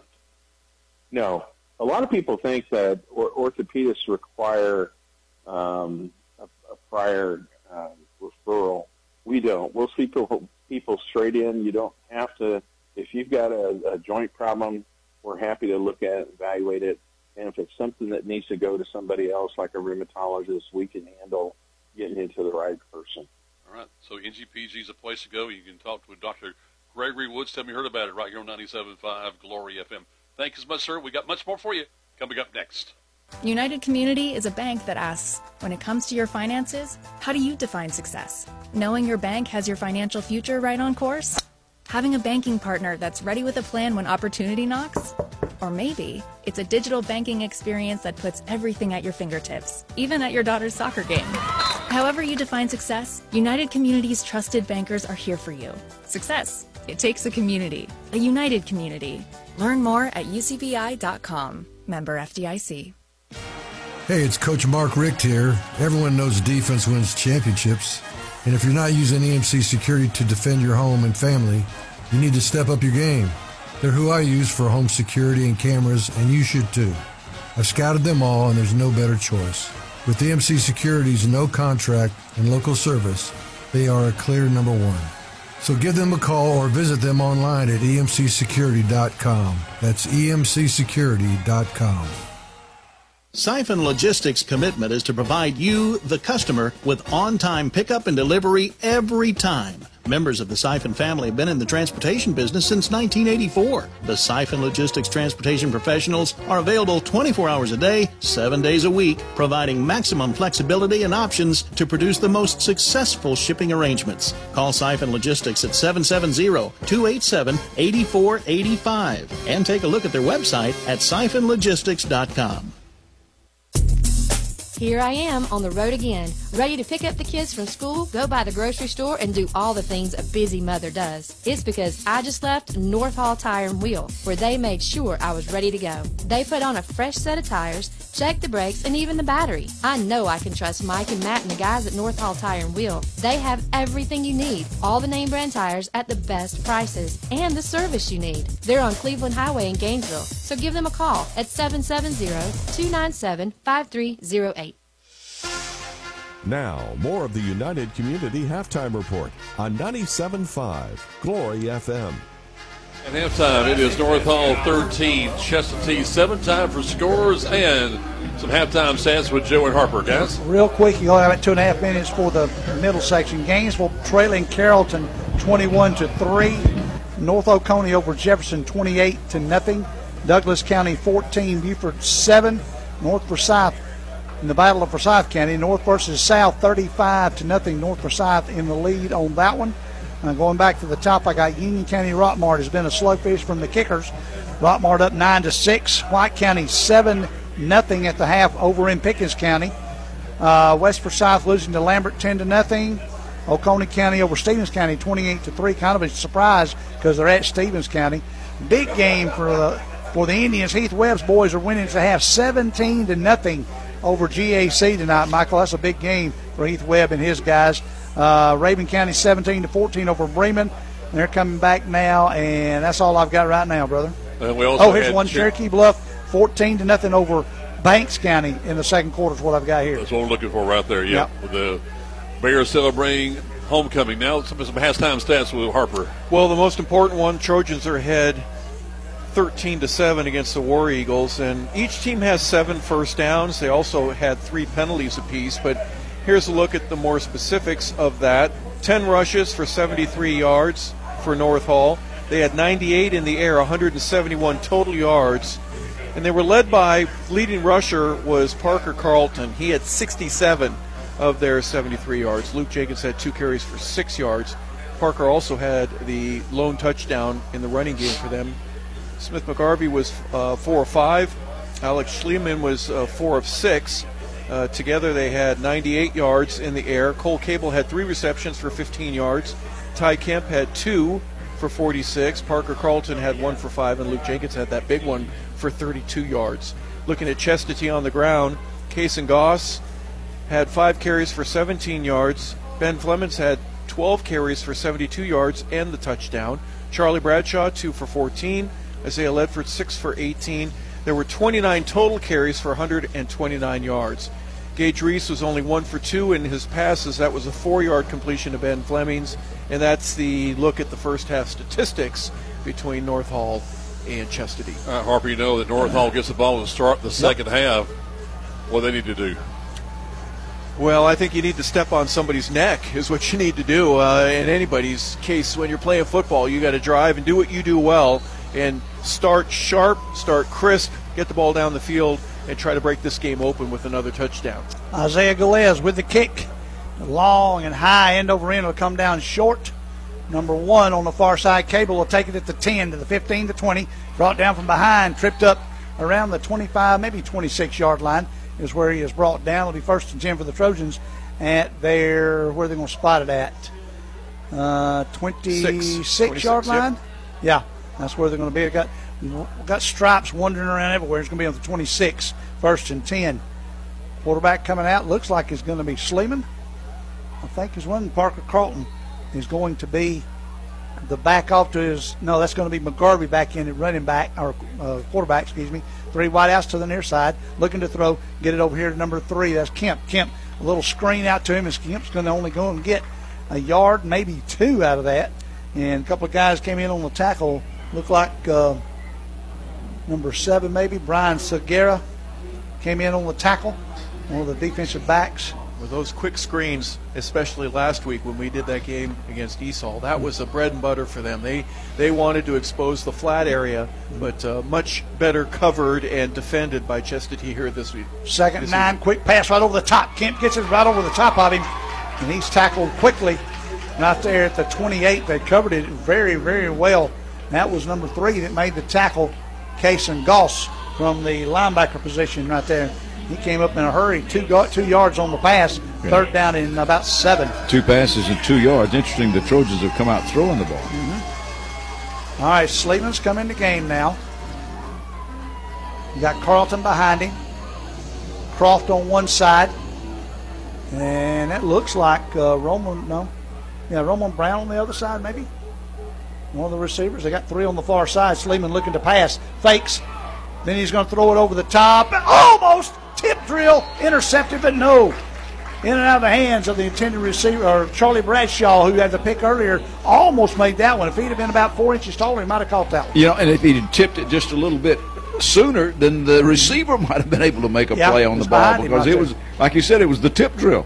No. A lot of people think that or- orthopedists require um, a, a prior uh, referral. We don't. We'll see people, people straight in. You don't have to. If you've got a, a joint problem, we're happy to look at it, evaluate it. And if it's something that needs to go to somebody else, like a rheumatologist, we can handle getting it to the right person. All right. So N G P G is a place to go. You can talk to Doctor Gregory Woods. Tell me you heard about it right here on ninety-seven point five Glory F M. Thank you so much, sir. We got much more for you coming up next. United Community is a bank that asks, when it comes to your finances, how do you define success? Knowing your bank has your financial future right on course? Having a banking partner that's ready with a plan when opportunity knocks? Or maybe it's a digital banking experience that puts everything at your fingertips, even at your daughter's soccer game. However you define success, United Community's trusted bankers are here for you. Success. It takes a community, a united community. Learn more at U C B I dot com. Member F D I C. Hey, it's Coach Mark Richt here. Everyone knows defense wins championships. And if you're not using E M C Security to defend your home and family, you need to step up your game. They're who I use for home security and cameras, and you should too. I've scouted them all, and there's no better choice. With E M C Security's no contract and local service, they are a clear number one. So give them a call or visit them online at E M C security dot com. That's E M C security dot com. Siphon Logistics' commitment is to provide you, the customer, with on-time pickup and delivery every time. Members of the Siphon family have been in the transportation business since nineteen eighty-four. The Siphon Logistics transportation professionals are available twenty-four hours a day, seven days a week, providing maximum flexibility and options to produce the most successful shipping arrangements. Call Siphon Logistics at seven seven zero, two eight seven, eight four eight five and take a look at their website at siphon logistics dot com. Here I am on the road again, ready to pick up the kids from school, go by the grocery store, and do all the things a busy mother does. It's because I just left North Hall Tire and Wheel, where they made sure I was ready to go. They put on a fresh set of tires, checked the brakes, and even the battery. I know I can trust Mike and Matt and the guys at North Hall Tire and Wheel. They have everything you need, all the name brand tires at the best prices, and the service you need. They're on Cleveland Highway in Gainesville, so give them a call at seven seven zero, two nine seven, five three zero eight. Now, more of the United Community Halftime Report on ninety-seven point five Glory F M. At halftime, it is North Hall thirteen, Chestatee seven. Time for scores and some halftime stats with Joe and Harper, guys. Real quick, you only have two and a half minutes for the middle section. Gainesville trailing Carrollton twenty-one to three. North Oconee over Jefferson twenty-eight to nothing. Douglas County fourteen, Beaufort seven. North Forsyth in the Battle of Forsyth County, North versus South, thirty-five to nothing. North Forsyth in the lead on that one. Uh, going back to the top, I got Union County Rockmart has been a slow fish from the Kickers. Rockmart up nine to six. White County seven nothing at the half over in Pickens County. Uh, West Forsyth losing to Lambert ten to nothing. Oconee County over Stevens County twenty-eight to three. Kind of a surprise because they're at Stevens County. Big game for the for the Indians. Heath Webb's boys are winning at the half seventeen to nothing over G A C tonight, Michael. That's a big game for Heath Webb and his guys. Uh, Raven County seventeen to fourteen over Bremen. They're coming back now, and that's all I've got right now, brother. And we also oh, here's one. Cher- Cherokee Bluff fourteen to nothing over Banks County in the second quarter is what I've got here. That's what we're looking for right there, yeah. Yep. The Bears celebrating homecoming. Now some, some halftime stats with Harper. Well, the most important one, Trojans are ahead thirteen to seven against the War Eagles, and each team has seven first downs. They also had three penalties apiece, but here's a look at the more specifics of that. ten rushes for seventy-three yards for North Hall. They had ninety-eight in the air, one hundred seventy-one total yards, and they were led by, leading rusher was Parker Carlton. He had sixty-seven of their seventy-three yards. Luke Jenkins had two carries for six yards. Parker also had the lone touchdown in the running game for them. Smith McGarvey was uh, four of five. Alex Schliemann was uh, four of six. Uh, together they had ninety-eight yards in the air. Cole Cable had three receptions for fifteen yards. Ty Kemp had two for forty-six. Parker Carlton had one for five, and Luke Jenkins had that big one for thirty-two yards. looking at Chestatee on the ground, Kason Goss had five carries for seventeen yards. Ben Flemons had twelve carries for seventy-two yards and the touchdown. Charlie Bradshaw, two for fourteen. Isaiah Ledford, six for eighteen. There were twenty-nine total carries for one hundred twenty-nine yards. Gage Reese was only one for two in his passes. That was a four-yard completion to Ben Flemings. And that's the look at the first half statistics between North Hall and Chestatee. Uh, Harper, you know that North Hall gets the ball to start the second half. What do they need to do? Well, I think you need to step on somebody's neck is what you need to do. Uh, in anybody's case, when you're playing football, you got to drive and do what you do well and start sharp, start crisp, get the ball down the field, and try to break this game open with another touchdown. Isaiah Galez with the kick. Long and high, end over end will come down short. Number one on the far side, Cable will take it at the ten to the fifteen to twenty. Brought down from behind, tripped up around the twenty-five, maybe twenty-six-yard line is where he is brought down. It'll be first and ten for the Trojans at their, where are they going to spot it at? Uh, twenty-six-yard line? Yep. Yeah, that's where they're going to be. It got, got stripes wandering around everywhere. It's going to be on the twenty-six, first and ten. Quarterback coming out, looks like it's going to be Sleeman. I think he's one. Parker Carlton is going to be the back off to his, no, that's going to be McGarvey back in at running back, or uh, quarterback, excuse me. Three wideouts to the near side, looking to throw, get it over here to number three. That's Kemp. Kemp, a little screen out to him, and Kemp's going to only go and get a yard, maybe two out of that. And a couple of guys came in on the tackle, looked like uh, number seven maybe, Brian Segura came in on the tackle, one of the defensive backs. With those quick screens, especially last week when we did that game against Esau, that was the bread and butter for them. They they wanted to expose the flat area, but uh, much better covered and defended by Chestatee here this week. Second this nine, week. quick pass right over the top. Kemp gets it right over the top of him, and he's tackled quickly right there at the twenty-eight. They covered it very, very well. That was number three that made the tackle, Kason Goss, from the linebacker position right there. He came up in a hurry, two go- two yards on the pass, Yeah. third down in about seven. Two passes and two yards. Interesting, the Trojans have come out throwing the ball. Mm-hmm. All right, Sleeman's come in the game now. You got Carlton behind him, Croft on one side, and that looks like uh, Roman, no, yeah, Roman Brown on the other side maybe. One of the receivers. They got three on the far side. Sleeman looking to pass, fakes. Then he's going to throw it over the top. Almost tip drill, intercepted, but no. In and out of the hands of the intended receiver, or Charlie Bradshaw, who had the pick earlier, almost made that one. If he'd have been about four inches taller, he might have caught that one. You know, and if he'd tipped it just a little bit sooner, then the receiver might have been able to make a Yeah, play it on the was ball behind him because out it there. was, like you said, it was the tip drill.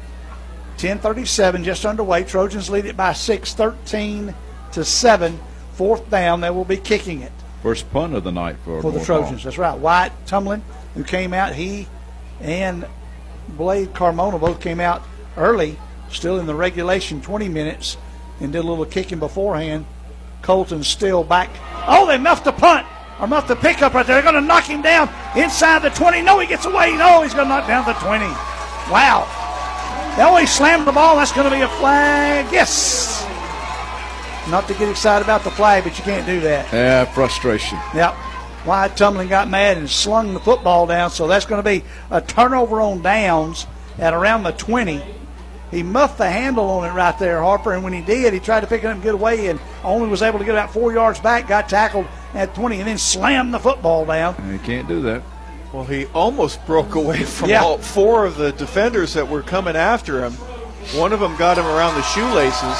ten thirty-seven just underway. Trojans lead it by six, thirteen to seven. Fourth down, they will be kicking it. First punt of the night for, For the North Trojans, Hall. that's right. Wyatt Tumlin, who came out, he and Blade Carmona both came out early, still in the regulation twenty minutes, and did a little kicking beforehand. Colton's still back. Oh, they muffed the punt, or muffed the pickup right there. They're going to knock him down inside the twenty. No, he gets away. No, he's going to knock down the twenty. Wow. Now he slammed the ball. That's going to be a flag. Yes. Not to get excited about the flag, but you can't do that. Yeah, frustration. Yep. Wyatt Tumlin got mad and slung the football down, so that's going to be a turnover on downs at around the twenty. He muffed the handle on it right there, Harper, and when he did, he tried to pick it up and get away and only was able to get about four yards back, got tackled at twenty, and then slammed the football down. And you can't do that. Well, he almost broke away from Yeah. all four of the defenders that were coming after him. One of them got him around the shoelaces,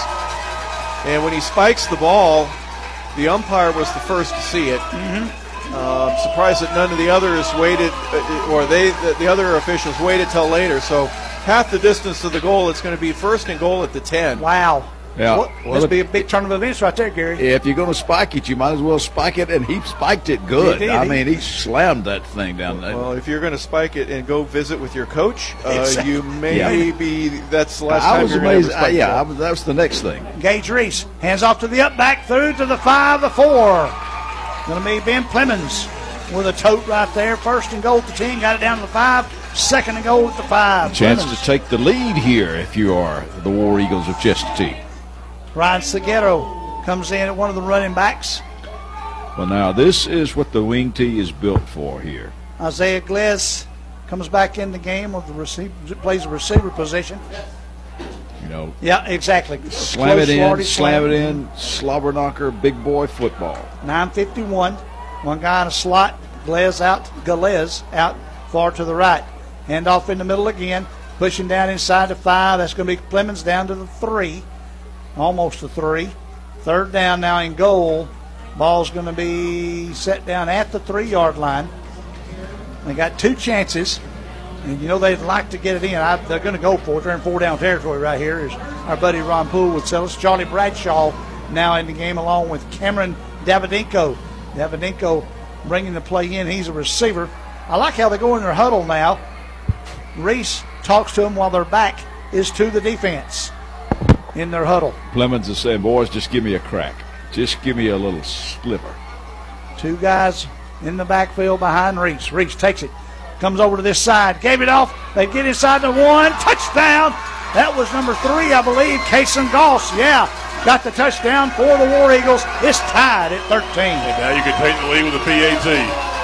and when he spikes the ball, the umpire was the first to see it. Mm-hmm. Uh, I'm surprised that none of the others waited, uh, or they, the, the other officials waited till later. So half the distance to the goal, it's going to be first and goal at the ten. Wow. Yeah. Well, Well, must if- be a big turn of events right there, Gary. If you're going to spike it, you might as well spike it, and he spiked it good. He did. I He- mean, he slammed that thing down there. Well, if you're going to spike it and go visit with your coach, uh, Exactly. you may Yeah. be. That's the last I time was you're going amazed. to I, spike yeah, I the was, that was the next thing. Gage Reese hands off to the up back, through to the five, the four. Going to be Ben Clemens with a tote right there. First and goal at the ten, got it down to the five. Second and goal at the five. Chance Clemens. to take the lead here if you are the War Eagles of Chestatee. Ryan Seguero comes in at one of the running backs. Well, now this is what the wing tee is built for here. Isaiah Glez comes back in the game with the receiver, plays the receiver position. You know. Yeah, exactly. Slam Close, it in, Florida, slam it in, slobber knocker, big boy football. nine fifty-one. One guy in a slot. Glez out. Galez out far to the right. Hand off in the middle again. Pushing down inside the five. That's going to be Clemens down to the three. Almost the three. Third down now in goal. Ball's going to be set down at the three-yard line. They got two chances. And you know they'd like to get it in. I, they're going to go for it. They're in four-down territory right here, as our buddy Ron Poole would tell us. Charlie Bradshaw now in the game along with Cameron Davidenko. Davidenko bringing the play in. He's a receiver. I like how they go in their huddle now. Reese talks to them while their back is to the defense in their huddle. Clemens is saying, boys, just give me a crack. Just give me a little sliver. Two guys in the backfield behind Reese. Reese takes it. Comes over to this side. Gave it off. They get inside the one. Touchdown. That was number three, I believe. Kason Goss. Yeah. Got the touchdown for the War Eagles. It's tied at thirteen. And now you can take the lead with the P A T.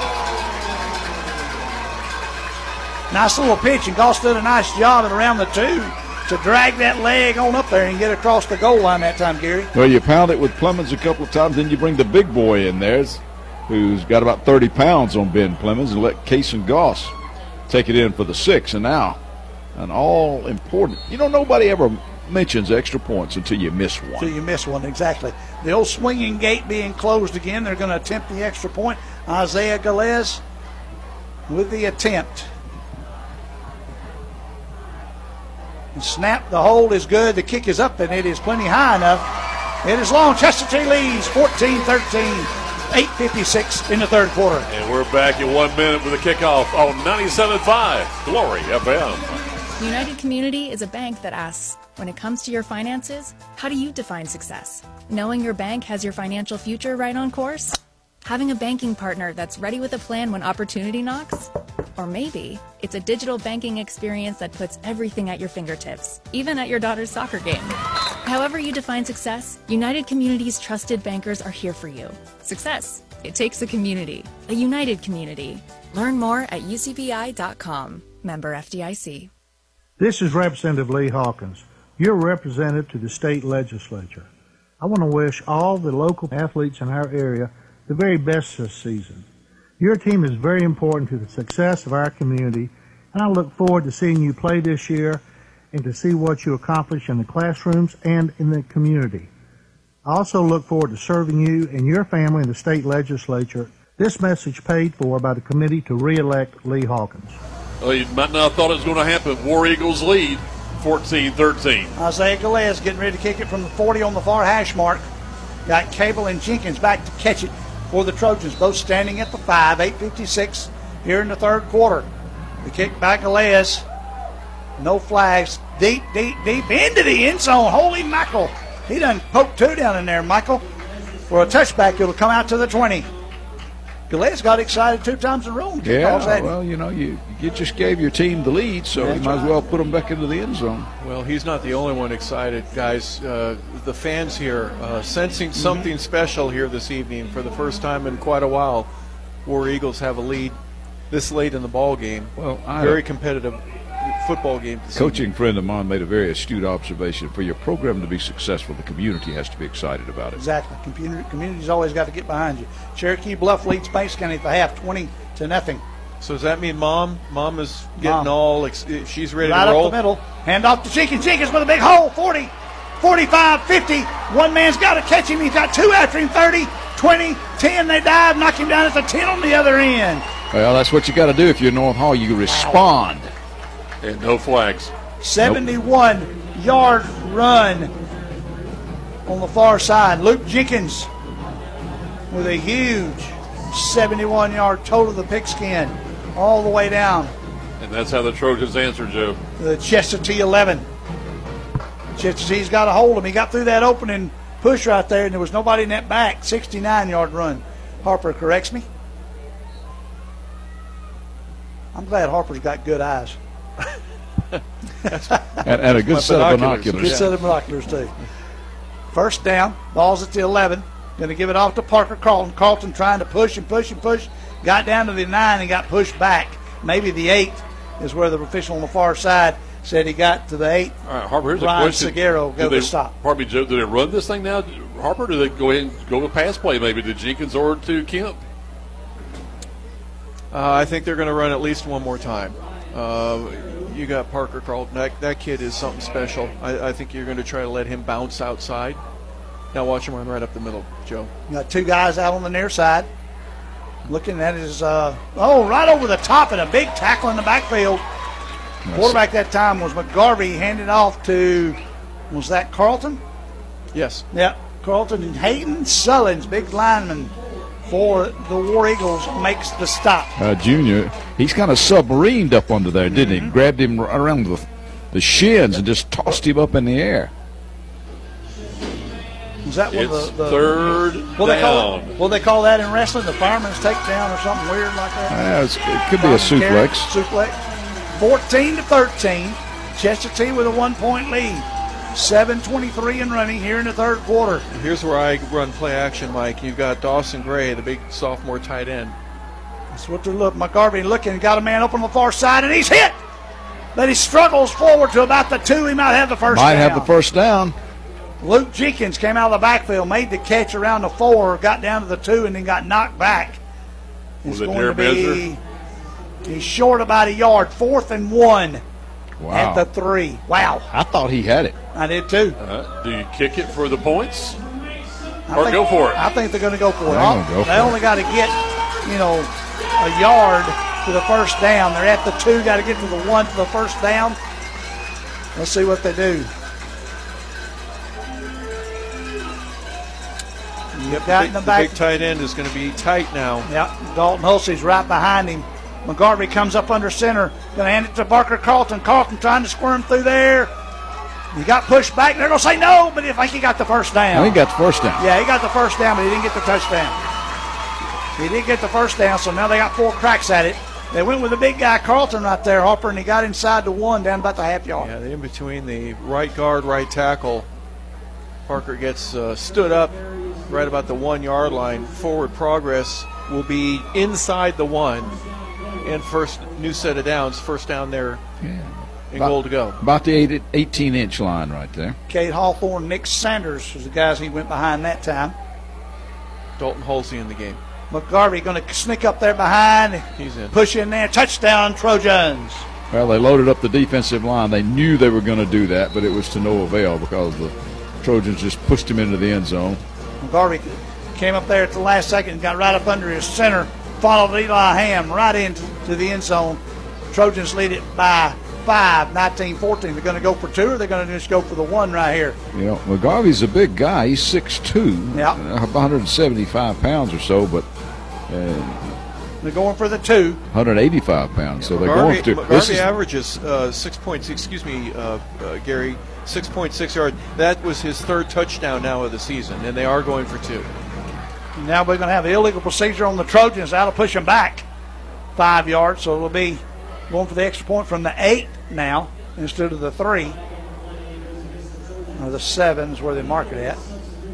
Nice little pitch, and Goss did a nice job at around the two to drag that leg on up there and get across the goal line that time, Gary. Well, you pound it with Clemens a couple of times, then you bring the big boy in there, who's got about thirty pounds on Ben Clemens, and let Kason Goss take it in for the six. And now, an all-important, you know, nobody ever mentions extra points until you miss one. Until you miss one, exactly. The old swinging gate being closed again. They're going to attempt the extra point. Isaiah Galez with the attempt. And snap, the hold is good. The kick is up, and it is plenty high enough. It is long. Chestatee leads fourteen thirteen. eight fifty-six in the third quarter. And we're back in one minute with the kickoff on ninety-seven point five Glory F M. United Community is a bank that asks, when it comes to your finances, how do you define success? Knowing your bank has your financial future right on course? Having a banking partner that's ready with a plan when opportunity knocks? Or maybe it's a digital banking experience that puts everything at your fingertips, even at your daughter's soccer game. However you define success, United Community's trusted bankers are here for you. Success. It takes a community, a united community. Learn more at U C B I dot com. Member F D I C. This is Representative Lee Hawkins, your representative to the state legislature. I want to wish all the local athletes in our area the very best this season. Your team is very important to the success of our community, and I look forward to seeing you play this year and to see what you accomplish in the classrooms and in the community. I also look forward to serving you and your family in the state legislature. This message paid for by the committee to re-elect Lee Hawkins. Well, you might not have thought it was going to happen. War Eagles lead fourteen thirteen. Isaiah Galez getting ready to kick it from the forty on the far hash mark. Got Cable and Jenkins back to catch it for the Trojans, both standing at the five. eight fifty-six here in the third quarter. The kick by Galez. No flags. Deep, deep, deep into the end zone. Holy mackerel. He done poked two down in there, Michael. For a touchback, it'll come out to the twenty. Galez got excited two times in a row. Yeah, well, you know, you, you just gave your team the lead, so That's you might right. as well put them back into the end zone. Well, he's not the only one excited, guys. Uh, the fans here uh, sensing something mm-hmm. special here this evening for the first time in quite a while. War Eagles have a lead this late in the ball game. Well, I, very competitive football game. This coaching evening. friend of mine made a very astute observation. For your program to be successful, the community has to be excited about it. Exactly. Community, community's always got to get behind you. Cherokee Bluff leads Banks County at the half, twenty to nothing. So does that mean Mom? Mom is getting Mom. all. Ex- she's ready right to roll. Up the middle. Hand off to Jenkins. Jenkins with a big hole. forty, forty-five, fifty. One man's got to catch him. He's got two after him. thirty, twenty, ten. They dive. Knock him down at the ten on the other end. Well, that's what you got to do if you're North Hall. You respond. And no flags. seventy-one nope. yard run on the far side. Luke Jenkins with a huge seventy-one yard total of the pigskin all the way down. And that's how the Trojans answer, Joe. The Chestatee eleven. Chestatee's got a hold of him. He got through that opening push right there, and there was nobody in that back. sixty-nine yard run. Harper corrects me. I'm glad Harper's got good eyes. and, and a good set of binoculars. Good set of binoculars, too. First down. Ball's at the eleven. Going to give it off to Parker Carlton. Carlton trying to push and push and push. got down to the nine and got pushed back. Maybe the eight is where the official on the far side said he got to the eight. All right, Harper, here's Ryan a question. Seguro go do they, to stop. Pardon me, Joe, do they run this thing now, Harper, or do they go ahead and go to pass play maybe to Jenkins or to Kemp? Uh, I think they're going to run at least one more time. Uh, you got Parker Carlton. That, that kid is something special. I, I think you're going to try to let him bounce outside. Now watch him run right up the middle, Joe. You got two guys out on the near side. Looking at his, uh, oh, right over the top and a big tackle in the backfield. Nice. Quarterback that time was McGarvey, handed off to, was that Carlton? Yes. Yeah, Carlton and Hayden Sullins, big lineman for the War Eagles, makes the stop. Uh, junior, he's kind of submarined up under there, didn't mm-hmm. he? Grabbed him around the, the shins and just tossed him up in the air. Was that one it's of the, the third what down? They call it, what they call that in wrestling? The fireman's takedown or something weird like that? Uh, it's, it could be a suplex. Suplex. fourteen to thirteen. Chester T with a one-point lead. seven twenty-three and running here in the third quarter. Here's where I run play action, Mike. You've got Dawson Gray, the big sophomore tight end. That's what they're looking. McGarvey looking, got a man up on the far side, and he's hit. But he struggles forward to about the two. He might have the first might down. Might have the first down. Luke Jenkins came out of the backfield, made the catch around the four, got down to the two, and then got knocked back. It's Was it going near to be Messer? He's short about a yard, fourth and one wow. at the three. Wow. I thought he had it. I did too. Uh, do you kick it for the points? I or think, go for it? I think they're going to go for it. Go they for only it. got to get, you know, a yard to the first down. They're at the two, got to get to the one for the first down. Let's see what they do. You got in the, the back. big tight end is going to be tight now. Yeah, Dalton Hulsey's right behind him. McGarvey comes up under center. Going to hand it to Parker Carlton. Carlton trying to squirm through there. He got pushed back. They're going to say no, but I think he got the first down. I think he got the first down. Yeah, he got the first down, but he didn't get the touchdown. He did get the first down, so now they got four cracks at it. They went with the big guy, Carlton, right there, Harper, and he got inside the one down about the half yard. Yeah, in between the right guard, right tackle. Parker gets uh, stood up right about the one-yard line. Forward progress will be inside the one. And first new set of downs, first down there yeah. and about, goal to go. About the eighteen-inch line right there. Cade Hawthorne, Nick Sanders was the guys he went behind that time. Dalton Hulsey in the game. McGarvey going to sneak up there behind. He's in. Push in there. Touchdown, Trojans. Well, they loaded up the defensive line. They knew they were going to do that, but it was to no avail because the Trojans just pushed him into the end zone. McGarvey came up there at the last second and got right up under his center. Followed Eli Ham right into to the end zone. Trojans lead it by five, nineteen fourteen. They're going to go for two, or they're going to just go for the one right here. You know, McGarvey's a big guy. He's six two, yeah, one hundred seventy-five pounds or so, but uh, they're going for the two. one hundred eighty-five pounds, yeah, so they're McGarvey, going to. McGarvey this is, averages uh, six points. Excuse me, uh, uh, Gary, six point six yards. That was his third touchdown now of the season, and they are going for two. Now we're going to have an illegal procedure on the Trojans. That'll push them back five yards, so it'll be going for the extra point from the eight now instead of the three. Or the seven is where they mark it at.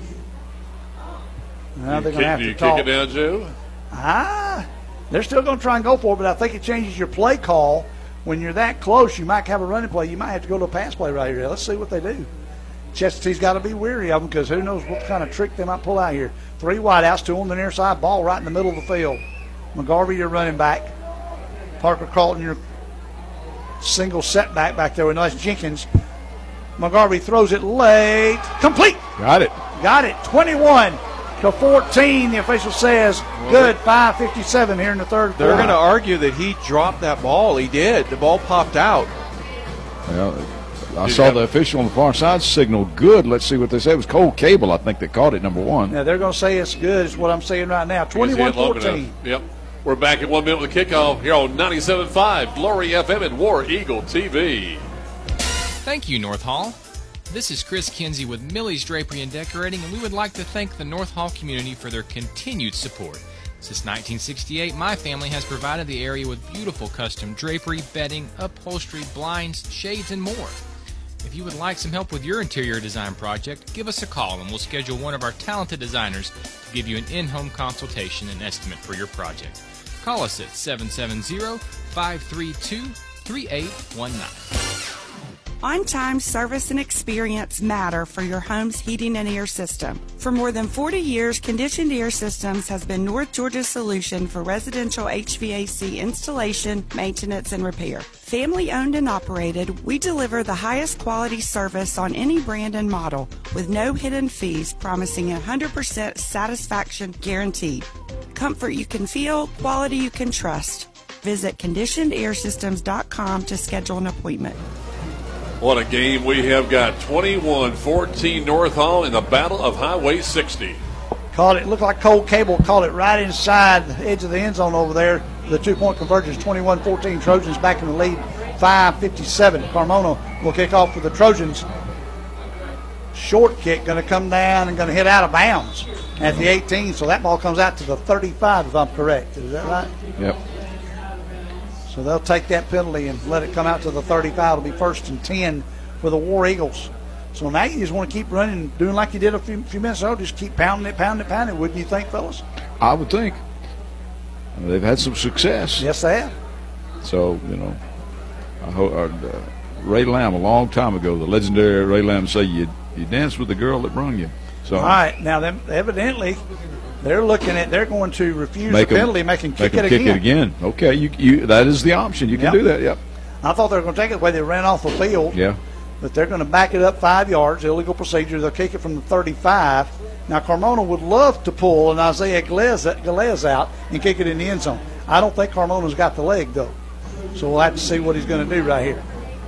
Now you they're going kick, to have do to you talk. kick it down, Joe? Ah, they're still going to try and go for it, but I think it changes your play call. When you're that close, you might have a running play. You might have to go to a pass play right here. Let's see what they do. Chester T's got to be weary of them because who knows what kind of trick they might pull out here. Three wideouts, two on the near side, ball right in the middle of the field. McGarvey, your running back. Parker Carlton, your single setback back there with nice Jenkins. McGarvey throws it late. Complete. Got it. Got it. twenty-one to fourteen, the official says. Good. five fifty-seven here in the third quarter. They're going to argue that he dropped that ball. He did. The ball popped out. Well, I Did saw the official on the far side signal good. Let's see what they say. It was Cole Cable, I think, that caught it, number one. Yeah, they're going to say it's good is what I'm saying right now. twenty-one fourteen. Yep. We're back at one minute with the kickoff here on ninety-seven point five Glory F M and War Eagle T V. Thank you, North Hall. This is Chris Kinsey with Millie's Drapery and Decorating, and we would like to thank the North Hall community for their continued support. Since nineteen sixty-eight, my family has provided the area with beautiful custom drapery, bedding, upholstery, blinds, shades, and more. If you would like some help with your interior design project, give us a call and we'll schedule one of our talented designers to give you an in-home consultation and estimate for your project. Call us at seven seven zero, five three two, three eight one nine. On-time service and experience matter for your home's heating and air system. For more than forty years, Conditioned Air Systems has been North Georgia's solution for residential H V A C installation, maintenance, and repair. Family owned and operated, we deliver the highest quality service on any brand and model with no hidden fees, promising a one hundred percent satisfaction guaranteed. Comfort you can feel, quality you can trust. Visit conditioned air systems dot com to schedule an appointment. What a game we have got. twenty-one fourteen North Hall in the Battle of Highway sixty. Caught it, looked like Cole Cable caught it right inside the edge of the end zone over there. The two-point convergence, twenty-one fourteen. Trojans back in the lead, five fifty-seven. Carmona will kick off for the Trojans. Short kick going to come down and going to hit out of bounds at the eighteen. So that ball comes out to the thirty-five, if I'm correct. Is that right? Yep. So they'll take that penalty and let it come out to the thirty-five. It'll be first and ten for the War Eagles. So now you just want to keep running, doing like you did a few, few minutes ago. Just keep pounding it, pounding it, pounding it. Wouldn't you think, fellas? I would think. They've had some success. Yes, they have. So, you know, I hope, uh, Ray Lamb, a long time ago, the legendary Ray Lamb, say you you danced with the girl that brung you. So all right, now them evidently they're looking at they're going to refuse make the them, penalty, make him kick, make it, kick again. it again. Okay, you you that is the option. You can Yep. do that. Yep. I thought they were going to take it the way they ran off the field. Yeah. But they're going to back it up five yards, illegal procedure. They'll kick it from the thirty-five. Now, Carmona would love to pull an Isaiah Galez out and kick it in the end zone. I don't think Carmona's got the leg, though. So we'll have to see what he's going to do right here.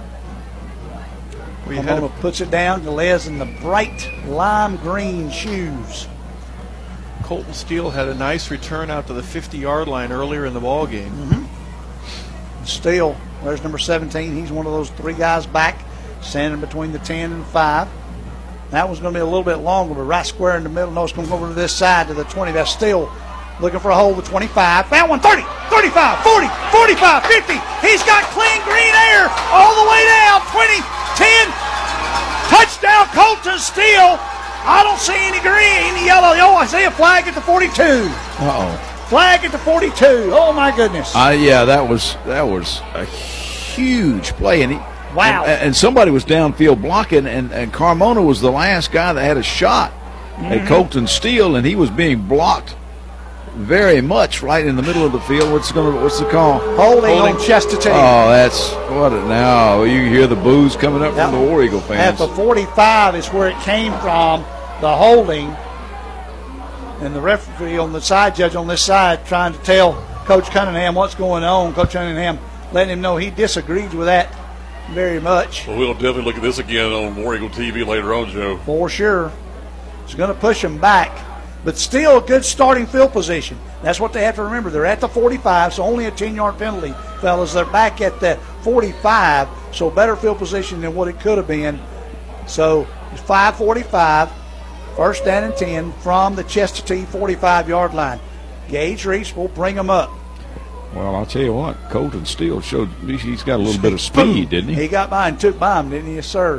We Carmona puts it down. Galez in the bright lime green shoes. Colton Steele had a nice return out to the fifty-yard line earlier in the ball game. Mm-hmm. Steele, there's number seventeen. He's one of those three guys back, standing between the ten and the five. That one's going to be a little bit longer, but right square in the middle. No, it's going to go over to this side to the twenty. That's Steele looking for a hole with twenty-five. Found one, thirty, thirty-five, forty, forty-five, fifty. He's got clean green air all the way down. twenty, ten. Touchdown, Colton Steele. I don't see any green, any yellow. Oh, I see a flag at the forty-two. Uh-oh. Flag at the forty-two. Oh, my goodness. Uh, yeah, that was that was a huge play. And he, Wow. And, and somebody was downfield blocking, and, and Carmona was the last guy that had a shot Mm-hmm. at Colton Steele, and he was being blocked very much right in the middle of the field. What's going? What's the call? Holding, on Chestatee. Oh, that's what it now. You hear the boos coming up Yep. from the War Eagle At fans. the forty-five is where it came from, the holding. And the referee on the side, judge on this side, trying to tell Coach Cunningham what's going on. Coach Cunningham letting him know he disagrees with that very much. Well, we'll definitely look at this again on War Eagle T V later on, Joe. For sure. It's going to push him back, but still a good starting field position. That's what they have to remember. They're at the forty-five, so only a ten-yard penalty, fellas. They're back at the forty-five, so better field position than what it could have been. So it's five forty-five, first down and ten from the Chestatee forty-five-yard line. Gage Reese will bring them up. Well, I'll tell you what, Colton Steele showed he's got a little bit of speed, didn't he? He got by and took by him, didn't he? Yes, sir.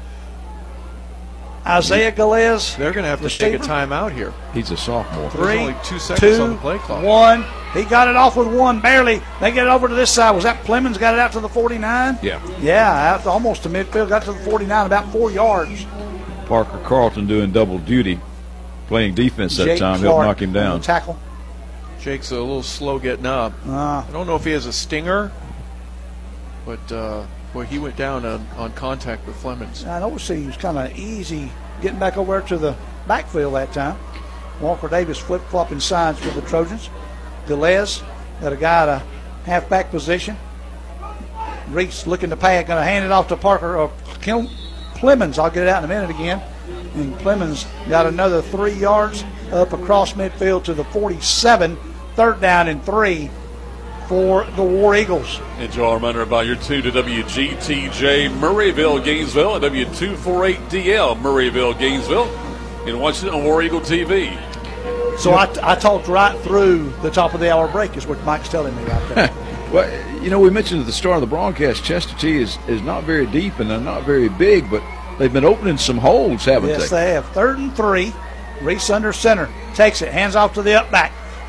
Isaiah Galez. They're going to have to receiver. take a timeout here. He's a sophomore. There's Three, only two seconds two, on the play clock. One. He got it off with one, barely. They get it over to this side. Was that Plemons got it out to the forty-nine? Yeah. Yeah, out to almost to midfield. Got to the forty-nine, about four yards. Parker Carlton doing double duty, playing defense that Jake time. He'll Clark knock him on the down. tackle. Jake's a little slow getting up. Uh, I don't know if he has a stinger, but uh, boy, he went down on, on contact with Flemings. I noticed he was kind of easy getting back over to the backfield that time. Walker Davis flip-flopping sides for the Trojans. Galez got a guy at a halfback position. Reese looking to pay it, going to hand it off to Parker or Plemons. I'll get it out in a minute again. And Plemons got another three yards up across midfield to the forty-seven. Third down and three for the War Eagles. And Joe, a reminder about your two to W G T J Murrayville, Gainesville, and W two forty-eight D L Murrayville, Gainesville. You can watch it on War Eagle T V. So I, I talked right through the top of the hour break is what Mike's telling me right there. Well, you know, we mentioned at the start of the broadcast, Chestatee is, is not very deep and they're not very big, but they've been opening some holes, haven't Yes, they? they have. Third and three. Reese under center. Takes it. Hands off to the up back.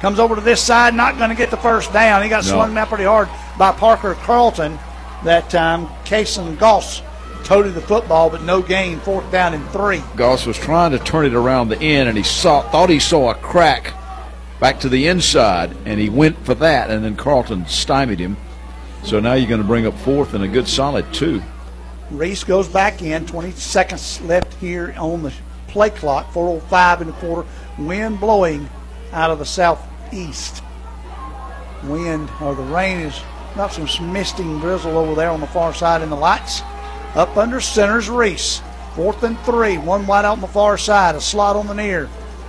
Comes over to this side, not going to get the first down. He got No. swung out pretty hard by Parker Carlton that time. Kason Goss toted the football, but no gain, fourth down and three. Goss was trying to turn it around the end, and he saw thought he saw a crack back to the inside, and he went for that, and then Carlton stymied him. So now you're going to bring up fourth and a good solid two. Reese goes back in, twenty seconds left here on the play clock, four oh five in the quarter. Wind blowing out of the southeast. Wind, or the rain is got some misting drizzle over there on the far side in the lights. Up under center's Reese. Fourth and three, one wide out on the far side, a slot on the near.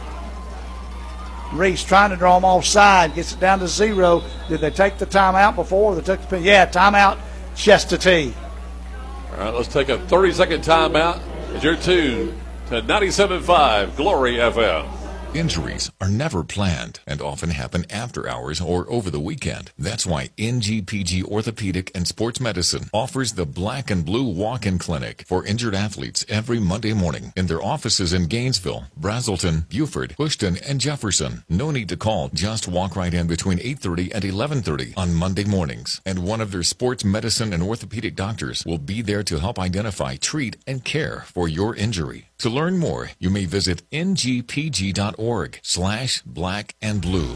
Reese trying to draw him offside, gets it down to zero. Did they take the timeout before? They took the yeah, timeout, Chestatee. All right, let's take a thirty-second timeout. As you're tuned to ninety-seven point five Glory F M. Injuries are never planned and often happen after hours or over the weekend. That's why N G P G Orthopedic and Sports Medicine offers the Black and Blue Walk-In Clinic for injured athletes every Monday morning in their offices in Gainesville, Brazelton, Beaufort, Bushton, and Jefferson. No need to call. Just walk right in between eight thirty and eleven thirty on Monday mornings. And one of their sports medicine and orthopedic doctors will be there to help identify, treat, and care for your injury. To learn more, you may visit N G P G dot org slash black and blue.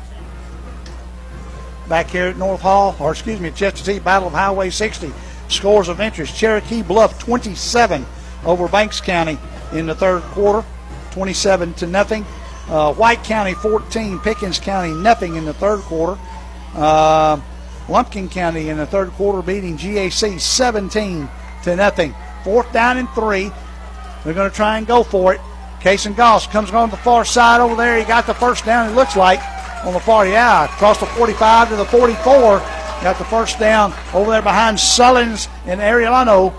Back here at North Hall, or excuse me, Chestatee, Battle of Highway sixty. Scores of interest. Cherokee Bluff twenty-seven over Banks County in the third quarter, twenty-seven to nothing. Uh, White County fourteen, Pickens County nothing in the third quarter. Uh, Lumpkin County in the third quarter beating G A C seventeen to nothing. Fourth down and three. They're going to try and go for it. Kason Goss comes on the far side over there. He got the first down, it looks like, on the far, yeah, across the forty-five to the forty-four. Got the first down over there behind Sullins and Ariano.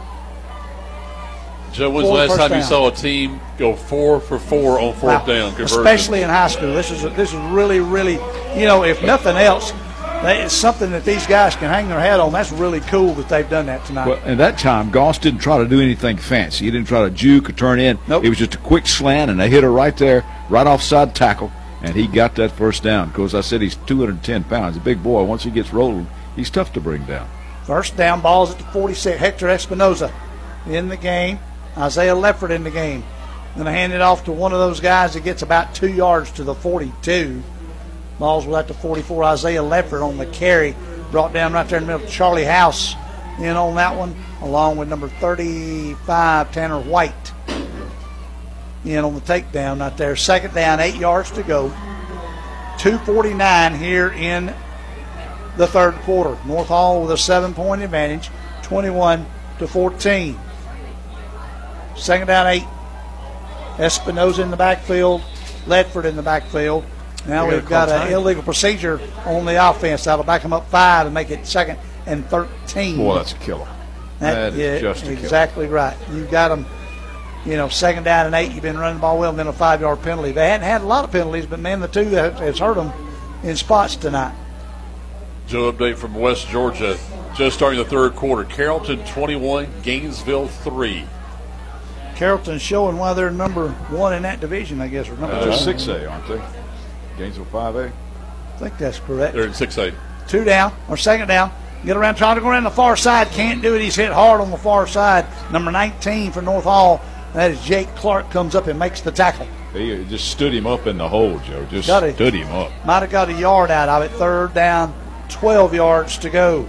Joe, when's the last time down. you saw a team go four for four on fourth wow. down conversion? Especially in high school. This is, a, this is really, really, you know, if nothing else, it's something that these guys can hang their hat on. That's really cool that they've done that tonight. Well, at that time, Goss didn't try to do anything fancy. He didn't try to juke or turn in. Nope. It was just a quick slant, and they hit her right there, right offside tackle, and he got that first down. Because I said he's two hundred ten pounds, a big boy. Once he gets rolling, he's tough to bring down. First down, ball's at the forty-six. Hector Espinoza in the game. Isaiah Lefford in the game. Going to hand it off to one of those guys that gets about two yards to the forty-two. Ball's at the forty-four. Isaiah Lefford on the carry. Brought down right there in the middle. Charlie House in on that one, along with number thirty-five, Tanner White, in on the takedown right there. Second down, eight yards to go. two forty-nine here in the third quarter. North Hall with a seven-point advantage, twenty-one to fourteen. Second down, eight. Espinoza in the backfield. Ledford in the backfield. Now we've got an illegal procedure on the offense. That'll back them up five and make it second and thirteen. Boy, that's a killer. That, that yeah, is just a exactly killer. right. You've got them, you know, second down and eight. You've been running the ball well, and then a five-yard penalty. They hadn't had a lot of penalties, but, man, the two that has hurt them in spots tonight. Joe, update from West Georgia. Just starting the third quarter. Carrollton twenty-one, Gainesville three. Carrollton's showing why they're number one in that division, I guess, or number uh, two. six A, aren't they? Gainesville five A? I think that's correct. They're in six A. Two down, or second down. Get around, trying to go around the far side. Can't do it. He's hit hard on the far side. Number nineteen for North Hall. That is Jake Clark, comes up and makes the tackle. He just stood him up in the hole, Joe. Just got it. stood him up. Might have got a yard out of it. Third down, twelve yards to go.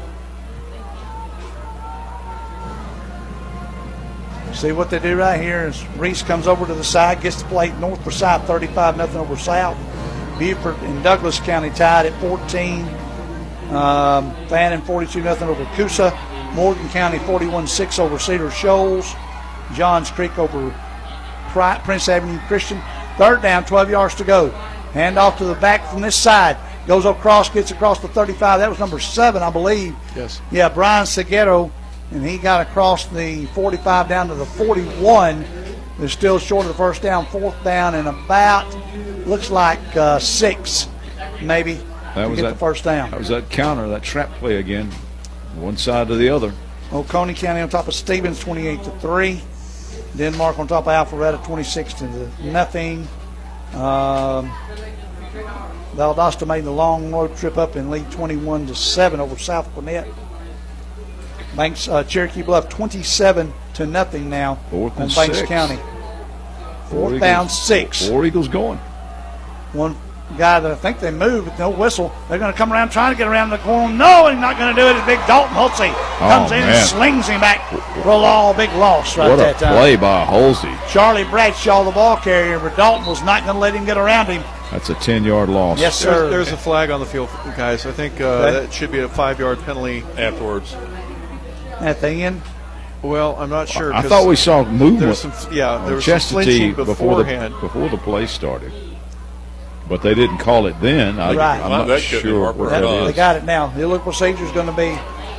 See what they do right here is Reese comes over to the side, gets the plate north for south, thirty-five nothing over south. Beaufort and Douglas County tied at fourteen. Um, Fannin forty-two nothing over Coosa. Morgan County forty-one six over Cedar Shoals. Johns Creek over Prince Avenue Christian. Third down, twelve yards to go. Hand off to the back from this side. Goes across, gets across the thirty-five. That was number seven, I believe. Yes. Yeah, Brian Seguero. And he got across the forty-five down to the forty-one. They're still short of the first down, fourth down, and about, looks like uh, six, maybe, that to was get that, the first down. That was that counter, that trap play again, one side to the other. Oconee County on top of Stevens, twenty-eight to three. Denmark on top of Alpharetta, twenty-six to nothing. Um, Valdosta made the long road trip up and lead twenty-one to seven over South Gwinnett. Banks, uh, Cherokee Bluff twenty-seven to nothing now Fourth on and Banks six. County. Four Fourth down, Eagles. six. Four Eagles going. One guy that I think they moved with no whistle. They're going to come around trying to get around the corner. No, he's not going to do it. It's big Dalton Hulsey comes Oh, in man. and slings him back for a long, big loss right What that a time. play by Halsey. Charlie Bradshaw, the ball carrier, but Dalton was not going to let him get around him. That's a ten-yard loss. Yes, sir. There's, there's a flag on the field, guys. I think uh, Okay. that should be a five-yard penalty afterwards. At the end? Well, I'm not sure. I 'cause thought we saw movement. There's some, yeah, on there was some Chestatee flinching before the beforehand. before the play started, but they didn't call it then. I, Right. I'm Well, not that could be sure Harper what That- that they is. got it now. The illegal procedure is going to be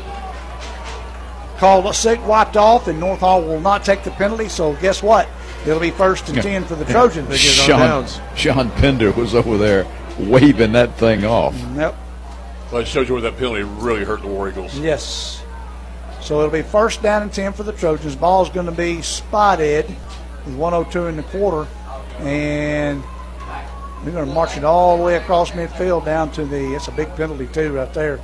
called sick, wiped off, and North Hall will not take the penalty. So guess what? It'll be first and ten for the Trojans. Sean, Sean Pender was over there waving that thing off. Yep. Well, it shows you where that penalty really hurt the War Eagles. Yes. So it'll be first down and ten for the Trojans. Ball's going to be spotted with one oh two in the quarter, and we're going to march it all the way across midfield down to the. It's a big penalty too, right there.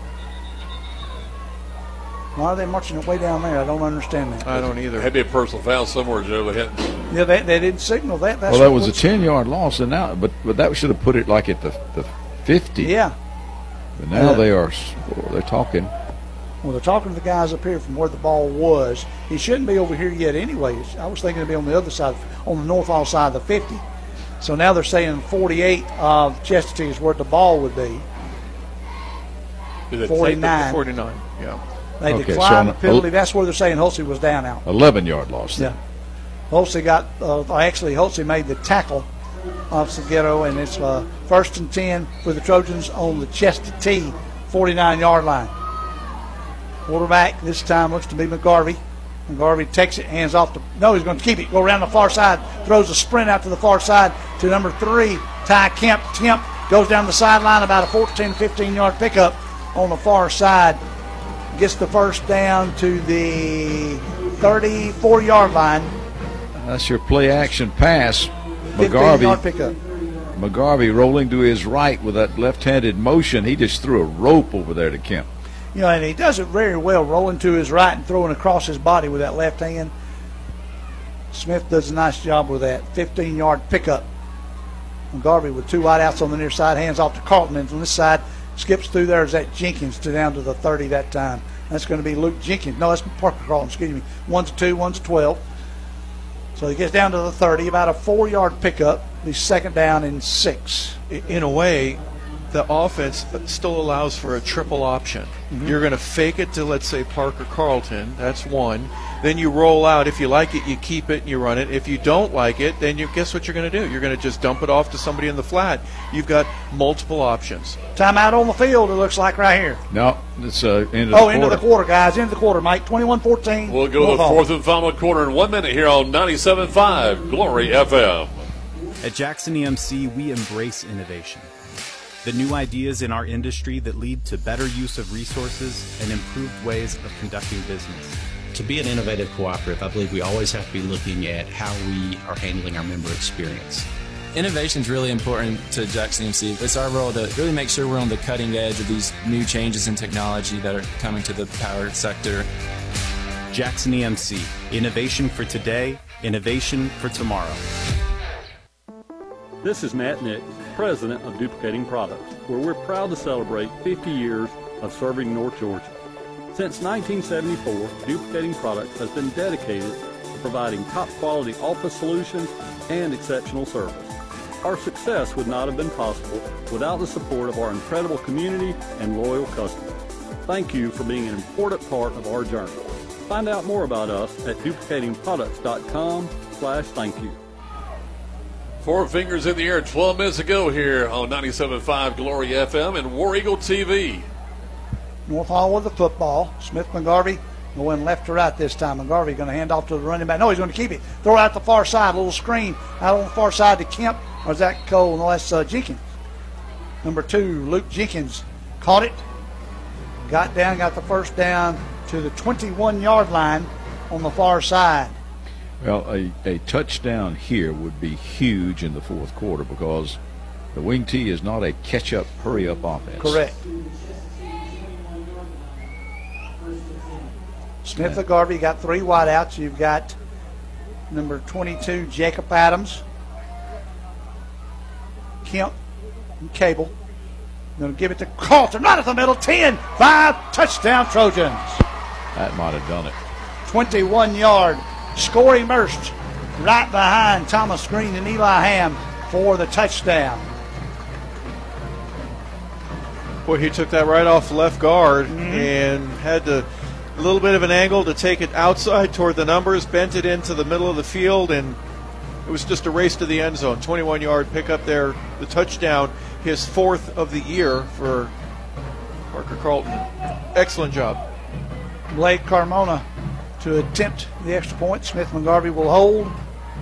Why are they marching it way down there? I don't understand that. I don't either. Had to be a personal foul somewhere, Joe. They hadn't. Yeah, they, they didn't signal that. That's Well, that what was a ten-yard loss, and now, but but that should have put it like at the, the fifty. Yeah. But now Uh, they are they're talking. Well, they're talking to the guys up here from where the ball was. He shouldn't be over here yet anyways. I was thinking it'd be on the other side, on the North Hall side of the fifty. So now they're saying forty-eight of Chestatee is where the ball would be. forty-nine. forty-nine, yeah. They Okay, declined so on the the- penalty. That's where they're saying Hulsey was down out. eleven-yard loss. Yeah. Hulsey got, uh, actually, Hulsey made the tackle of Seguero, and it's uh, first and ten for the Trojans on the Chestatee forty-nine-yard line. Quarterback this time looks to be McGarvey. McGarvey takes it, hands off the. No, he's going to keep it. Go around the far side, throws a sprint out to the far side to number three, Ty Kemp. Kemp goes down the sideline, about a fourteen, fifteen-yard pickup on the far side. Gets the first down to the thirty-four-yard line. That's your play-action pass. fifteen-yard McGarvey, pickup. McGarvey rolling to his right with that left-handed motion. He just threw a rope over there to Kemp. You know, and he does it very well, rolling to his right and throwing across his body with that left hand. Smith does a nice job with that fifteen-yard pickup. McGarvey with two wideouts on the near side, hands off to Carlton, and on this side skips through there is that Jenkins to down to the thirty that time. That's going to be Luke Jenkins. No, that's Parker Carlton, excuse me. One's a two, one's a twelve. So he gets down to the thirty, about a four-yard pickup. He's second down and six. In a way, the offense still allows for a triple option. Mhm. You're going to fake it to, let's say, Parker Carlton. That's one. Then you roll out. If you like it, you keep it and you run it. If you don't like it, then you guess what you're going to do? You're going to just dump it off to somebody in the flat. You've got multiple options. Timeout on the field, it looks like right here. No, it's uh, end of Oh, the into quarter. the quarter, guys. Into the quarter, Mike. twenty-one fourteen. We'll go to the fourth and final quarter in one minute here on ninety-seven point five Glory F M. At Jackson E M C, we embrace innovation. The new ideas in our industry that lead to better use of resources and improved ways of conducting business. To be an innovative cooperative, I believe we always have to be looking at how we are handling our member experience. Innovation is really important to Jackson E M C. It's our role to really make sure we're on the cutting edge of these new changes in technology that are coming to the power sector. Jackson E M C, innovation for today, innovation for tomorrow. This is Matt Nick, president of Duplicating Products, where we're proud to celebrate fifty years of serving North Georgia. Since nineteen seventy-four, Duplicating Products has been dedicated to providing top-quality office solutions and exceptional service. Our success would not have been possible without the support of our incredible community and loyal customers. Thank you for being an important part of our journey. Find out more about us at duplicating products dot com slash thank you. Four fingers in the air, twelve minutes ago here on ninety-seven point five Glory F M and War Eagle T V. North Hall with the football. Smith McGarvey going left to right this time. McGarvey going to hand off to the running back. No, he's going to keep it. Throw it out the far side. A little screen out on the far side to Kemp. Or is that Cole? No, that's uh, Jenkins. Number two, Luke Jenkins caught it. Got down, got the first down to the twenty-one-yard line on the far side. Well, a, a touchdown here would be huge in the fourth quarter because The wing T is not a catch-up, hurry-up offense. Correct. Smith LaGarvey got three wideouts. You've got number twenty-two, Jacob Adams, Kemp, and Cable. Going to give it to Carlton right at the middle. ten five, touchdown Trojans. That might have done it. twenty-one yard score immersed right behind Thomas Green and Eli Ham for the touchdown. Boy, he took that right off left guard mm-hmm. and had to a little bit of an angle to take it outside toward the numbers, bent it into the middle of the field, and it was just a race to the end zone. twenty-one yard pickup there, the touchdown, his fourth of the year for Parker Carlton. Excellent job. Blake Carmona to attempt the extra point. Smith McGarvey will hold.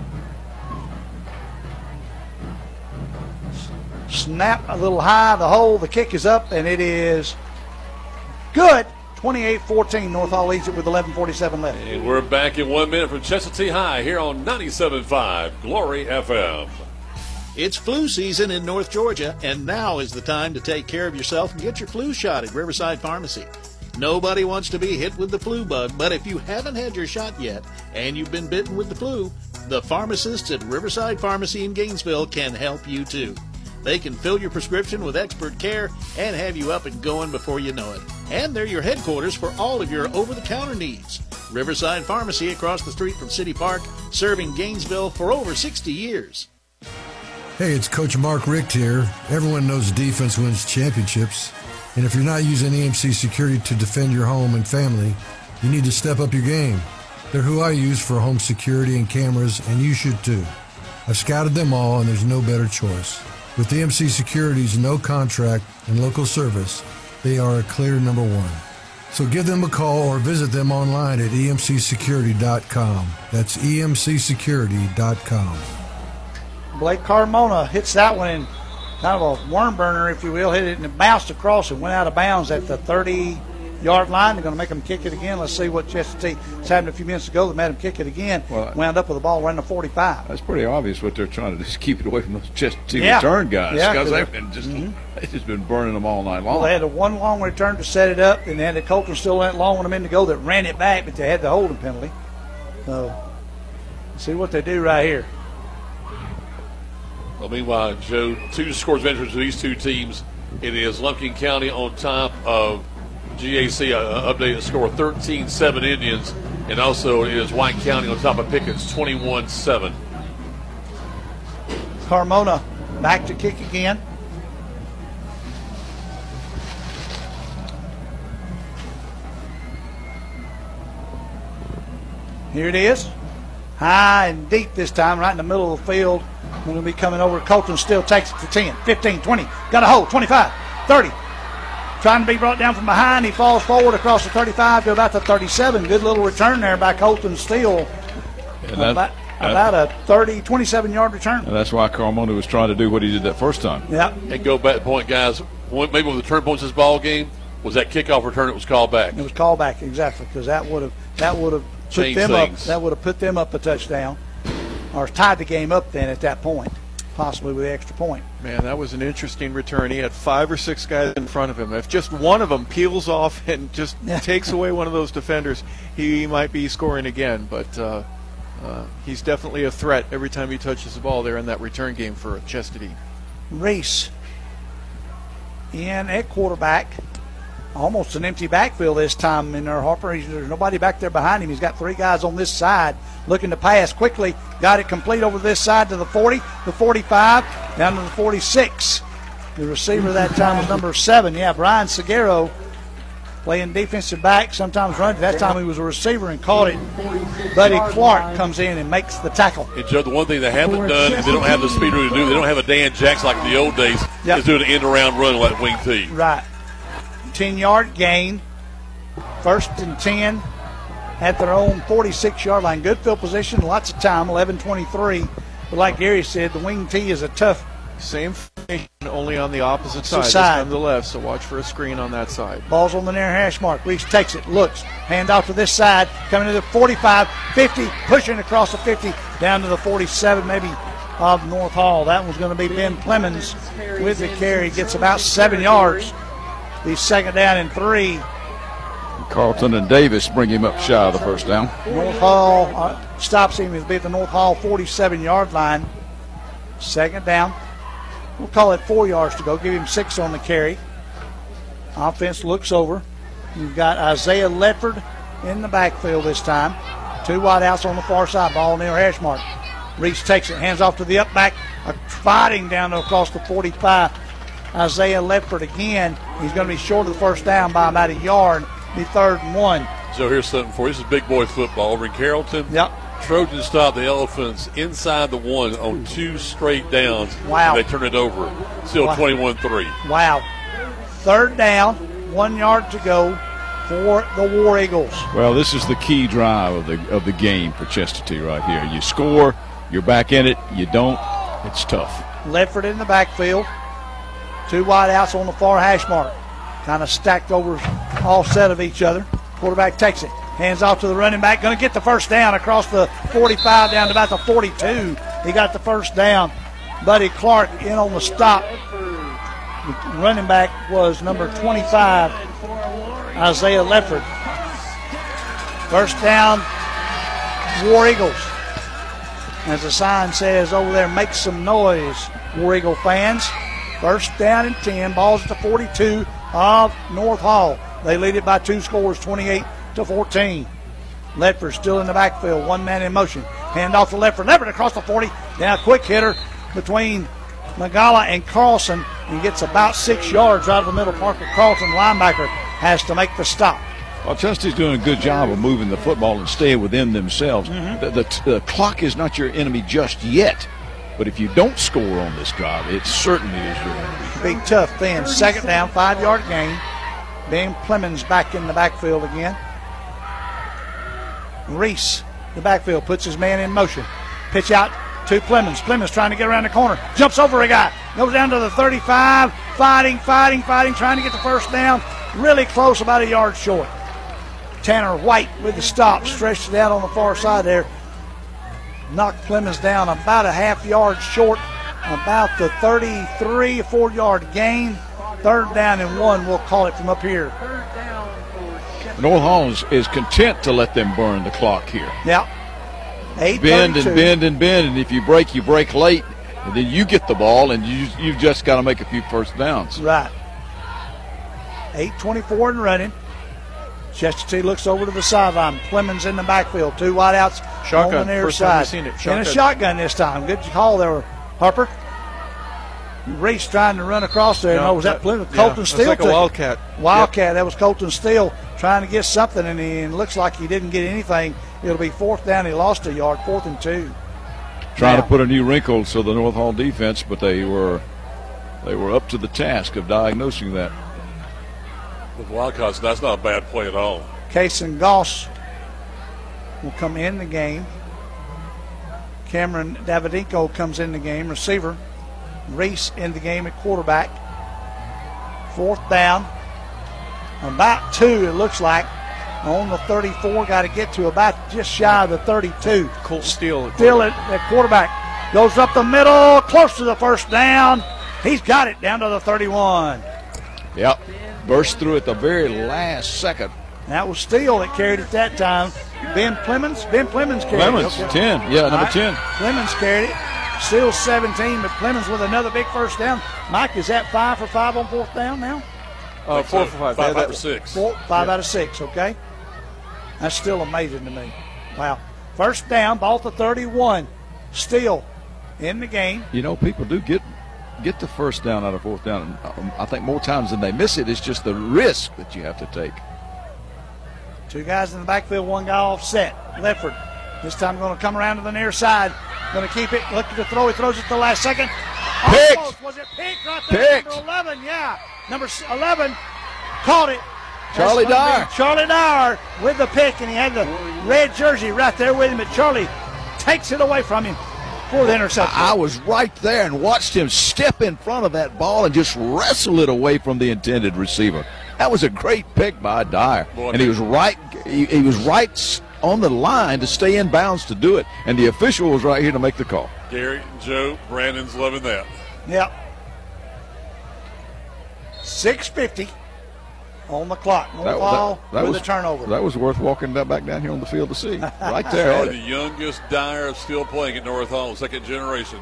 Snap a little high, the hole, the kick is up, and it is good. twenty-eight fourteen, North Hall leads it with eleven forty-seven left. And we're back in one minute from Chestatee High here on ninety-seven point five Glory F M. It's flu season in North Georgia, and now is the time to take care of yourself and get your flu shot at Riverside Pharmacy. Nobody wants to be hit with the flu bug, but if you haven't had your shot yet and you've been bitten with the flu, the pharmacists at Riverside Pharmacy in Gainesville can help you too. They can fill your prescription with expert care and have you up and going before you know it. And they're your headquarters for all of your over-the-counter needs. Riverside Pharmacy across the street from City Park, serving Gainesville for over sixty years. Hey, it's Coach Mark Richt here. Everyone knows defense wins championships. And if you're not using E M C Security to defend your home and family, you need to step up your game. They're who I use for home security and cameras, and you should too. I've scouted them all, and there's no better choice. With E M C Security's no contract and local service, they are a clear number one. So give them a call or visit them online at E M C security dot com. That's E M C security dot com. Blake Carmona hits that one in kind of a worm burner, if you will. Hit it and it bounced across and went out of bounds at the thirty-yard line. They're going to make them kick it again. Let's see what Chestatee was having a few minutes ago. They made them kick it again. Well, wound up with the ball running to forty-five. That's pretty obvious what they're trying to do is keep it away from those Chestatee yeah. return guys because yeah, they've been just mm-hmm. they've just been burning them all night long. Well, they had a one long return to set it up, and they had the Colton still went long with a minute to go that ran it back, but they had the holding penalty. So let's see what they do right here. Well, meanwhile, Joe, two scores of interest to these two teams. It is Lumpkin County on top of G A C, uh, updated score thirteen seven Indians, and also it is White County on top of Pickens twenty-one seven. Carmona back to kick again. Here it is. High and deep this time, right in the middle of the field. We're going to be coming over. Colton still takes it to ten, fifteen, twenty. Got a hold, twenty-five, thirty. Trying to be brought down from behind. He falls forward across the thirty-five to about the thirty-seven. Good little return there by Colton Steele. That, about, about a thirty, twenty-seven yard return. And that's why Carmona was trying to do what he did that first time. Yeah. And go back point, guys. Maybe one of the turn points of this ball game was that kickoff return. It was called back. It was called back, exactly, because that would have that would have put them things. up. That would have put them up a touchdown, or tied the game up then at that point, possibly with the extra point. Man, that was an interesting return. He had five or six guys in front of him. If just one of them peels off and just takes away one of those defenders, he might be scoring again. But uh, uh, he's definitely a threat every time he touches the ball there in that return game for Chestatee. Reese in at quarterback. Almost an empty backfield this time in there, Harper. He's, there's nobody back there behind him. He's got three guys on this side looking to pass quickly. Got it complete over this side to the forty, the forty-five, down to the forty-six. The receiver that time was number seven. Yeah, Brian Seguero playing defensive back, sometimes running. That time he was a receiver and caught it. Buddy Clark comes in and makes the tackle. And Joe, the one thing they haven't done, and they don't have the speed to do, they don't have a Dan Jackson like the old days, yep. is doing an end-around run like wing T. Right. ten-yard gain. First and ten at their own forty-six yard line. Good field position, lots of time, eleven twenty-three. But like Gary said, the wing T is a tough. Same thing, only on the opposite side. This side. On the left, so watch for a screen on that side. Ball's on the near hash mark. Reese takes it, looks, hand off to this side, coming to the forty-five, fifty, pushing across the fifty, down to the forty-seven, maybe of North Hall. That one's going to be Ben Clemens with the carry. Gets about seven yards. The second down and three. Carlton and Davis bring him up shy of the first down. North Hall uh, stops him. He'll be at the North Hall forty-seven-yard line. Second down. We'll call it four yards to go. Give him six on the carry. Offense looks over. You've got Isaiah Ledford in the backfield this time. Two wide outs on the far side. Ball near hash mark. Reese takes it. Hands off to the up back. Uh, fighting down across the forty-five. Isaiah Ledford again. He's going to be short of the first down by about a yard. Be third and one. So here's something for you. This is big boy football. Over in Carrollton, yep. Trojans stop the Elephants inside the one on two straight downs. Wow. And they turn it over. Still wow. twenty-one three. Wow. Third down, one yard to go for the War Eagles. Well, this is the key drive of the of the game for Chestatee right here. You score, you're back in it. You don't, it's tough. Ledford in the backfield. Two wide outs on the far hash mark. Kind of stacked over all set of each other. Quarterback takes it. Hands off to the running back. Going to get the first down across the forty-five down to about the forty-two. He got the first down. Buddy Clark in on the stop. The running back was number twenty-five, Isaiah Ledford. First down, War Eagles. As the sign says over there, make some noise, War Eagle fans. First down and ten. Ball's at the forty-two of North Hall. They lead it by two scores, twenty-eight to fourteen. Ledford still in the backfield, one man in motion. Hand off to Ledford. Ledford across the forty. Now a quick hitter between Magala and Carlson. He gets about six yards out of the middle. Parker Carlson, linebacker, has to make the stop. Well, Chestatee's doing a good job of moving the football and staying within themselves. Mm-hmm. The, the, the clock is not your enemy just yet. But if you don't score on this drive, it certainly is your enemy. Big tough then. Second down, five-yard gain. Ben Clemens back in the backfield again. Reese, the backfield, puts his man in motion. Pitch out to Clemens. Clemens trying to get around the corner. Jumps over a guy. Goes down to the thirty-five. Fighting, fighting, fighting. Trying to get the first down. Really close, about a yard short. Tanner White with the stop. Stretched it out on the far side there. Knocked Clemens down about a half yard short. About the thirty-three, four-yard gain. Third down and one, we'll call it from up here. North Hall is, is content to let them burn the clock here. Yeah. eight bend and bend and bend, and if you break, you break late, and then you get the ball, and you, you've just got to make a few first downs. Right. eight twenty-four and running. Chestatee looks over to the sideline. Clemens in the backfield. Two wideouts on the near First side. time we've seen it. In a shotgun this time. Good call there, Harper. Reese trying to run across there. No, no was that, that Plymouth? Yeah, Colton Steele. like a wildcat. Wildcat. Yep. That was Colton Steele trying to get something, and it looks like he didn't get anything. It'll be fourth down. He lost a yard. Fourth and two. Trying now, to put a new wrinkle to the North Hall defense, but they were they were up to the task of diagnosing that. With Wildcats, that's not a bad play at all. Kason Goss will come in the game. Cameron Davidenko comes in the game, receiver. Reese in the game at quarterback. Fourth down. About two, it looks like. On the thirty-four, got to get to about just shy of the thirty-two. Colt Steele. Still at, at quarterback. Goes up the middle, close to the first down. He's got it down to the thirty-one. Yep. Burst through at the very last second. That was Steele that carried it that time. Ben Clemens. Ben Clemens carried Clemens, it. Okay. ten. Yeah, number right. ten. Clemens carried it. Steele seventeen, but Clemens with another big first down. Mike, is that five for five on fourth down now? Uh, four so. for five. Five yeah, out of six. Four, five yeah. out of six, okay. That's still amazing to me. Wow. First down, ball to thirty-one. Steele in the game. You know, people do get get the first down out of fourth down. I think more times than they miss it, it's just the risk that you have to take. Two guys in the backfield, one guy offset. Ledford. This time going to come around to the near side. Going to keep it. Look at the throw. He throws it to the last second. Picked. Almost. Was it picked right there? Picked. Number eleven, yeah. Number eleven caught it. Charlie Dyer. Charlie Dyer with the pick, and he had the red jersey right there with him, but Charlie takes it away from him for the interception. I was right there and watched him step in front of that ball and just wrestle it away from the intended receiver. That was a great pick by Dyer, Boy, and he was right. He, he was right on the line to stay in bounds to do it, and the official was right here to make the call. Gary, Joe, Brandon's loving that. Yep. six fifty on the clock. North That, Hall that, that with was a turnover. That was worth walking that back down here on the field to see. Right there. Probably the youngest Dyer still playing at North Hall, second generation.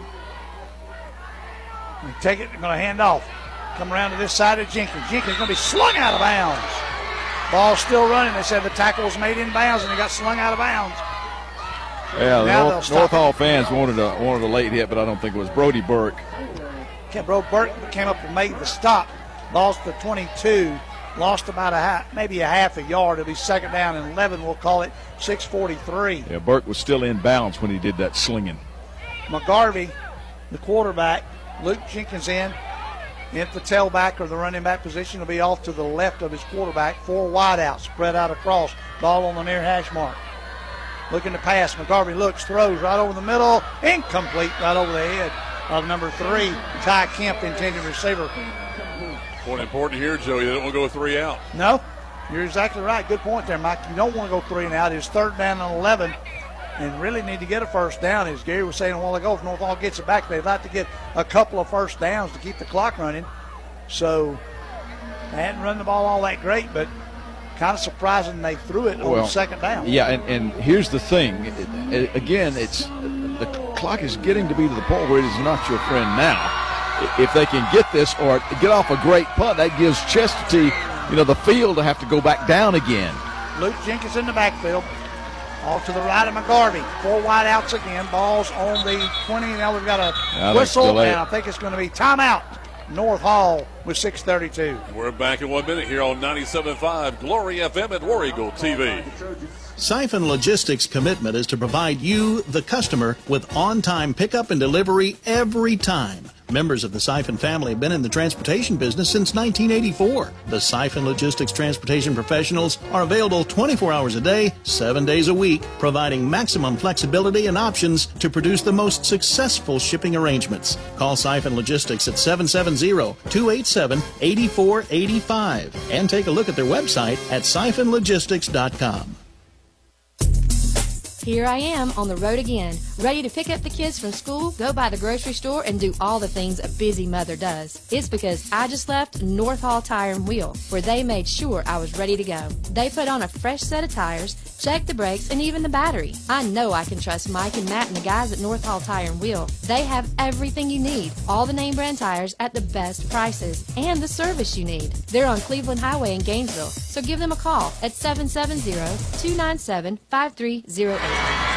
We take it, they're going to hand off. Come around to this side of Jenkins. Jenkins going to be slung out of bounds. Ball still running. They said the tackle was made in bounds, and he got slung out of bounds. Yeah, the Now North, they'll North stop Hall it. fans wanted a wanted a late hit, but I don't think it was. Brody Burke. Okay, Bro Burke came up and made the stop. Lost the twenty-two. Lost about a half, maybe a half a yard. It'll be second down and eleven. We'll call it six forty-three. Yeah, Burke was still in bounds when he did that slinging. McGarvey, the quarterback. Luke Jenkins in. At the tailback or the running back position will be off to the left of his quarterback. Four wideouts spread out across. Ball on the near hash mark. Looking to pass. McGarvey looks, throws right over the middle. Incomplete right over the head of number three, Ty Kemp, intended receiver. Point important here, Joey. They don't want to go three out. No, you're exactly right. Good point there, Mike. You don't want to go three and out. It's third down and eleven. And really need to get a first down. As Gary was saying a while ago, if North Hall gets it back, they'd like to get a couple of first downs to keep the clock running. So they hadn't run the ball all that great, but kind of surprising they threw it on Well, the second down. Yeah, and, and here's the thing. It, it, again, it's the clock is getting to be to the point where it is not your friend now. If they can get this or get off a great punt, that gives Chestatee, you know, the field to have to go back down again. Luke Jenkins in the backfield. Off to the right of McGarvey. Four wide outs again. Ball's on the twenty. Now we've got a Yeah, whistle, delay. and I think it's going to be timeout. North Hall with six thirty-two. We're back in one minute here on ninety-seven point five Glory F M at War Eagle T V. Siphon Logistics' commitment is to provide you, the customer, with on-time pickup and delivery every time. Members of the Siphon family have been in the transportation business since nineteen eighty-four. The Siphon Logistics transportation professionals are available twenty-four hours a day, seven days a week, providing maximum flexibility and options to produce the most successful shipping arrangements. Call Siphon Logistics at seven seven zero, two eight seven, eight four eight five and take a look at their website at siphon logistics dot com. Here I am on the road again, ready to pick up the kids from school, go by the grocery store, and do all the things a busy mother does. It's because I just left North Hall Tire and Wheel, where they made sure I was ready to go. They put on a fresh set of tires, checked the brakes, and even the battery. I know I can trust Mike and Matt and the guys at North Hall Tire and Wheel. They have everything you need, all the name brand tires at the best prices, and the service you need. They're on Cleveland Highway in Gainesville, so give them a call at seven seven zero, two nine seven, five three zero eight.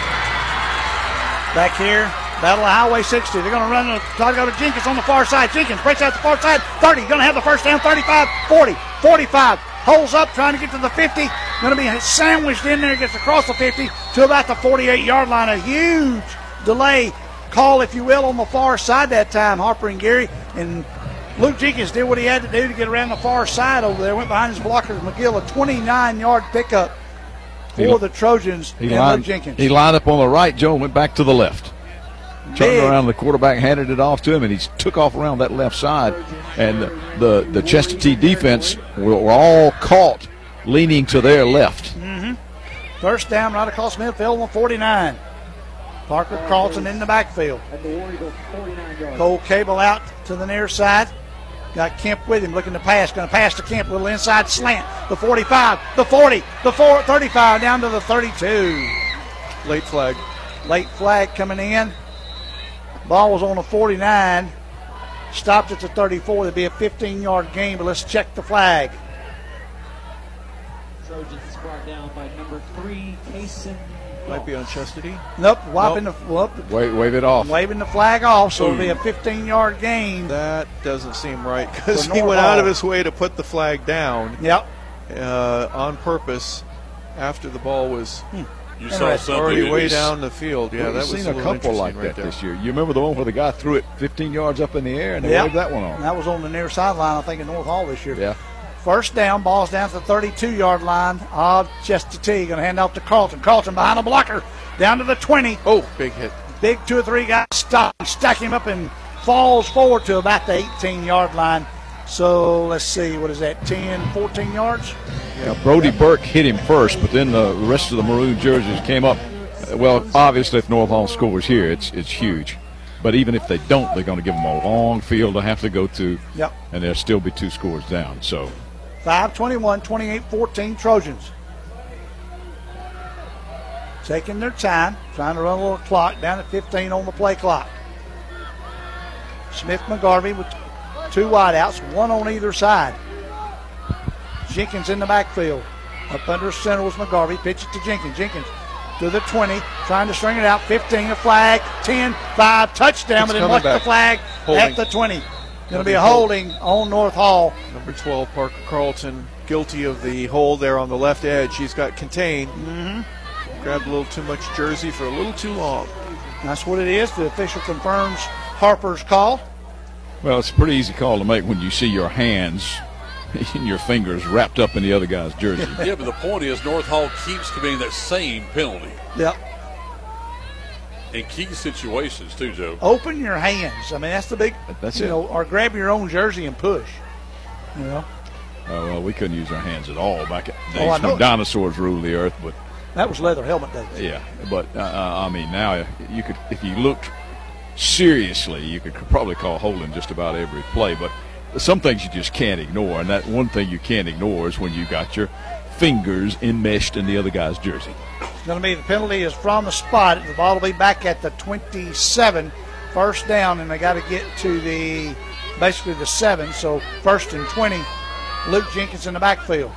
Back here, battle of Highway sixty. They're going to run, the, try to go to Jenkins on the far side. Jenkins breaks out the far side. thirty, going to have the first down. thirty-five, forty, forty-five. Holds up, trying to get to the fifty. Going to be sandwiched in there, gets across the fifty to about the forty-eight-yard line. A huge delay call, if you will, on the far side that time, Harper and Gary. And Luke Jenkins did what he had to do to get around the far side over there. Went behind his blockers. McGill, a twenty-nine-yard pickup for He- the Trojans He and lined, Luke Jenkins. he lined up on the right, Joe, and went back to the left. Turned Big. around, the quarterback handed it off to him, and he took off around that left side. And the the, the Chestatee defense were, were all caught leaning to their left. Mm-hmm. First down right across midfield on forty-nine. Parker Carlton in the backfield. Cole Cable out to the near side. Got Kemp with him, looking to pass. Going to pass to Kemp, little inside slant. The forty-five, the forty, the four, thirty-five, down to the thirty-two. Late flag. Late flag coming in. Ball was on the forty-nine. Stopped at the thirty-four. There'd be a fifteen-yard gain, but let's check the flag. Trojans brought down by number three, Kason. Might be on Chestatee. Nope, wiping the whoop, Wave, wave it off. waving the flag off, so it'll be a fifteen-yard gain. That doesn't seem right because For he North went out of Hall. his way to put the flag down. Yep. Uh, on purpose after the ball was You saw something already that way is- down the field. Yeah, We've that was seen a, a little couple like interesting right that there. this year. You remember the one where the guy threw it fifteen yards up in the air and they Yep. waved that one off? That was on the near sideline, I think, in North Hall this year. Yeah. First down, ball's down to the thirty-two-yard line of Chestatee. Going to hand off to Carlton. Carlton behind a blocker, down to the twenty. Oh, big hit. Big two or three guys stop, stack him up, and falls forward to about the eighteen-yard line. So let's see, what is that, ten, fourteen yards? Yeah, Brody Burke hit him first, but then the rest of the maroon jerseys came up. Uh, Well, obviously, if North Hall scores here, it's it's huge. But even if they don't, they're going to give them a long field to have to go to, Yep. and there'll still be two scores down. So five twenty-one, twenty-eight fourteen Trojans. Taking their time, trying to run a little clock, down at fifteen on the play clock. Smith McGarvey with two wideouts, one on either side. Jenkins in the backfield. Up under center was McGarvey. Pitch it to Jenkins. Jenkins to the twenty, trying to string it out. fifteen, a flag, ten, five, touchdown, It's but then watch coming the back. flag Holding. at the twenty. Going to be a holding on North Hall. Number twelve, Parker Carlton, guilty of the hold there on the left edge. He's got contained. Mm-hmm. Grabbed a little too much jersey for a little too long. That's what it is. The official confirms Harper's call. well, it's a pretty easy call to make when you see your hands and your fingers wrapped up in the other guy's jersey. Yeah, but the point is North Hall keeps committing that same penalty. Yep. In key situations, too, Joe. Open your hands. I mean, that's the big, That's you it. know, or grab your own jersey and push. You know, Oh, well, we couldn't use our hands at all back in the Oh, I days know. when dinosaurs ruled the earth. But that was leather helmet days. yeah, but uh, uh, I mean, now you could, if you looked seriously, you could probably call holding just about every play. But some things you just can't ignore, and that one thing you can't ignore is when you got your fingers enmeshed in the other guy's jersey. It's going to be the penalty is from the spot. The ball will be back at the twenty-seven, first down, and they got to get to the basically the seven. So first and twenty. Luke Jenkins in the backfield.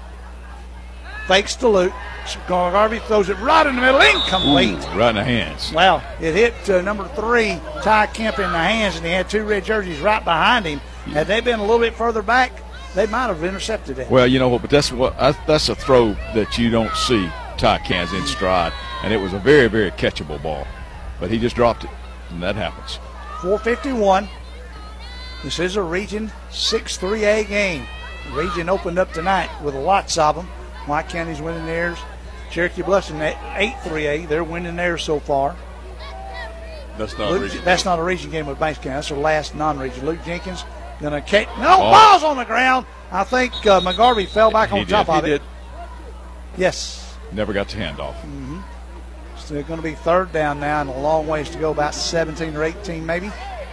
Fakes to Luke. Garvey throws it right in the middle, incomplete. Ooh, right in the hands. Wow, it hit uh, number three, Ty Kemp, in the hands, and he had two red jerseys right behind him. Had they been a little bit further back, they might have intercepted it. Well, you know what? But that's what I, that's a throw that you don't see Ty Cans in stride, and it was a very, very catchable ball. But he just dropped it, and that happens. four fifty-one. This is a Region six three A game. The region opened up tonight with lots of them. White County's winning theirs. Cherokee Bluff's in eight three A. They're winning theirs so far. That's not Luke, a region. That's not a region game with Banks County. That's their last non-region. Luke Jenkins gonna catch. No, Oh. ball's on the ground. I think uh, McGarvey fell back He on top did. of He it. did. Yes. Never got the handoff. Mm-hmm. So they're going to be third down now, and a long ways to go, about seventeen or eighteen maybe.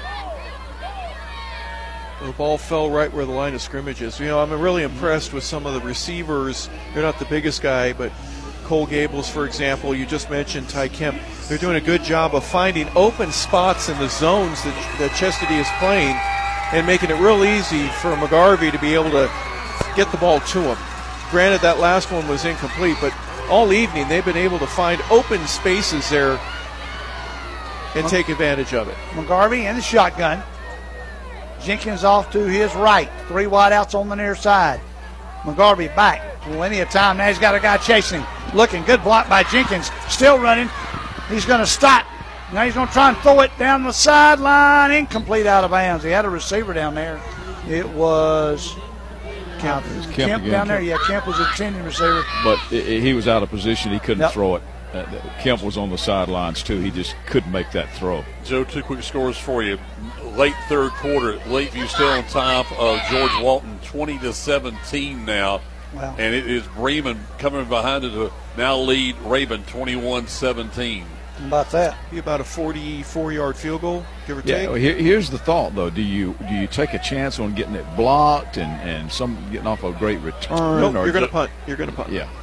The ball fell right where the line of scrimmage is. You know, I'm really impressed with some of the receivers. They're not the biggest guy, but Cole Gables, for example, you just mentioned Ty Kemp. They're doing a good job of finding open spots in the zones that, that Chestatee is playing and making it real easy for McGarvey to be able to get the ball to him. Granted, that last one was incomplete, but all evening they've been able to find open spaces there and take advantage of it. McGarvey in the shotgun. Jenkins off to his right. Three wideouts on the near side. McGarvey back. Plenty of time. Now he's got a guy chasing him. Looking. Good block by Jenkins. Still running. He's going to stop. Now he's going to try and throw it down the sideline. Incomplete, out of bounds. He had a receiver down there. It was Kemp. Kemp Kemp again. down there. Yeah, Kemp was a intended receiver. But i i he was out of position. He couldn't Yep. throw it. Uh, Kemp was on the sidelines, too. He just couldn't make that throw. Joe, two quick scores for you. Late third quarter, Lakeview still on top of George Walton, twenty to seventeen now. Wow. And it is Bremen coming behind it to now lead Raven twenty-one seventeen. How about that? Be about a forty-four-yard field goal, give or Yeah, take. well, here, here's the thought, though. Do you do you take a chance on getting it blocked and, and some getting off a great return? Nope, or you're going to ju- punt. You're going to punt. Yeah.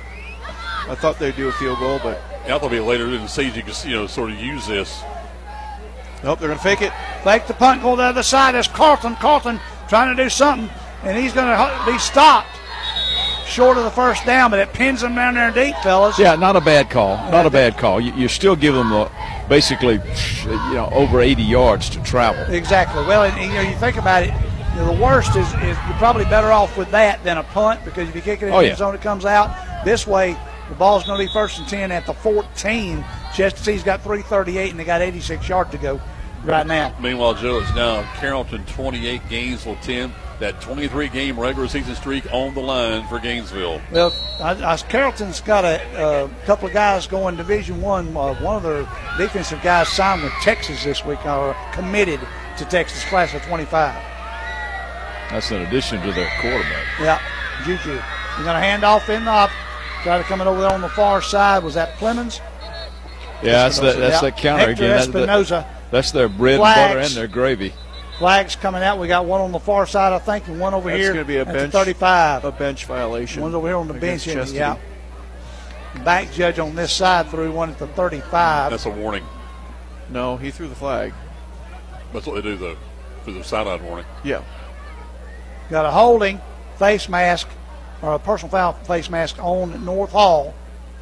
I thought they'd do a field goal, but I thought maybe later in the season you could, you know, sort of use this. nope, they're going to fake it. Fake the punt, go to the other side. There's Carlton. Carlton trying to do something, and he's going to be stopped short of the first down, but it pins him down there deep, fellas. Yeah, not a bad call. Not a bad call. You, you still give them a, basically, you know, over eighty yards to travel. Exactly. Well, and, you know, you think about it, you know, the worst is, is you're probably better off with that than a punt, because if you kick it in Oh, the yeah. end zone, it comes out. This way, the ball's going to be first and ten at the fourteen. Chestatee's got three thirty-eight, and they got eighty-six yards to go right now. Meanwhile, Joe, it's now Carrollton twenty-eight, Gainesville ten. That twenty-three game regular season streak on the line for Gainesville. Well, I, I, Carrollton's got a uh, couple of guys going Division One. Uh, one of their defensive guys signed with Texas this week, or committed to Texas, class of twenty-five. That's in addition to their quarterback. Yeah, Juju. You're going to hand off in the op. Try to come in over there on the far side. Was that Clemens? Yeah, that's that, that's Yeah. that counter Hector again. That- that- Espinoza That's their bread Flags. and butter and their gravy. Flags coming out. We got one on the far side, I think, and one over That's here going to be a at the bench, thirty-five. a bench violation. One's over here on the bench. against Yeah. Chastity. Back judge on this side threw one at the thirty-five. That's a warning. No, he threw the flag. That's what they do, though, for the sideline warning. Yeah. Got a holding face mask, or a personal foul face mask on North Hall.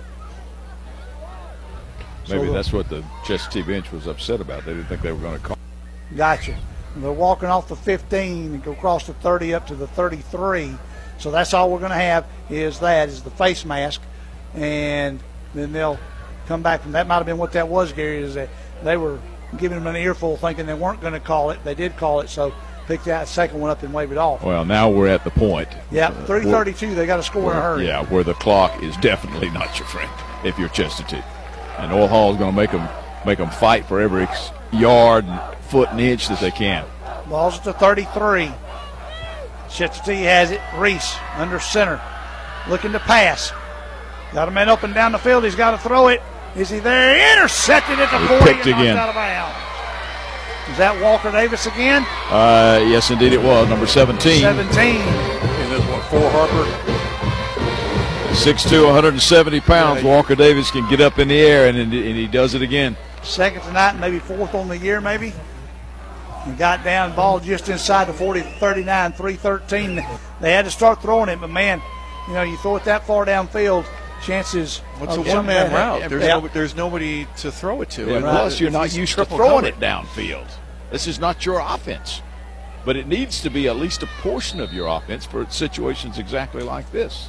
Maybe So, that's what the Chestatee bench was upset about. They didn't think they were going to call. Gotcha. They're walking off the fifteen and go across the thirty up to the thirty-three. So that's all we're going to have is that, is the face mask. And then they'll come back from that. Might have been what that was, Gary, is that they were giving them an earful thinking they weren't going to call it. They did call it, so pick that second one up and wave it off. Well, now we're at the point. Yeah, three thirty-two, they got to score where, in a hurry. Yeah, where the clock is definitely not your friend if you're Chestatee. And North Hall is going to make them, make them fight for every yard, foot, and inch that they can. Ball's at the thirty-three. Chestatee has it. Reese under center. Looking to pass. Got a man up and down the field. He's got to throw it. Is he there? Intercepted at the He forty picked and knocked again. out of bounds. Is that Walker Davis again? Uh, yes, indeed it was. Number seventeen. seventeen. And that's what, for Harper? six two, one hundred seventy pounds. Walker Davis can get up in the air, and, and he does it again. Second tonight, maybe fourth on the year, maybe. And got down, ball just inside the forty, thirty-nine, three thirteen. They had to start throwing it, but man, you know, you throw it that far downfield, chances. It's a of one-man something- route. There's, Yeah. no, there's nobody to throw it to. And And plus, you're if not he's used to triple throwing covered. it downfield. This is not your offense. But it needs to be at least a portion of your offense for situations exactly like this.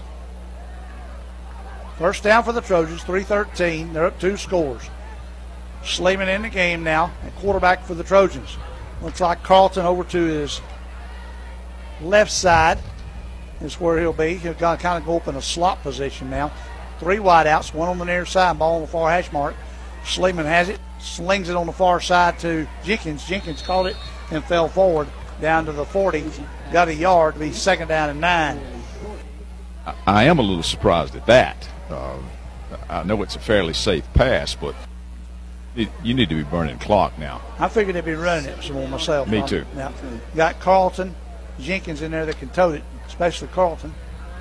First down for the Trojans, three thirteen. They're up two scores. Sleeman in the game now, and quarterback for the Trojans. Looks like Carlton over to his left side is where he'll be. He'll kind of go up in a slot position now. Three wideouts, one on the near side, ball on the far hash mark. Sleeman has it, slings it on the far side to Jenkins. Jenkins caught it and fell forward down to the forty. Got a yard to be second down and nine. I, I am a little surprised at that. Uh, I know it's a fairly safe pass, but it, you need to be burning clock now. I figured they'd be running it some more myself. Me too. Now, got Carlton, Jenkins in there that can tote it, especially Carlton.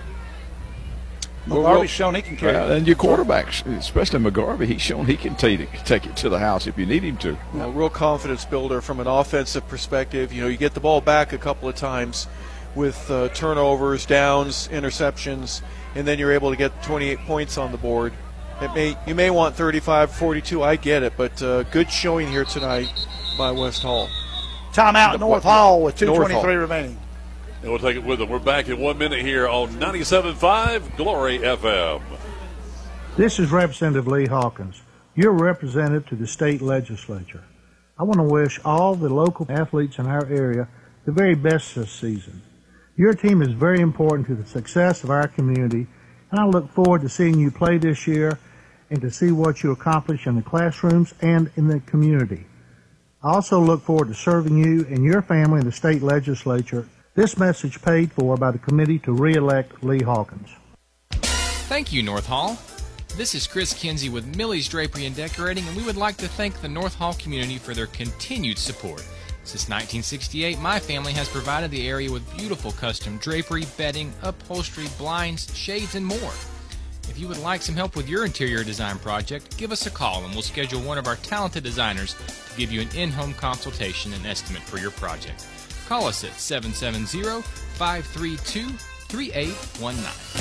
Well, McGarvey's well, shown he can carry well, it. and your quarterback, especially McGarvey, he's shown he can take it, take it to the house if you need him to. You know, real confidence builder from an offensive perspective. You know, you get the ball back a couple of times with uh, turnovers, downs, interceptions, and then you're able to get twenty-eight points on the board. It may you may want thirty-five, forty-two. I get it, but uh, good showing here tonight by West Hall. Timeout at North Hall with two North twenty-three Hall. remaining. And we'll take it with them. We're back in one minute here on ninety-seven point five Glory F M. This is Representative Lee Hawkins, your representative to the state legislature. I want to wish all the local athletes in our area the very best this season. Your team is very important to the success of our community, and I look forward to seeing you play this year and to see what you accomplish in the classrooms and in the community. I also look forward to serving you and your family in the state legislature. This message paid for by the committee to re-elect Lee Hawkins. Thank you, North Hall. This is Chris Kinsey with Millie's Drapery and Decorating, and we would like to thank the North Hall community for their continued support. Since nineteen sixty-eight, my family has provided the area with beautiful custom drapery, bedding, upholstery, blinds, shades, and more. If you would like some help with your interior design project, give us a call and we'll schedule one of our talented designers to give you an in-home consultation and estimate for your project. Call us at seven seven zero, five three two, three eight one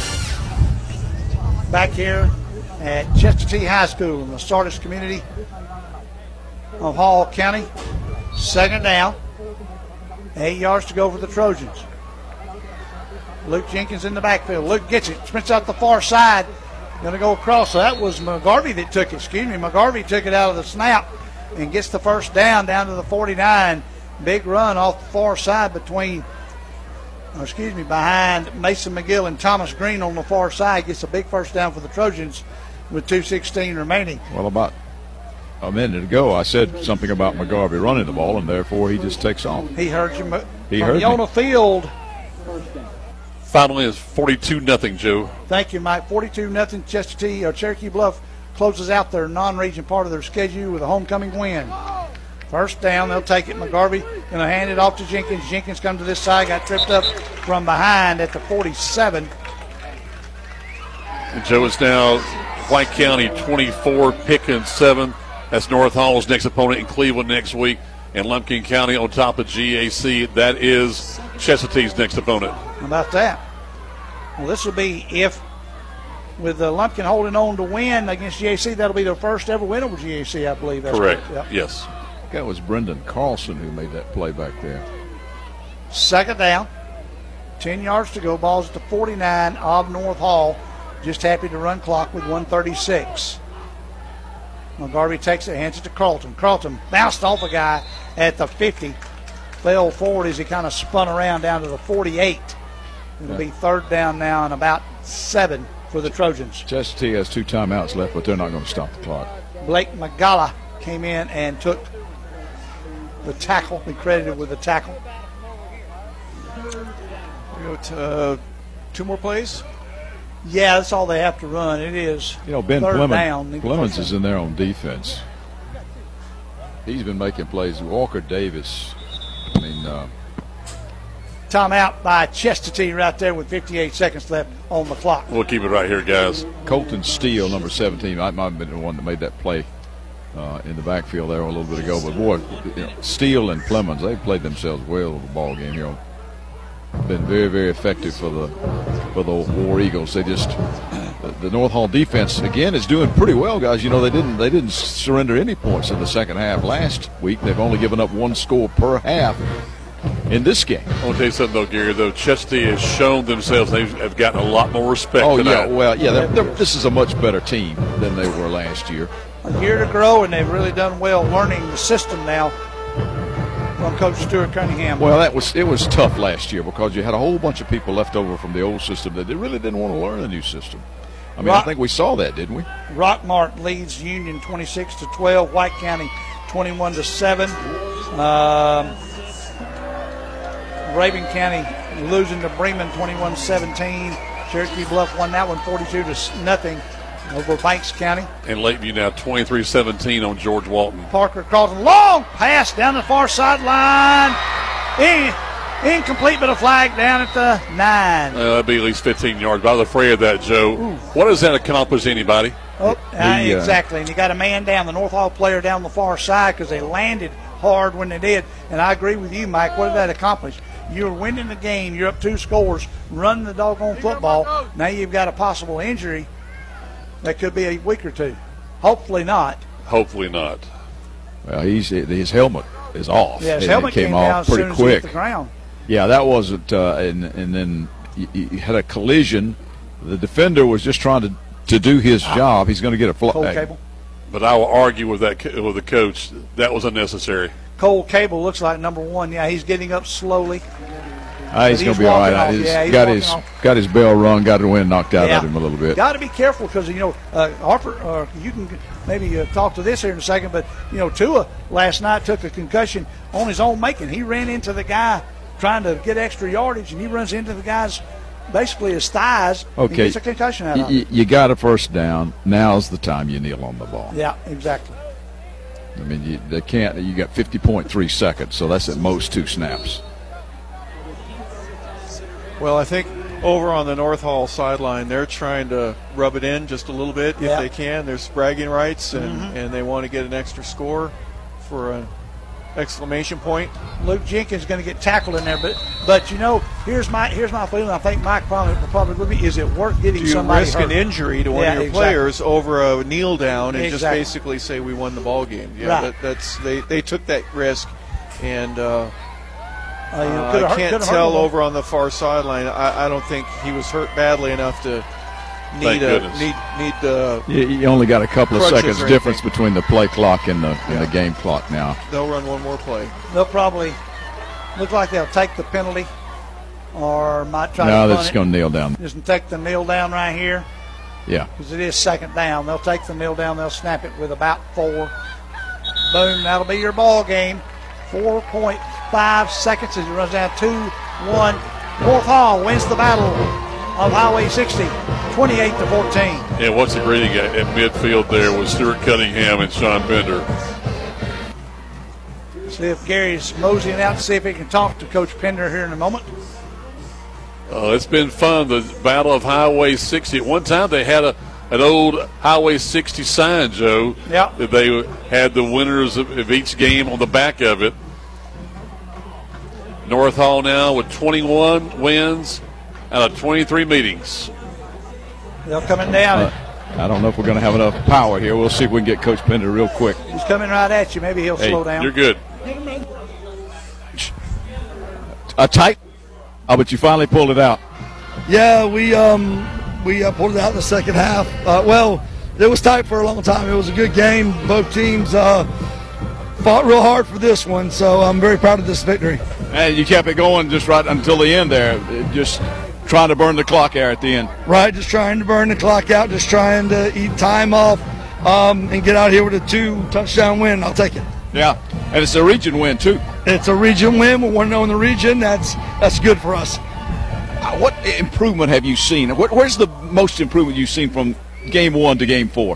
nine. Back here at Chestatee High School in the Sardis community of Hall County. Second down. Eight yards to go for the Trojans. Luke Jenkins in the backfield. Luke gets it. Sprints out the far side. Going to go across. So that was McGarvey that took it. Excuse me. McGarvey took it out of the snap and gets the first down down to the forty-nine. Big run off the far side between, oh, excuse me, behind Mason McGill and Thomas Green on the far side. Gets a big first down for the Trojans with two sixteen remaining. Well, about a minute ago, I said something about McGarvey running the ball, and therefore he just takes off. He heard you. He From heard me. on the field. Final is forty-two nothing, Joe. Thank you, Mike. forty-two nothing. Chestatee or Cherokee Bluff closes out their non-region part of their schedule with a homecoming win. First down, they'll take it. McGarvey going to hand it off to Jenkins. Jenkins comes to this side, got tripped up from behind at the forty-seven. And Joe, it's now White County twenty-four, Pickens seven. That's North Hall's next opponent in Cleveland next week. And Lumpkin County on top of G A C. That is Chesapeake's next opponent. How about that? Well, this will be, if with uh, Lumpkin holding on to win against G A C, that'll be their first ever win over G A C, I believe. That's correct. Yep. Yes. That was Brendan Carlson who made that play back there. Second down. ten yards to go. Ball's at the forty-nine of North Hall. Just happy to run clock with one thirty-six. McGarvey takes it, hands it to Carlton. Carlton bounced off a guy at the fifty. Fell forward as he kind of spun around down to the forty-eight. It'll be third down now and about seven for the Trojans. Chestatee has two timeouts left, but they're not going to stop the clock. Blake Magala came in and took the tackle. Be credited with the tackle. We go to uh, two more plays. Yeah, that's all they have to run. It is You know, Ben third Clemens, down. Clemens is in there on defense. He's been making plays. Walker Davis, I mean, uh, Timeout by Chestatee right there with fifty-eight seconds left on the clock. We'll keep it right here, guys. Colton Steele, number seventeen, might might have been the one that made that play uh, in the backfield there a little bit ago. But, boy, you know, Steele and Clemens, they played themselves well in the ball game here. Been very, very effective for the for the War Eagles. They just the, the North Hall defense again is doing pretty well, guys. You know, they didn't they didn't surrender any points in the second half last week. They've only given up one score per half in this game. I want to tell you something, though, Gary. Though Chestatee has shown themselves, they have gotten a lot more respect. Oh tonight. yeah, well yeah, they're, they're, this is a much better team than they were last year. A year to grow, and they've really done well learning the system now from Coach Stuart Cunningham. Well, that was it was tough last year because you had a whole bunch of people left over from the old system that they really didn't want to learn a new system. I mean, Rock, I think we saw that, didn't we? Rockmart leads Union twenty-six to twelve. White County twenty-one to seven. Um, Raven County losing to Bremen twenty-one seventeen. Cherokee Bluff won that one forty-two to nothing over Banks County. And Lakeview now twenty-three seventeen on George Walton. Parker Carlton, long pass down the far sideline. In, incomplete, but a flag down at the nine. Uh, that'd be at least fifteen yards. But I was afraid of that, Joe. Ooh. What does that accomplish anybody? Oh, uh, the, uh, exactly. And you got a man down, the North Hall player down the far side because they landed hard when they did. And I agree with you, Mike. What did that accomplish? You're winning the game. You're up two scores. Running the doggone football. Now you've got a possible injury. That could be a week or two. Hopefully not. Hopefully not. Well, he's his helmet is off. Yeah, his and helmet it came, came off down pretty as soon quick. As he hit the ground. Yeah, that wasn't. Uh, and and then you, you had a collision. The defender was just trying to, to do his job. He's going to get a flag. Cole Cable. But I will argue with that with the coach. That was unnecessary. Cole Cable looks like number one. Yeah, he's getting up slowly. Uh, he's, he's going to be all right. He's, yeah, he's got his off. got his bell rung, got the wind knocked out yeah. of him a little bit. Got to be careful because, you know, uh, Harper, uh, you can maybe uh, talk to this here in a second, but, you know, Tua last night took a concussion on his own making. He ran into the guy trying to get extra yardage, and he runs into the guy's basically his thighs okay. and gets a concussion out y- of it. You got a first down. Now's the time you kneel on the ball. Yeah, exactly. I mean, you, they can't. You got fifty point three seconds, so that's at most two snaps. Well, I think over on the North Hall sideline, they're trying to rub it in just a little bit if yeah. they can. There's bragging rights, and, mm-hmm. and they want to get an extra score for an exclamation point. Luke Jenkins is going to get tackled in there, but but you know, here's my here's my feeling. I think Mike probably probably would be. Is it worth getting Do you somebody risk hurt? an injury to one yeah, of your exactly. players over a kneel down and exactly. just basically say we won the ball game? Yeah, right. that, that's they they took that risk, and. Uh, Uh, you know, uh, hurt, I can't tell over on the far sideline. I, I don't think he was hurt badly enough to need a need need the. You, you only got a couple of seconds difference anything. between the play clock and the yeah. and the game clock now. They'll run one more play. They'll probably look like they'll take the penalty, or might try. No, to they're just going to kneel down. Just take the kneel down right here. Yeah, because it is second down. They'll take the kneel down. They'll snap it with about four. Boom! That'll be your ball game. Four point five seconds as it runs down two one. North Hall wins the battle of Highway sixty, twenty-eight to fourteen. And what's the greeting at, at midfield there was Stuart Cunningham and Sean Bender. See if Gary's moseying out to see if he can talk to Coach Pender here in a moment. Uh, it's been fun, the Battle of Highway sixty. At one time, they had a an old Highway sixty sign, Joe. Yeah. That they had the winners of, of each game on the back of it. North Hall now with twenty-one wins out of twenty-three meetings. They're coming down. Uh, I don't know if we're going to have enough power here. We'll see if we can get Coach Pender real quick. He's coming right at you. Maybe he'll hey, slow down. You're good. A tight? Oh, but you finally pulled it out. Yeah, we um, we uh, pulled it out in the second half. Uh, well, it was tight for a long time. It was a good game. Both teams uh, fought real hard for this one, so I'm very proud of this victory. And you kept it going just right until the end there, just trying to burn the clock there at the end. Right, just trying to burn the clock out, just trying to eat time off um, and get out here with a two-touchdown win. I'll take it. Yeah, and it's a region win, too. It's a region win. We're one oh in the region. That's that's good for us. Uh, what improvement have you seen? What, where's the most improvement you've seen from game one to game four?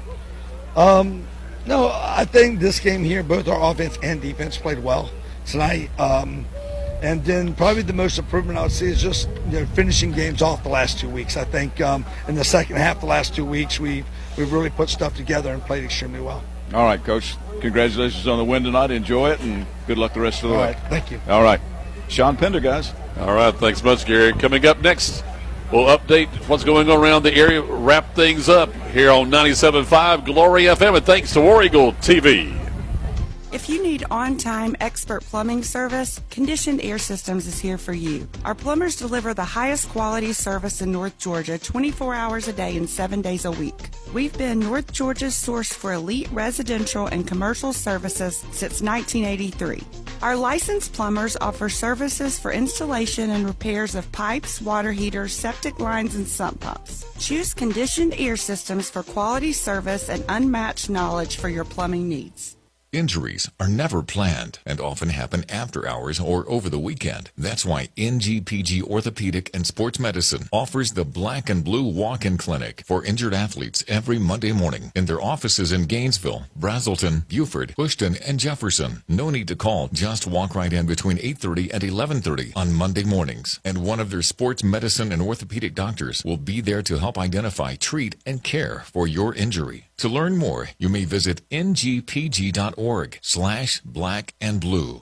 Um, no, I think this game here, both our offense and defense played well tonight. Um, and then probably the most improvement I would see is just you know, finishing games off the last two weeks. I think um, in the second half, the last two weeks, we've, we've really put stuff together and played extremely well. All right, Coach. Congratulations on the win tonight. Enjoy it, and good luck the rest of the All way. right, thank you. All right. Sean Pender, guys. All right, thanks much, Gary. Coming up next, we'll update what's going on around the area, wrap things up here on ninety-seven point five Glory F M, and thanks to War Eagle T V. If you need on-time expert plumbing service, Conditioned Air Systems is here for you. Our plumbers deliver the highest quality service in North Georgia twenty-four hours a day and seven days a week. We've been North Georgia's source for elite residential and commercial services since nineteen eighty-three. Our licensed plumbers offer services for installation and repairs of pipes, water heaters, septic lines, and sump pumps. Choose Conditioned Air Systems for quality service and unmatched knowledge for your plumbing needs. Injuries are never planned and often happen after hours or over the weekend. That's why N G P G Orthopedic and Sports Medicine offers the Black and Blue Walk-In Clinic for injured athletes every Monday morning in their offices in Gainesville, Brazelton, Buford, Houston, and Jefferson. No need to call. Just walk right in between eight thirty and eleven thirty on Monday mornings. And one of their sports medicine and orthopedic doctors will be there to help identify, treat, and care for your injury. To learn more, you may visit N G P G dot org slash black and blue.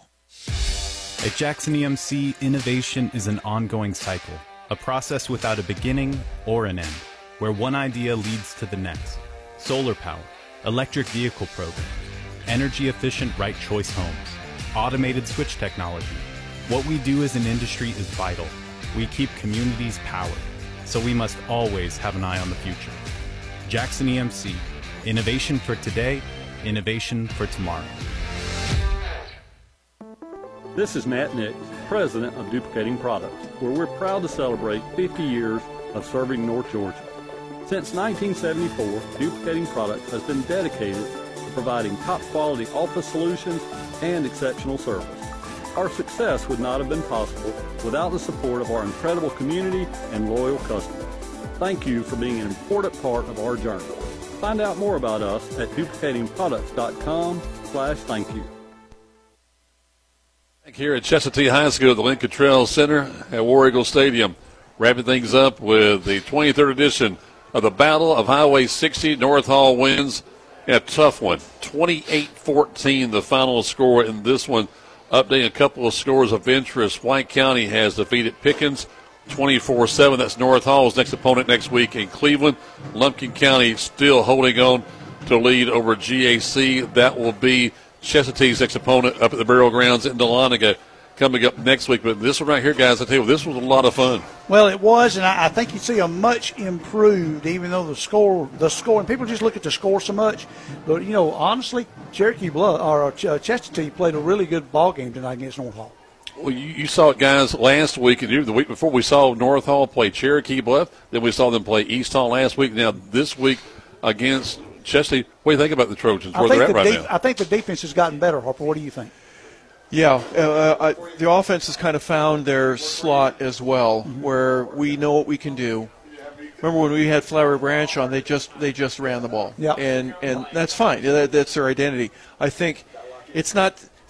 At Jackson E M C, innovation is an ongoing cycle, a process without a beginning or an end, where one idea leads to the next. Solar power, electric vehicle program, energy-efficient right choice homes, automated switch technology. What we do as an industry is vital. We keep communities powered, so we must always have an eye on the future. Jackson E M C. Innovation for today, innovation for tomorrow. This is Matt Nick, president of Duplicating Products, where we're proud to celebrate fifty years of serving North Georgia. Since nineteen seventy-four, Duplicating Products has been dedicated to providing top-quality office solutions and exceptional service. Our success would not have been possible without the support of our incredible community and loyal customers. Thank you for being an important part of our journey. Find out more about us at duplicating products dot com slash thank you. Here at Chestatee High School at the Lincoln Trail Center at War Eagle Stadium, wrapping things up with the twenty-third edition of the Battle of Highway sixty. North Hall wins a tough one, twenty-eight fourteen the final score in this one. Updating a couple of scores of interest, White County has defeated Pickens twenty-four seven. That's North Hall's next opponent next week in Cleveland. Lumpkin County still holding on to lead over G A C. That will be Chestatee's next opponent up at the Burial Grounds in Dahlonega coming up next week. But this one right here, guys, I tell you, this was a lot of fun. Well, it was, and I, I think you see a much improved, even though the score, the score, and people just look at the score so much. But, you know, honestly, Cherokee Bluff, or uh, Chestatee played a really good ball game tonight against North Hall. Well, you, you saw it, guys, last week, and the week before we saw North Hall play Cherokee Bluff. Then we saw them play East Hall last week. Now, this week against Chestatee, what do you think about the Trojans, where they're at the right de- now? I think the defense has gotten better, Harper. What do you think? Yeah, uh, I, the offense has kind of found their slot as well, mm-hmm. where we know what we can do. Remember when we had Flowery Branch on, they just they just ran the ball. Yeah. And, and that's fine. That, that's their identity. I think it's not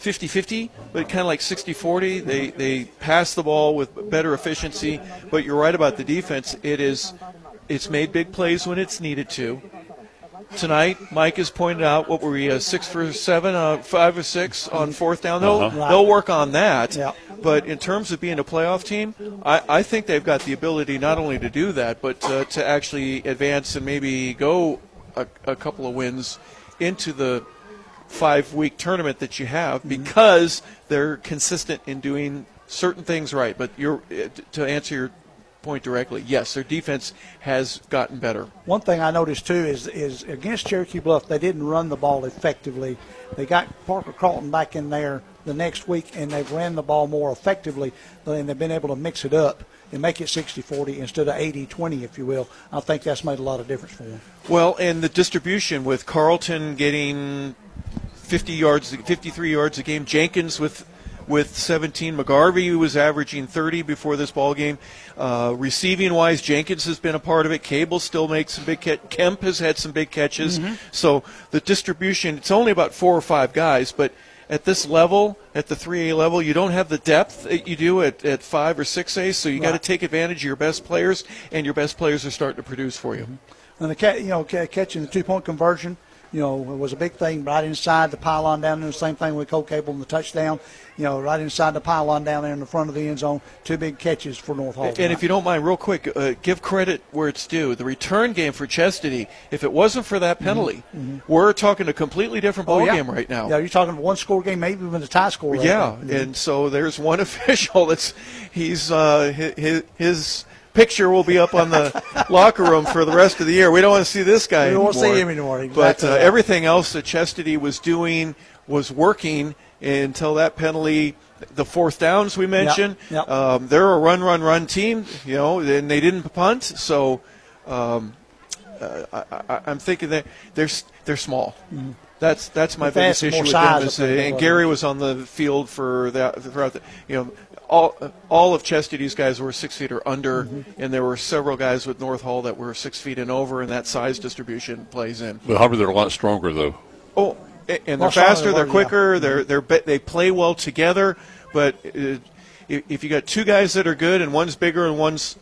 fifty-fifty, but kind of like sixty forty. They they pass the ball with better efficiency. But you're right about the defense. It is it's made big plays when it's needed to. Tonight, Mike has pointed out, what were we, uh, six for seven, uh, five or six on fourth down. They'll, Uh-huh. they'll work on that. Yeah. But in terms of being a playoff team, I, I think they've got the ability not only to do that, but uh, to actually advance and maybe go a, a couple of wins into the five-week tournament that you have, because they're consistent in doing certain things right. But you're, to answer your point directly, yes, their defense has gotten better. One thing I noticed too is is against Cherokee Bluff, they didn't run the ball effectively. They got Parker Carlton back in there the next week, and they've ran the ball more effectively, and they've been able to mix it up and make it sixty forty instead of eighty twenty, if you will. I think that's made a lot of difference for them. Well, and the distribution with Carlton getting fifty yards, fifty-three yards a game, Jenkins with with seventeen, McGarvey, who was averaging thirty before this ball game. Uh, receiving wise, Jenkins has been a part of it. Cable still makes some big catch. Kemp has had some big catches. Mm-hmm. So the distribution, it's only about four or five guys, but at this level, at the three A level, you don't have the depth that you do at, at five or six A, so you Right. got to take advantage of your best players, and your best players are starting to produce for you. And the ca- you know ca- catching the two point conversion, you know, was a big thing right inside the pylon down there. The same thing with Cole Cable and the touchdown. You know, right inside the pylon down there in the front of the end zone. Two big catches for North Hall. And if you don't mind, real quick, uh, give credit where it's due. The return game for Chastity, if it wasn't for that penalty, Mm-hmm. we're talking a completely different ball Oh, yeah. game right now. Yeah, you're talking one score game, maybe even a tie score. right Yeah, now. and so there's one official that's he's uh, his, his picture will be up on the locker room for the rest of the year. We don't want to see this guy We don't anymore. want to see him anymore. But Exactly uh, right. everything else that Chastity was doing was working until that penalty. The fourth downs we mentioned, Yep, yep. Um, they're a run, run, run team, you know, and they didn't punt. So um, uh, I, I, I'm thinking that they're they're small. Mhm. That's that's my If they had biggest some issue more with size them. Is, up there, uh, they and would. Gary was on the field for that throughout the, you know, all all of Chastity's guys were six feet or under, Mm-hmm. and there were several guys with North Hall that were six feet and over, and that size distribution plays in. But Harvey, they're a lot stronger, though. Oh, and they're Well, stronger faster, than they're what- quicker, yeah. they're they're be- they play well together. But uh, if if you got two guys that are good and one's bigger and one's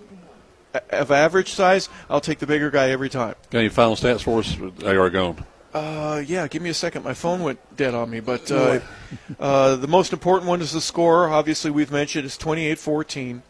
a- of average size, I'll take the bigger guy every time. Got any final stats for us? They are gone. Uh, yeah, give me a second. My phone went dead on me. But uh, uh, the most important one is the score. Obviously, we've mentioned it's twenty-eight fourteen.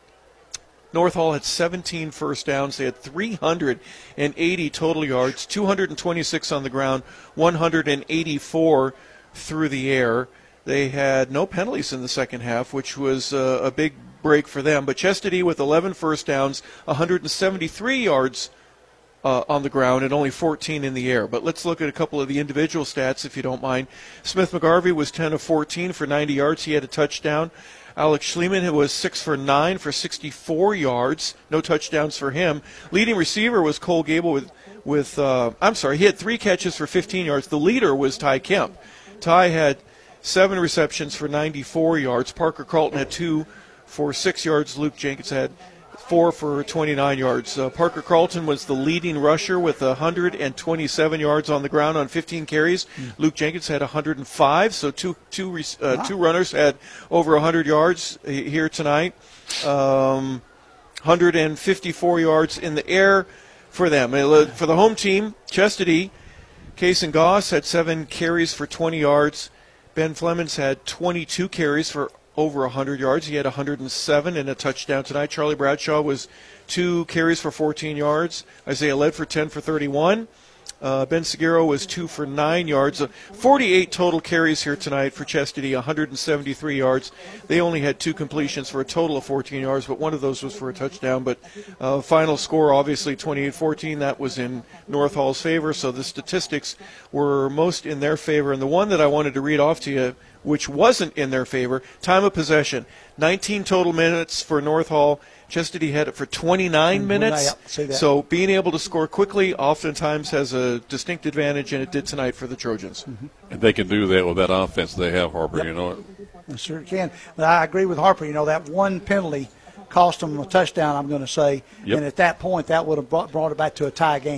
North Hall had seventeen first downs. They had three hundred eighty total yards, two hundred twenty-six on the ground, one hundred eighty-four through the air. They had no penalties in the second half, which was uh, a big break for them. But Chastity with eleven first downs, one hundred seventy-three yards uh, on the ground, and only fourteen in the air. But let's look at a couple of the individual stats, if you don't mind. Smith McGarvey was ten of fourteen for ninety yards. He had a touchdown. Alex Schliemann was six for nine for sixty-four yards. No touchdowns for him. Leading receiver was Cole Gable with, with uh, I'm sorry, he had three catches for fifteen yards. The leader was Ty Kemp. Ty had seven receptions for ninety-four yards. Parker Carlton had two for six yards. Luke Jenkins had four for twenty-nine yards. Uh, Parker Carlton was the leading rusher with one hundred twenty-seven yards on the ground on fifteen carries. Mm. Luke Jenkins had one hundred five, so two two uh, wow. two runners had over one hundred yards here tonight. Um, one hundred fifty-four yards in the air for them. For the home team, Chastity, Case and Goss had seven carries for twenty yards. Ben Flemings had twenty-two carries for over one hundred yards. He had one hundred seven and a touchdown tonight. Charlie Bradshaw was two carries for fourteen yards. Isaiah led for ten for thirty-one. Uh, Ben Seguro was two for nine yards. Uh, forty-eight total carries here tonight for Chastity, one hundred seventy-three yards. They only had two completions for a total of fourteen yards, but one of those was for a touchdown. But uh, final score, obviously, twenty-eight fourteen. That was in North Hall's favor, so the statistics were most in their favor. And the one that I wanted to read off to you, which wasn't in their favor, time of possession, nineteen total minutes for North Hall. Chastity had it for twenty-nine minutes. So being able to score quickly oftentimes has a distinct advantage, and it did tonight for the Trojans. Mm-hmm. And they can do that with that offense they have, Harper, Yep. you know it. I sure can. But I agree with Harper. You know, that one penalty cost them a touchdown, I'm going to say. Yep. And at that point, that would have brought, brought it back to a tie game.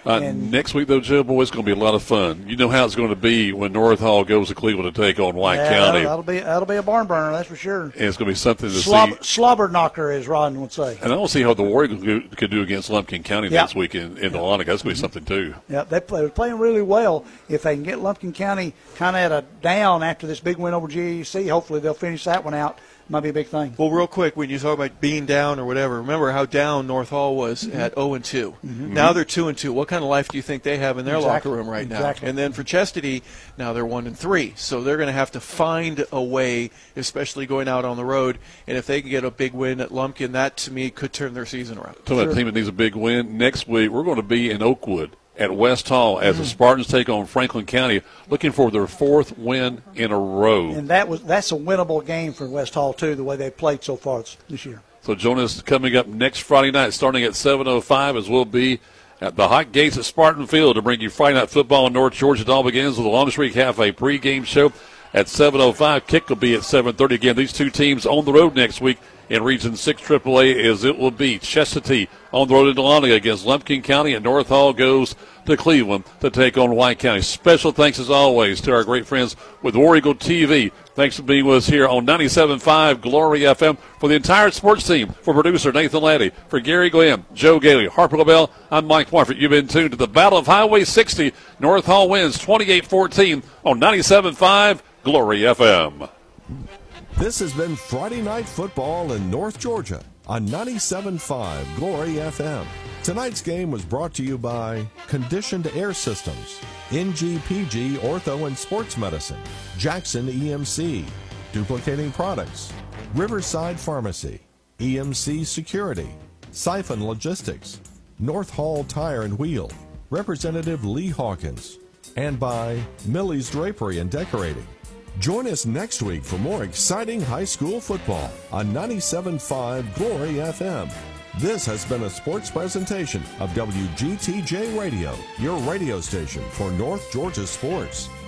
Uh, and next week, though, Joe, boy, it's going to be a lot of fun. You know how it's going to be when North Hall goes to Cleveland to take on White yeah, County. That'll, that'll be that'll be a barn burner, that's for sure. And it's going to be something to Slob, see. Slobber knocker, as Ron would say. And I don't see how the Warriors could, could do against Lumpkin County Yep. next week in, in Dahlonega. That's going to be something, too. Yeah, they play, they're playing really well. If they can get Lumpkin County kind of at a down after this big win over G E C, hopefully they'll finish that one out. Might be a big thing. Well, real quick, when you talk about being down or whatever, remember how down North Hall was mm-hmm. at oh and two. Mm-hmm. Now they're two and two. What kind of life do you think they have in their exactly. locker room right exactly. now? And then for Chastity, now they're one and three. So they're going to have to find a way, especially going out on the road. And if they can get a big win at Lumpkin, that to me could turn their season around. Talking about a team that needs a big win. Next week, we're going to be in Oakwood at West Hall as mm. the Spartans take on Franklin County, looking for their fourth win in a row. And that was that's a winnable game for West Hall, too, the way they've played so far this year. So join us coming up next Friday night, starting at seven oh five, as we'll be at the hot gates at Spartan Field to bring you Friday Night Football in North Georgia. It all begins with the Long Street Cafe pregame show at seven oh five. Kick will be at seven thirty. Again, these two teams on the road next week in Region six triple A, as it will be Chestatee on the road in Dahlonega against Lumpkin County, and North Hall goes to Cleveland to take on White County. Special thanks, as always, to our great friends with War Eagle T V. Thanks for being with us here on ninety-seven point five Glory F M. For the entire sports team, for producer Nathan Laddie, for Gary Glenn, Joe Gailey, Harper LaBelle, I'm Mike Warford. You've been tuned to the Battle of Highway sixty. North Hall wins twenty-eight fourteen on ninety-seven point five Glory F M. This has been Friday Night Football in North Georgia on ninety-seven point five Glory F M. Tonight's game was brought to you by Conditioned Air Systems, N G P G Ortho and Sports Medicine, Jackson E M C, Duplicating Products, Riverside Pharmacy, E M C Security, Siphon Logistics, North Hall Tire and Wheel, Representative Lee Hawkins, and by Millie's Drapery and Decorating. Join us next week for more exciting high school football on ninety-seven point five Glory F M. This has been a sports presentation of W G T J Radio, your radio station for North Georgia sports.